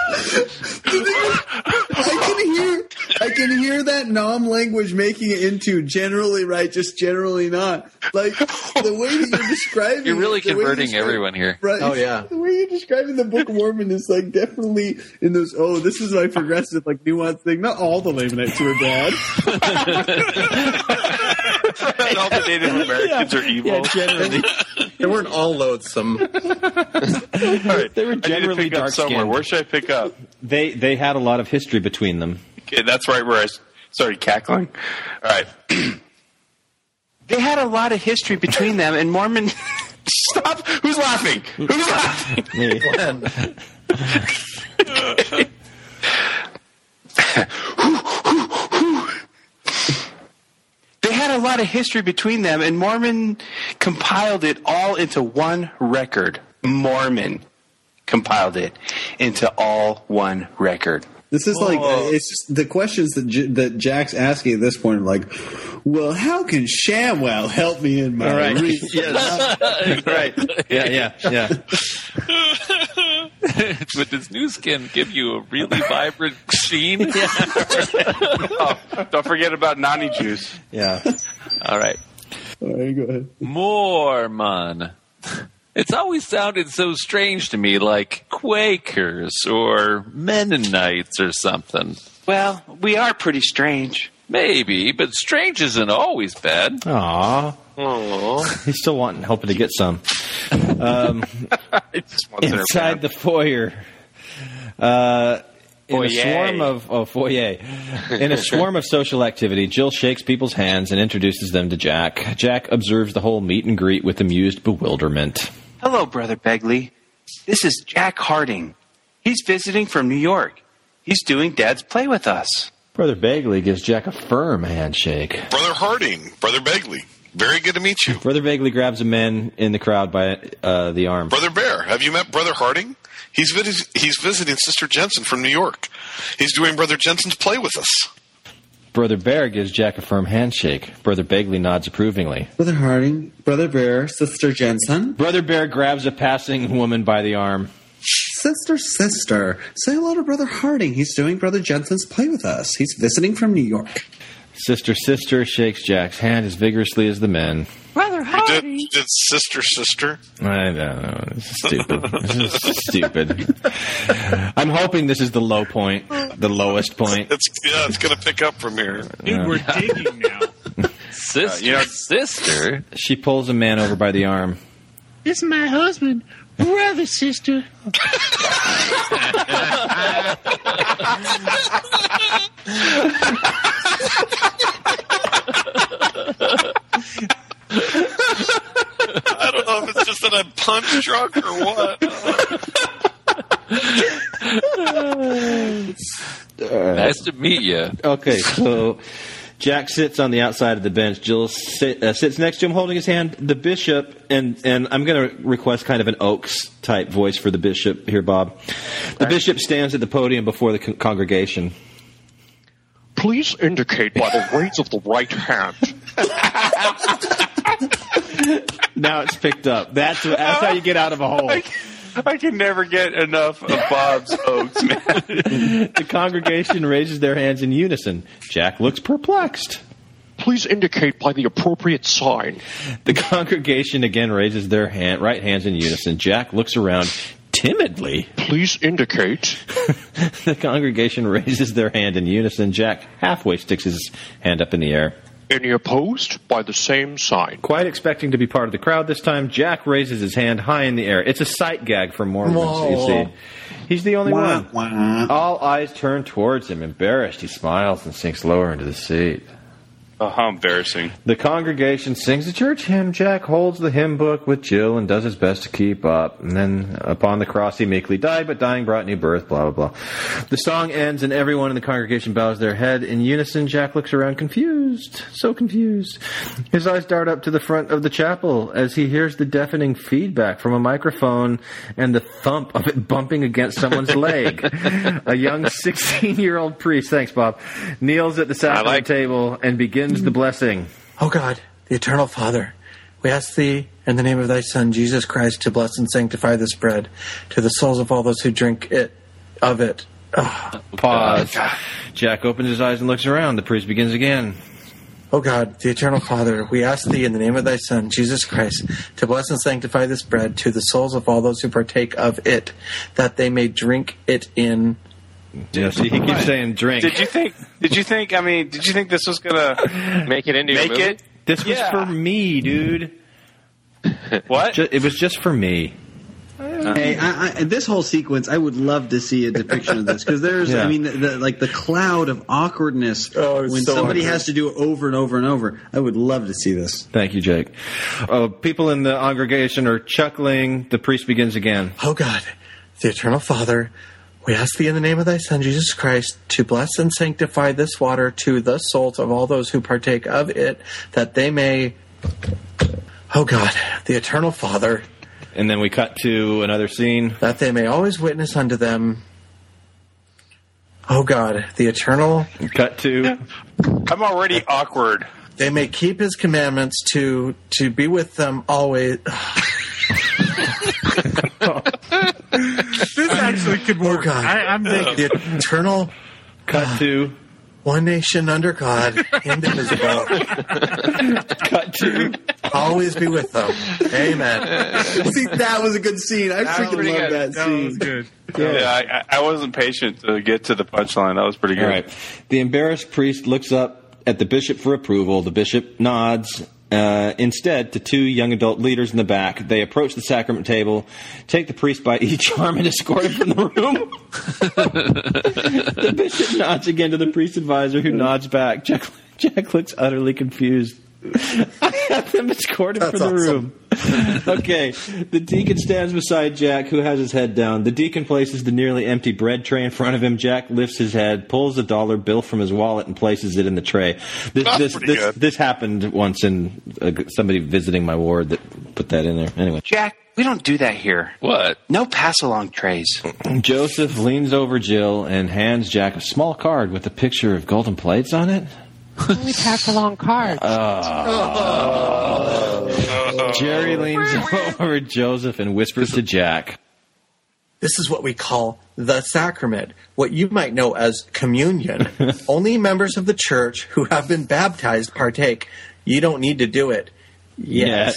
I can hear, I can hear that Nom language making it into generally righteous, generally not. Like the way that you're describing, You're really it, the way converting you're describing- everyone here. Right? Oh, yeah. The way you're describing the Book of Mormon is like definitely in those. Oh, this is my progressive, like nuanced thing. Not all the Lamanites were bad. And all the Native Americans are evil. Yeah, generally. They weren't all loathsome. All right. They were I need to generally pick up dark somewhere. skinned. Where should I pick up? They they had a lot of history between them. Okay, that's right where I started cackling. All right. They had a lot of history between them, and Mormon. Stop! Who's laughing? Who's laughing? Me. They had a lot of history between them, and Mormon compiled it all into one record. Mormon compiled it into all one record. This is like uh, it's just the questions that J- that Jack's asking at this point are like, well, how can Shamwell help me in my Right. research? Yes. Right. Yeah, yeah, yeah. Would this new skin give you a really vibrant sheen? Oh, don't forget about Nani juice. Yeah. All right. All right, go ahead. Mormon. It's always sounded so strange to me, like Quakers or Mennonites or something. Well, we are pretty strange. Maybe, but strange isn't always bad. Aw. Aww. He's still wanting, hoping to get some. Um, inside the foyer, uh, in Foyer. a swarm of oh, foyer, in a swarm of social activity, Jill shakes people's hands and introduces them to Jack. Jack observes the whole meet and greet with amused bewilderment. Hello, Brother Begley. This is Jack Harding. He's visiting from New York. He's doing Dad's play with us. Brother Bagley gives Jack a firm handshake. Brother Harding, Brother Begley, very good to meet you. Brother Bagley grabs a man in the crowd by uh, the arm. Brother Bear, have you met Brother Harding? He's, vis- he's visiting Sister Jensen from New York. He's doing Brother Jensen's play with us. Brother Bear gives Jack a firm handshake. Brother Bagley nods approvingly. Brother Harding, Brother Bear, Sister Jensen. Brother Bear grabs a passing woman by the arm. Sister, sister, say hello to Brother Harding. He's doing Brother Jensen's play with us. He's visiting from New York. Sister Sister shakes Jack's hand as vigorously as the men. Brother You did, Harding. you did Sister Sister? I don't know. This is stupid. This is stupid. I'm hoping this is the low point, the lowest point. It's yeah, it's going to pick up from here. Dude, we're digging now. Sister, Uh, you know- sister. She pulls a man over by the arm. This is my husband, Brother, sister. I don't know if it's just that I'm punch drunk or what. Nice to meet you. Okay, so Jack sits on the outside of the bench. Jill sit, uh, sits next to him, holding his hand. The bishop, and, and I'm going to request kind of an Oaks type voice for the bishop here, Bob. The bishop stands at the podium before the con- congregation. Please indicate by the raise of the right hand. Now it's picked up. That's, that's how you get out of a hole. I, I can never get enough of Bob's Oaks, man. The congregation raises their hands in unison. Jack looks perplexed. Please indicate by the appropriate sign. The congregation again raises their hand, right hands in unison. Jack looks around timidly. Please indicate. The congregation raises their hand in unison. Jack halfway sticks his hand up in the air. Any opposed? By the same sign. Quite expecting to be part of the crowd this time, Jack raises his hand high in the air. It's a sight gag for Mormons, Whoa. you see. He's the only Wah, one. wah. All eyes turn towards him. Embarrassed, he smiles and sinks lower into the seat. Oh, how embarrassing. The congregation sings a church hymn. Jack holds the hymn book with Jill and does his best to keep up. And then upon the cross he meekly died, but dying brought new birth, blah, blah, blah. The song ends and everyone in the congregation bows their head. In unison, Jack looks around confused, so confused. His eyes dart up to the front of the chapel as he hears the deafening feedback from a microphone and the thump of it bumping against someone's leg. A young sixteen-year-old priest, thanks, Bob, kneels at the sacrament like- table and begins the blessing. Oh God, the eternal Father, we ask thee in the name of thy Son, Jesus Christ, to bless and sanctify this bread to the souls of all those who drink it of it. Oh, Pause. Jack opens his eyes and looks around. The priest begins again. Oh God, the eternal Father, we ask thee in the name of thy Son, Jesus Christ, to bless and sanctify this bread to the souls of all those who partake of it, that they may drink it in. Yeah, see, he keeps saying drink. Did you think? Did you think? I mean, did you think this was gonna Make it into make a movie? it? This was Yeah. for me, dude. What? Ju- It was just for me. Hey, I, I, this whole sequence, I would love to see a depiction of this because there's, Yeah. I mean, the, the, like the cloud of awkwardness Oh, it's when so somebody awkward. has to do it over and over and over. I would love to see this. Thank you, Jake. Uh, people in the congregation are chuckling. The priest begins again. Oh God, the eternal Father, we ask thee in the name of thy Son, Jesus Christ, to bless and sanctify this water to the souls of all those who partake of it, that they may... Oh God, the eternal Father, And then we cut to another scene. that they may always witness unto them... Oh God, the eternal... Cut to... I'm already awkward. They may keep his commandments to to be with them always... This actually could work. Oh God, I, I'm thinking. the eternal... Cut to... One nation under God, indivisible. Cut to... Always be with them. Amen. See, that was a good scene. I freaking pretty love good. that That scene. was good. Yeah, I, I wasn't patient to get to the punchline. That was pretty good. All right. The embarrassed priest looks up at the bishop for approval. The bishop nods. Uh, instead, to two young adult leaders in the back, they approach the sacrament table, take the priest by each arm, and escort him from the room. The bishop nods again to the priest advisor, who nods back. Jack, Jack looks utterly confused. I have them escort him That's from the awesome. room. Okay, the deacon stands beside Jack, who has his head down. The deacon places the nearly empty bread tray in front of him. Jack lifts his head, pulls a dollar bill from his wallet, and places it in the tray. This That's this pretty this, good. this happened once in uh, somebody visiting my ward that put that in there. Anyway, Jack, we don't do that here. What? No pass-along trays. Joseph leans over Jill and hands Jack a small card with a picture of golden plates on it. Only pass along cards. Jerry leans over Joseph and whispers to Jack. This is what we call the sacrament, what you might know as communion. Only members of the church who have been baptized partake. You don't need to do it yet.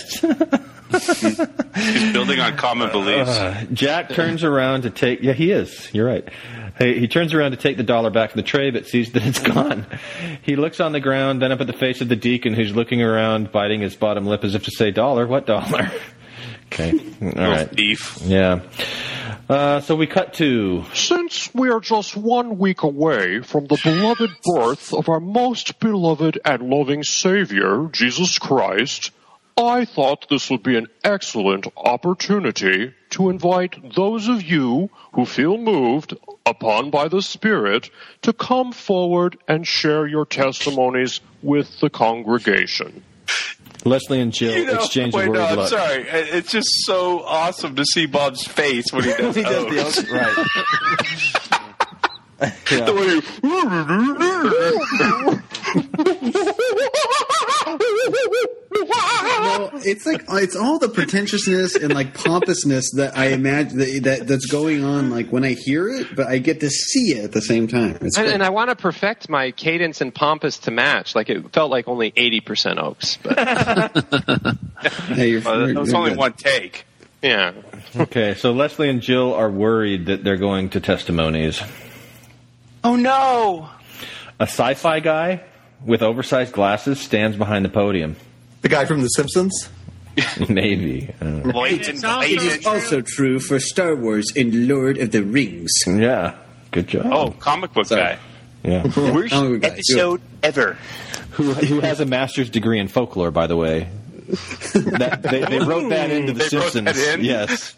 He's building on common beliefs. Uh, Jack turns around to take... Yeah, he is. You're right. He, he turns around to take the dollar back from the tray, but sees that it's gone. He looks on the ground, then up at the face of the deacon, who's looking around, biting his bottom lip as if to say, "Dollar? What dollar?" Okay. All right. Thief. Yeah. Uh, so we cut to... Since we are just one week away from the beloved birth of our most beloved and loving Savior, Jesus Christ, I thought this would be an excellent opportunity to invite those of you who feel moved upon by the Spirit to come forward and share your testimonies with the congregation. Leslie and Jill You know, exchange wait, a worried no, I'm look. sorry. It's just so awesome to see Bob's face when he does, He does the O's. O's, right. Yeah. The way No, it's like it's all the pretentiousness and like pompousness that I imagine that, that that's going on. Like when I hear it, but I get to see it at the same time. It's And, great. and I want to perfect my cadence and pompous to match. Like it felt like only eighty percent Oaks. But Hey, you're, Oh, that you're- was you're only good. one take. yeah. Okay, so Leslie and Jill are worried that they're going to testimonies. Oh no! A sci-fi guy with oversized glasses stands behind the podium. The guy from The Simpsons? Maybe. I don't know. Blatant, It's also It blatant. is also true for Star Wars and Lord of the Rings. Yeah, good job. Oh, comic book Sorry. guy. Yeah. Worst Oh, we got it. episode ever. who, who has a master's degree in folklore, by the way. That, they, they wrote that into The They wrote Simpsons. that in? Yes.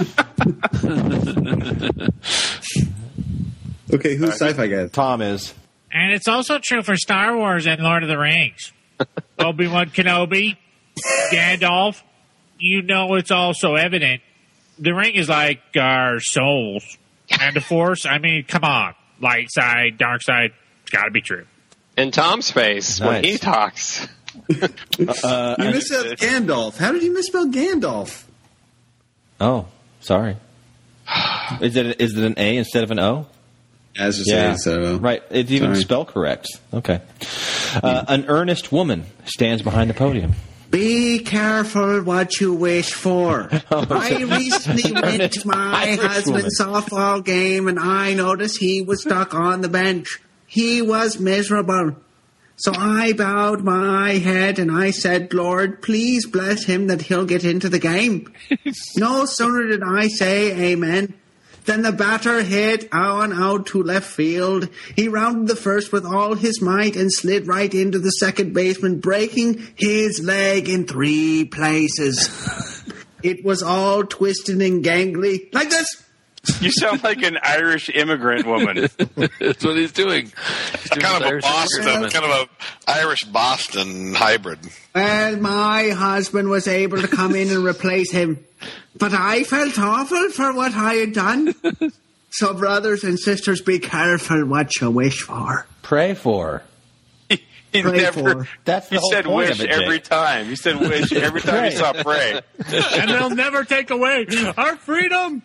Okay, who's sci-fi guy? Tom is. And it's also true for Star Wars and Lord of the Rings. Obi-Wan Kenobi, Gandalf, you know it's also evident. The ring is like our souls. And the Force, I mean, come on. Light side, dark side, it's got to be true. And Tom's face when Nice. he talks. Uh, You misspelled Gandalf. How did you misspell Gandalf? oh, sorry. Is it is it an A instead of an O? As you Yeah, say, so right. It's even Sorry. spell correct. Okay. Uh, an earnest woman stands behind the podium. Be careful what you wish for. I recently went to my Irish husband's softball game and I noticed he was stuck on the bench. He was miserable. So I bowed my head and I said, Lord, please bless him that he'll get into the game. No sooner did I say amen than the batter hit on out to left field. He rounded the first with all his might and slid right into the second baseman, breaking his leg in three places. It was all twisted and gangly, like this. You sound like an Irish immigrant woman. That's what he's doing. He's doing Kind of a Irish Boston, immigrant. kind of a Irish Boston hybrid. Well, my husband was able to come in and replace him. But I felt awful for what I had done. So, brothers and sisters, be careful what you wish for. Pray for. He Pray never. for. That's the He whole said point wish of it, every Jake. time. He said wish every time he saw pray. And they'll never take away our freedom.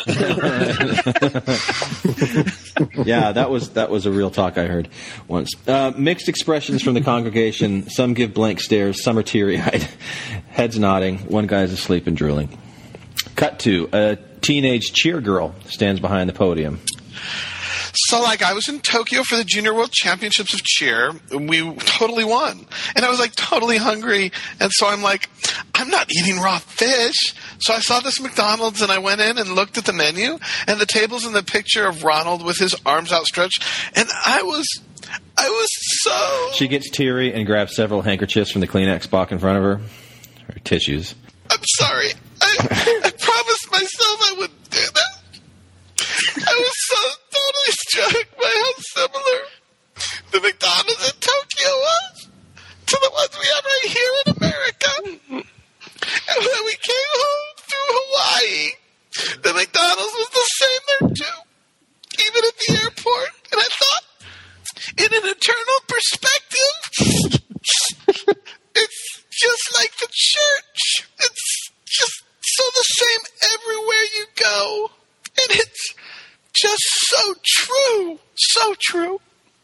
Yeah, that was that was a real talk I heard once. Uh, mixed expressions from the congregation. Some give blank stares. Some are teary-eyed. Heads nodding. One guy's asleep and drooling. Cut to a teenage cheer girl stands behind the podium. So, like, I was in Tokyo for the Junior World Championships of Cheer, and we totally won. And I was, like, totally hungry. And so I'm like, I'm not eating raw fish. So I saw this McDonald's, and I went in and looked at the menu, and the table's in the picture of Ronald with his arms outstretched. And I was, I was so... She gets teary and grabs several handkerchiefs from the Kleenex box in front of her. Or tissues. I'm sorry. I, I promised myself I wouldn't do that. I was so totally struck by how similar the McDonald's in Tokyo was to the ones we have right here in America. And when we came home through Hawaii, the McDonald's was the same there too, even at the airport. And I thought, in an eternal perspective, it's just like the church. It's just so the same everywhere you go. And it's just so true. So true.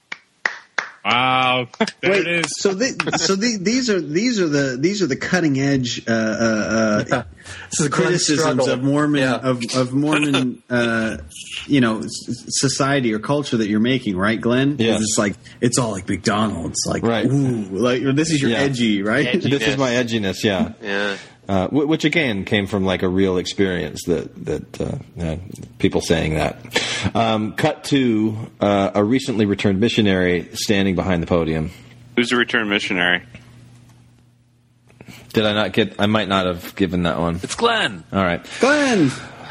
Wow, there Wait, it is. So, the, so the, these are these are the these are the cutting edge uh, uh, uh, This is Glenn's criticisms struggle. of Mormon Yeah. of, of Mormon uh, you know s- society or culture that you're making, right, Glenn? Yes. It's like it's all like McDonald's, like Right. ooh, like this is your Yeah. edgy, right? This is my edginess, yeah. Yeah. Uh, w- which again came from like a real experience that that uh, uh, people saying that. Um, cut to uh, a recently returned missionary standing behind the podium. Who's the returned missionary? Did I not get? I might not have given that one. It's Glenn. All right, Glenn.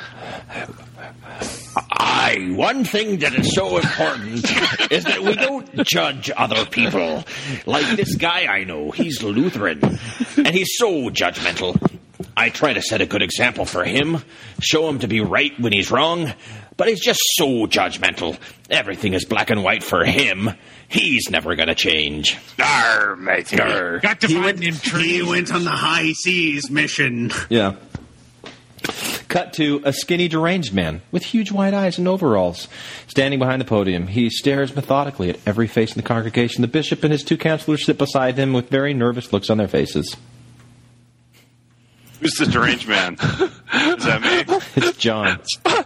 Aye, one thing that is so important is that we don't judge other people. Like this guy I know, he's Lutheran, and he's so judgmental. I try to set a good example for him, show him to be right when he's wrong, but he's just so judgmental. Everything is black and white for him. He's never going to change. Arr, matey. Arr. Got to He find went, them trees. he went on the high seas mission. yeah. Cut to a skinny, deranged man with huge white eyes and overalls. Standing behind the podium, he stares methodically at every face in the congregation. The bishop and his two counselors sit beside him with very nervous looks on their faces. Who's the deranged man? Is that me? It's John.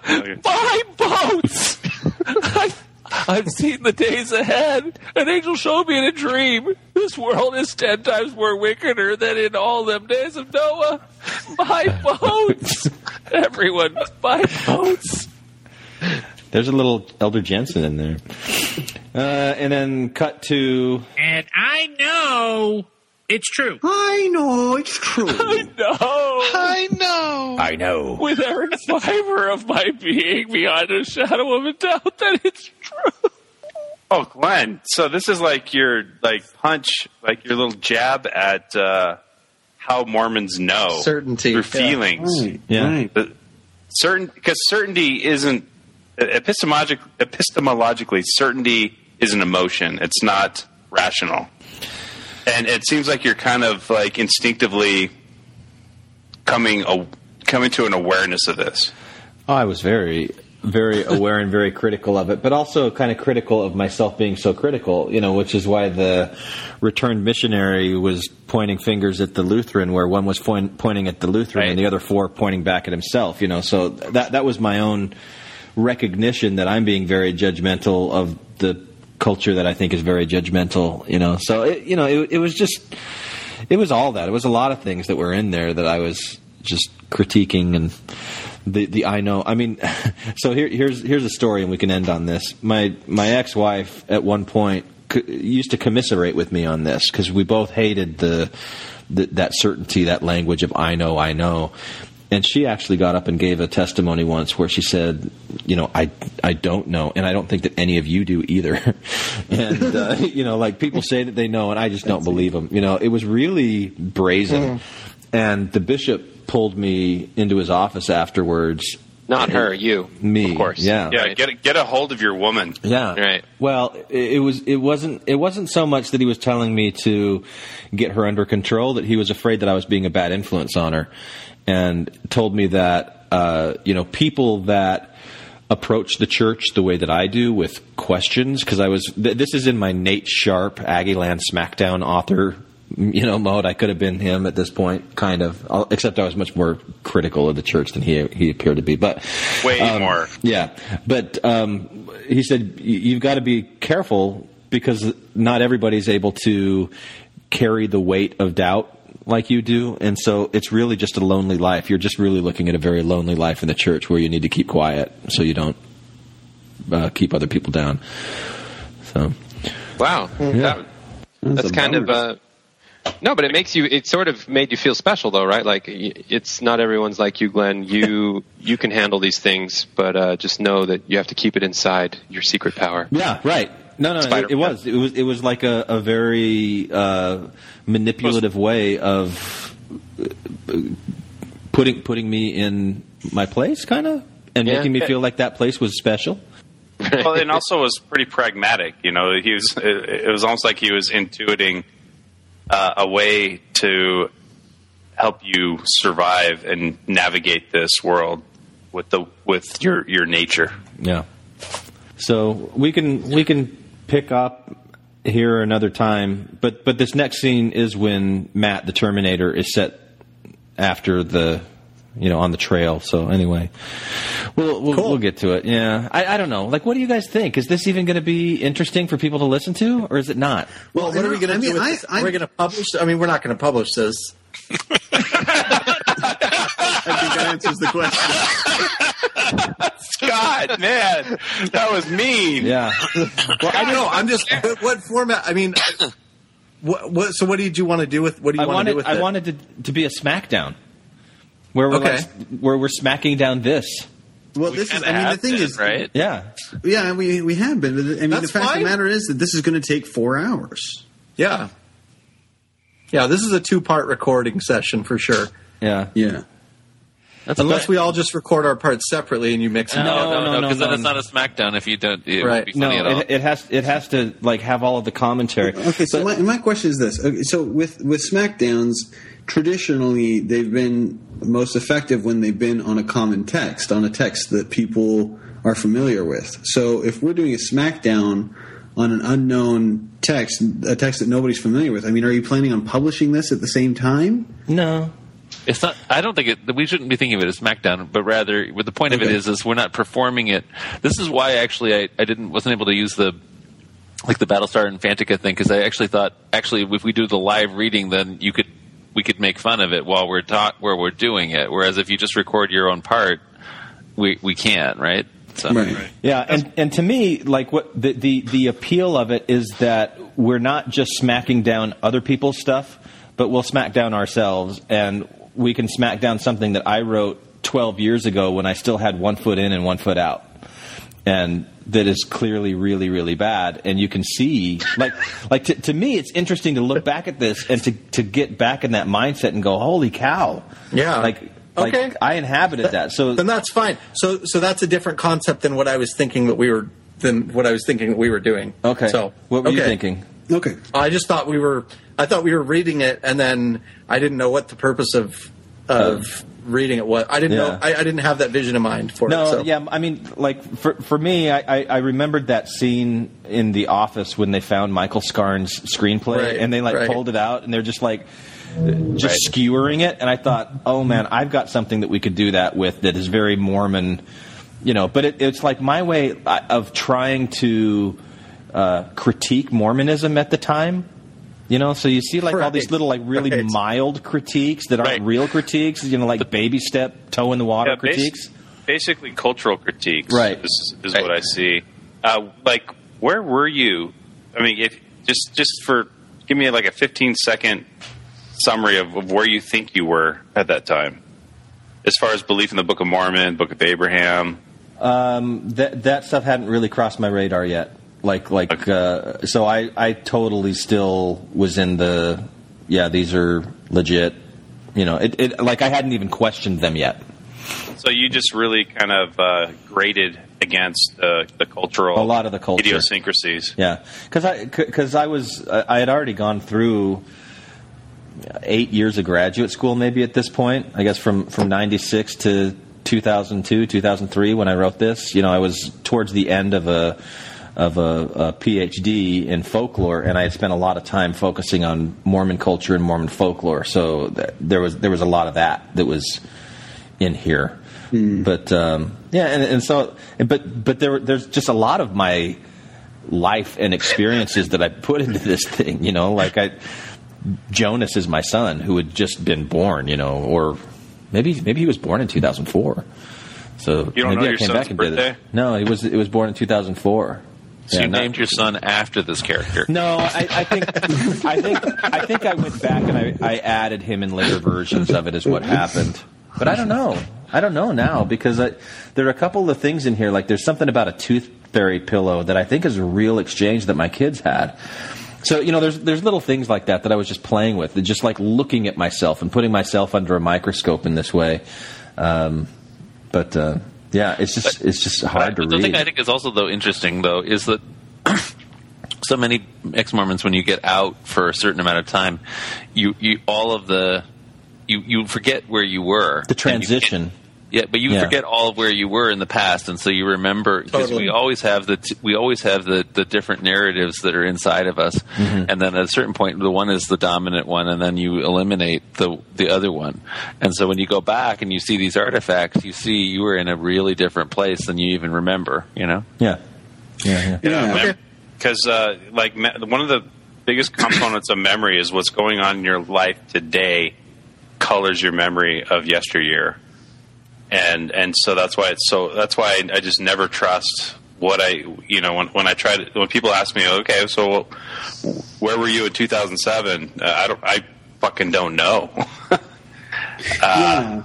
My boats! I, I've seen the days ahead. An angel showed me in a dream. This world is ten times more wickeder than in all them days of Noah. My boats! Everyone, my boats! There's a little Elder Jensen in there. Uh, and then cut to... And I know it's true. I know it's true. I know. I know. I know. With every fiber of my being beyond a shadow of a doubt that it's true. Oh, Glenn. So this is like your like punch, like your little jab at uh, how Mormons know Certainty. through Yeah. feelings. Right, Yeah. right. The- certain because certainty isn't epistemologic, epistemologically. Certainty is an emotion. It's not rational. And it seems like you're kind of like instinctively coming a, coming to an awareness of this. Oh, I was very, very aware and very critical of it, but also kind of critical of myself being so critical, you know, which is why the returned missionary was pointing fingers at the Lutheran, where one was point, pointing at the Lutheran Right. and the other four pointing back at himself, you know. So that that was my own recognition that I'm being very judgmental of the culture that I think is very judgmental, you know. So, it, you know, it, it was just, it was all that. It was a lot of things that were in there that I was just critiquing and the the I know. I mean, so here here's here's a story, and we can end on this. My my ex-wife at one point c- used to commiserate with me on this because we both hated the, the that certainty, that language of I know, I know. And she actually got up and gave a testimony once where she said, you know, I, I don't know, and I don't think that any of you do either. and, uh, you know, like people say that they know, and I just don't believe them. You know, it was really brazen. And the bishop pulled me into his office afterwards. Not her, you. Me. Of course. Yeah. Yeah, get a, get a hold of your woman. Yeah. Right. Well, it, it was it wasn't it wasn't so much that he was telling me to get her under control, that he was afraid that I was being a bad influence on her. And told me that, uh, you know, people that approach the church the way that I do with questions, because I was, th- this is in my Nate Sharp, Aggieland Smackdown author, you know, mode. I could have been him at this point, kind of, I'll, except I was much more critical of the church than he he appeared to be. But Way um, more. Yeah. But um, he said, you've got to be careful because not everybody's able to carry the weight of doubt like you do, and so it's really just a lonely life. You're just really looking at a very lonely life in the church where you need to keep quiet so you don't uh, keep other people down. So, Wow. Yeah. That, that's That's a kind of bummer. uh, no, but it makes you. It sort of made you feel special, though, right? Like y- it's not everyone's like you, Glenn. You you can handle these things, but uh, just know that you have to keep it inside your secret power. yeah, right. No, no, it, it was. It was. It was like a, a very uh, manipulative way of uh, putting putting me in my place, kind of, and Yeah. making me feel like that place was special. Well, and also was pretty pragmatic. You know, he was. It, it was almost like he was intuiting uh, a way to help you survive and navigate this world with the with your your nature. Yeah. So we can we can pick up here another time, but but this next scene is when Matt the Terminator is set after the, you know, on the trail. So anyway, we'll we'll, Cool. we'll get to it. Yeah, I, I don't know. Like, what do you guys think? Is this even going to be interesting for people to listen to, or is it not? Well, what are we going to I mean, do with I- this? I- Are we going to publish? I mean, we're not going to publish this. I think that answers the question. Scott, man, that was mean. Yeah. Well, I don't know. I'm just. What, what format? I mean, what, what? So, what did you want to do with? What do you I want wanted, to do with I it? wanted to, to be a SmackDown, where we're Okay. like, where we're smacking down this. Well, this is. I mean, the thing been, is, right? Yeah. Yeah, we we have been. But I mean, That's the fact fine. of the matter is that this is going to take four hours. Yeah. Yeah, this is a two-part recording session for sure. Yeah. Yeah. That's Unless fine. we all just record our parts separately and you mix them. No, up. no, no, no, because no, then no. it's not a SmackDown if you don't. It Right. won't be No, funny at all. it, it has it has to like have all of the commentary. Okay, so my, my question is this: okay, so with with SmackDowns, traditionally they've been most effective when they've been on a common text, on a text that people are familiar with. So if we're doing a SmackDown on an unknown text, a text that nobody's familiar with, I mean, are you planning on publishing this at the same time? No. It's not. I don't think it. We shouldn't be thinking of it as SmackDown, but rather, what the point of it Okay. is, is we're not performing it. This is why actually I, I didn't wasn't able to use the like the Battlestar and Fantica thing, because I actually thought actually if we do the live reading, then you could we could make fun of it while we're talk where we're doing it. Whereas if you just record your own part, we we can't, right? So, Right. Yeah, and, and to me, like what the, the the appeal of it is that we're not just smacking down other people's stuff, but we'll smack down ourselves, and we can smack down something that I wrote twelve years ago when I still had one foot in and one foot out, and that is clearly really really bad. And you can see, like like to, to me, it's interesting to look back at this and to to get back in that mindset and go, holy cow, Yeah. like. Like, Okay. I inhabited that, so then that's fine. So, so that's a different concept than what I was thinking that we were than what I was thinking that we were doing. Okay. So, what were you okay. thinking? Okay. I just thought we were. I thought we were reading it, and then I didn't know what the purpose of of reading it was. I didn't Yeah. know. I, I didn't have that vision in mind for No, it. So. yeah, I mean, like for for me, I, I, I remembered that scene in The Office when they found Michael Scarn's screenplay, Right, and they like right. pulled it out, and they're just like just Right. skewering it, and I thought, oh man, I've got something that we could do that with that is very Mormon, you know. But it, it's like my way of trying to uh, critique Mormonism at the time. You know, so you see like all these Right. little like really Right. mild critiques that aren't Right. real critiques, you know, like baby step, toe in the water Yeah, basi- critiques. Basically, cultural critiques. Right. Is, is what I see. Uh, like, where were you? I mean, if just just for give me like a fifteen second summary of, of where you think you were at that time, as far as belief in the Book of Mormon, Book of Abraham. Um, that that stuff hadn't really crossed my radar yet. Like like uh, so, I I totally still was in the yeah, these are legit. You know, it, it like I hadn't even questioned them yet. So you just really kind of uh, graded against uh, the cultural A lot of the culture. idiosyncrasies. Yeah, because I because I was I had already gone through eight years of graduate school, maybe at this point. I guess from from ninety-six to two thousand two, two thousand three, when I wrote this. You know, I was towards the end of a of a, a PhD in folklore, and I had spent a lot of time focusing on Mormon culture and Mormon folklore. So th- there was there was a lot of that that was in here. But um, yeah, and, and so but but there there's just a lot of my life and experiences that I put into this thing. You know, like I Jonas is my son who had just been born. You know, or maybe maybe he was born in two thousand four. So You don't maybe know I your came son's back and did birthday? it. No, it was it was born in two thousand four. So Yeah, you not- named your son after this character. No, I, I think I think I think I went back and I, I added him in later versions of it is what happened. But I don't know. I don't know now because I, there are a couple of things in here. Like there's something about a tooth fairy pillow that I think is a real exchange that my kids had. So you know, there's there's little things like that that I was just playing with, just like looking at myself and putting myself under a microscope in this way. Um, but uh, yeah, it's just it's just hard to But the read. thing I think is also though interesting though is that so many ex-Mormons, when you get out for a certain amount of time, you, you all of the you, you forget where you were. The transition. Yeah, but you Yeah. forget all of where you were in the past, and so you remember because Totally. we always have the t- we always have the, the different narratives that are inside of us, Mhm. and then at a certain point, the one is the dominant one, and then you eliminate the the other one, and so when you go back and you see these artifacts, you see you were in a really different place than you even remember. You know? Yeah. Yeah. Yeah, because uh, like me- one of the biggest components of memory is what's going on in your life today. colors your memory of yesteryear, and and so that's why it's so. That's why I, I just never trust what I you know when when I try to when people ask me, okay, so where were you in two thousand seven? Uh, I don't. I fucking don't know. uh, yeah,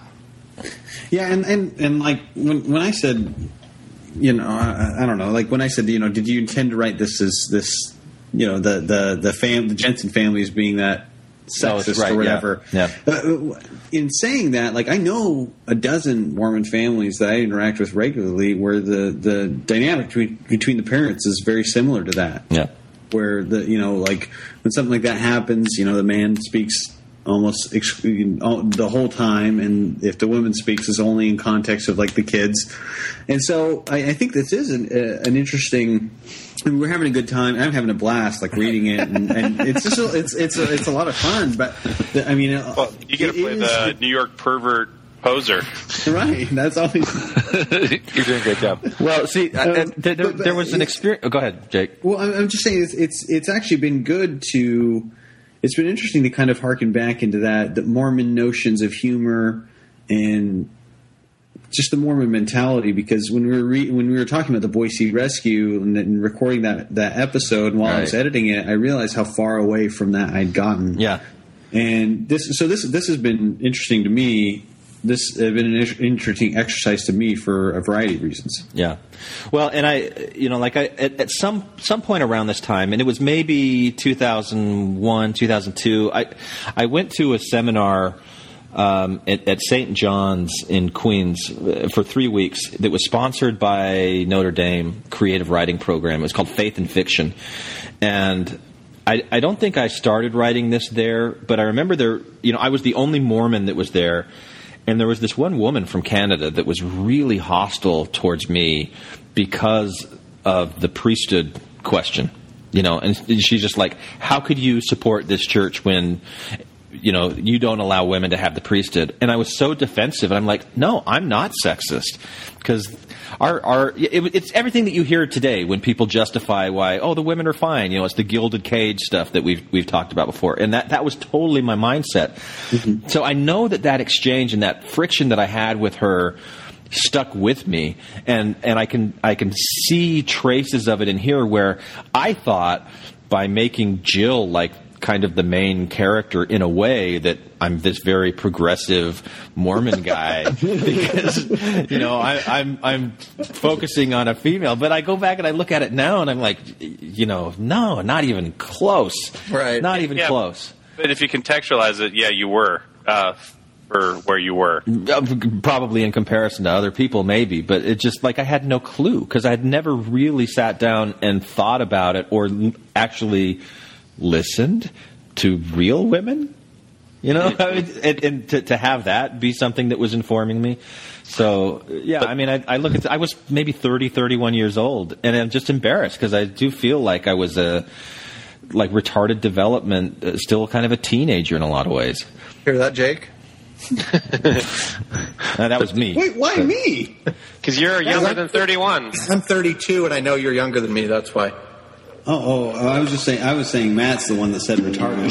yeah, and, and, and like when when I said, you know, I, I don't know, like when I said, you know, did you intend to write this as this, you know, the the the fam the Jensen family as being that sexist right, or whatever. Yeah. yeah. Uh, in saying that, like I know a dozen Mormon families that I interact with regularly where the, the dynamic between, between the parents is very similar to that. Yeah. Where the you know like when something like that happens, you know the man speaks almost ex- the whole time, and if the woman speaks, it's only in context of like the kids. And so I, I think this is an, uh, an interesting. I mean, we're having a good time. I'm having a blast, like reading it, and, and it's just a, it's it's a, it's a lot of fun. But the, I mean, well, you get to play is, the New York pervert poser, right? That's always you're doing a great job. Well, see, um, uh, there, there, there was an experience. Oh, go ahead, Jake. Well, I'm, I'm just saying it's, it's it's actually been good to. It's been interesting to kind of harken back into that the Mormon notions of humor and just the Mormon mentality, because when we were re- when we were talking about the Boise rescue and, and recording that, that episode, and while right. I was editing it, I realized how far away from that I'd gotten. Yeah, and this so this this has been interesting to me. This has been an interesting exercise to me for a variety of reasons. Yeah, well, and I, you know, like I at, at some some point around this time, and it was maybe two thousand one, two thousand two. I I went to a seminar. Um, at, at Saint John's in Queens uh, for three weeks that was sponsored by Notre Dame Creative Writing Program. It was called Faith and Fiction. And I, I don't think I started writing this there, but I remember there, you know, I was the only Mormon that was there. And there was this one woman from Canada that was really hostile towards me because of the priesthood question. You know, and she's just like, how could you support this church when... you know, you don't allow women to have the priesthood. And I was so defensive. And I'm like, no, I'm not sexist. Because our, our, it, it's everything that you hear today when people justify why, oh, the women are fine. You know, it's the gilded cage stuff that we've, we've talked about before. And that, that was totally my mindset. Mm-hmm. So I know that that exchange and that friction that I had with her stuck with me. And, and I can, I can see traces of it in here where I thought by making Jill like, kind of the main character in a way that I'm this very progressive Mormon guy because you know I, I'm I'm focusing on a female, but I go back and I look at it now and I'm like, you know, no, not even close, right? Not even yeah, close. But if you contextualize it, yeah, you were uh, for where you were, probably in comparison to other people, maybe, but it just like I had no clue because I had never really sat down and thought about it or actually listened to real women, you know, I mean, and, and to, to have that be something that was informing me. So, yeah, but, I mean, I, I look at, I was maybe thirty, thirty-one years old, and I'm just embarrassed because I do feel like I was a, like retarded development, uh, still kind of a teenager in a lot of ways. Hear that, Jake? uh, that was me. Wait, why but, me? Because you're younger than thirty-one. I'm thirty-two, and I know you're younger than me. That's why. Oh, oh, I was just saying. I was saying Matt's the one that said retarded.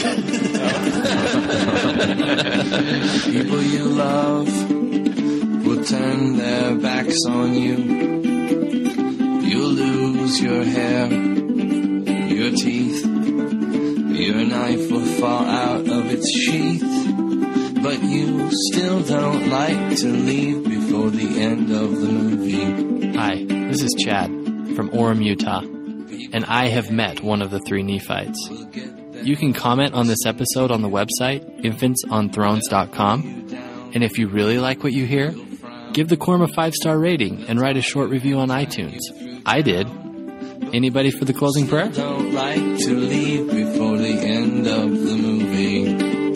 People you love will turn their backs on you. You'll lose your hair, your teeth, your knife will fall out of its sheath. But you still don't like to leave before the end of the movie. Hi, this is Chad from Orem, Utah. And I have met one of the three Nephites. You can comment on this episode on the website, infants on thrones dot com. And if you really like what you hear, give the Quorum a five-star rating and write a short review on iTunes. I did. Anybody for the closing prayer? Don't like to leave before the end of the movie.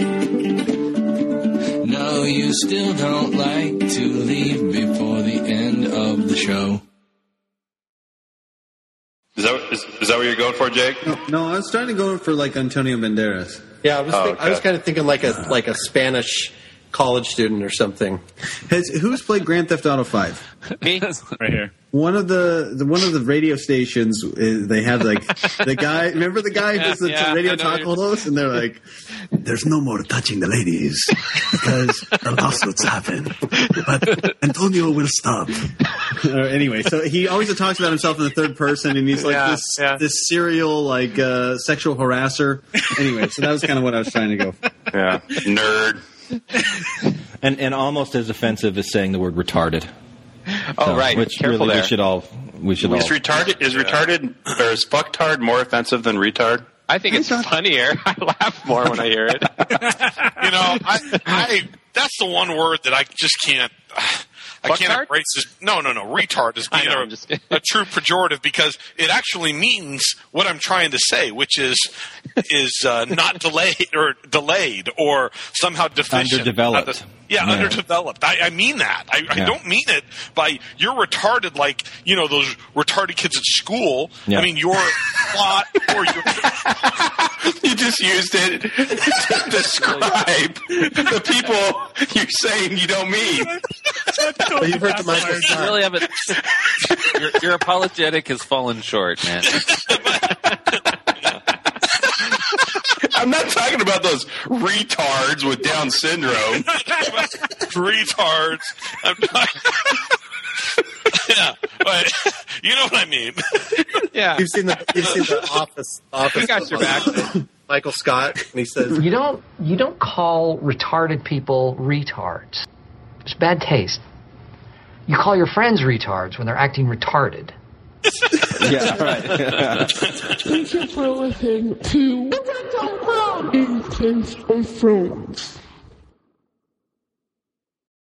No, you still don't like to leave before the end of the show. Is that is, is that what you're going for, Jake? No, no, I was trying to go for like Antonio Banderas. Yeah, I was oh, think, okay. I was kind of thinking like a like a Spanish college student or something. Has, who's played Grand Theft Auto five? Me, right here. One of the, the one of the radio stations, is, they have like the guy. Remember the guy who's the yeah, radio I know talk you're- host, and they're like, "There's no more touching the ladies because the lawsuits happen, but Antonio will stop." Uh, anyway, so he always talks about himself in the third person, and he's like Yeah, this yeah. this serial like uh, sexual harasser. Anyway, so that was kind of what I was trying to go for. Yeah, nerd. And and almost as offensive as saying the word retarded. Oh, So, right. Which Careful really there. we should all we should all. Is retarded is retarded or is fucktard more offensive than retard? I think it's funnier. I laugh more when I hear it. You know, I, I that's the one word that I just can't. I can't Fucktard? embrace this. No, no, no. Retard is being I know, a, I'm just kidding. a true pejorative because it actually means what I'm trying to say, which is is uh, not delayed or delayed or somehow deficient. Underdeveloped. Not the- yeah, Yeah. underdeveloped. I, I mean that. I, I Yeah. don't mean it by you're retarded like, you know, those retarded kids at school. Yeah. I mean, your plot or your You just used it to describe the people you're saying you don't mean. But you've heard the Michael You Scott. really haven't. Your, your apologetic has fallen short, man. I'm not talking about those retards with Down syndrome. retards. I'm talking. Yeah, but you know what I mean. Yeah. You've seen the you've seen the Office Office. We got your back. Michael Scott, and he says, You don't you don't call retarded people retards. It's bad taste. You call your friends retards when they're acting retarded. Yeah, right. Thank you for listening to Infants of Friends.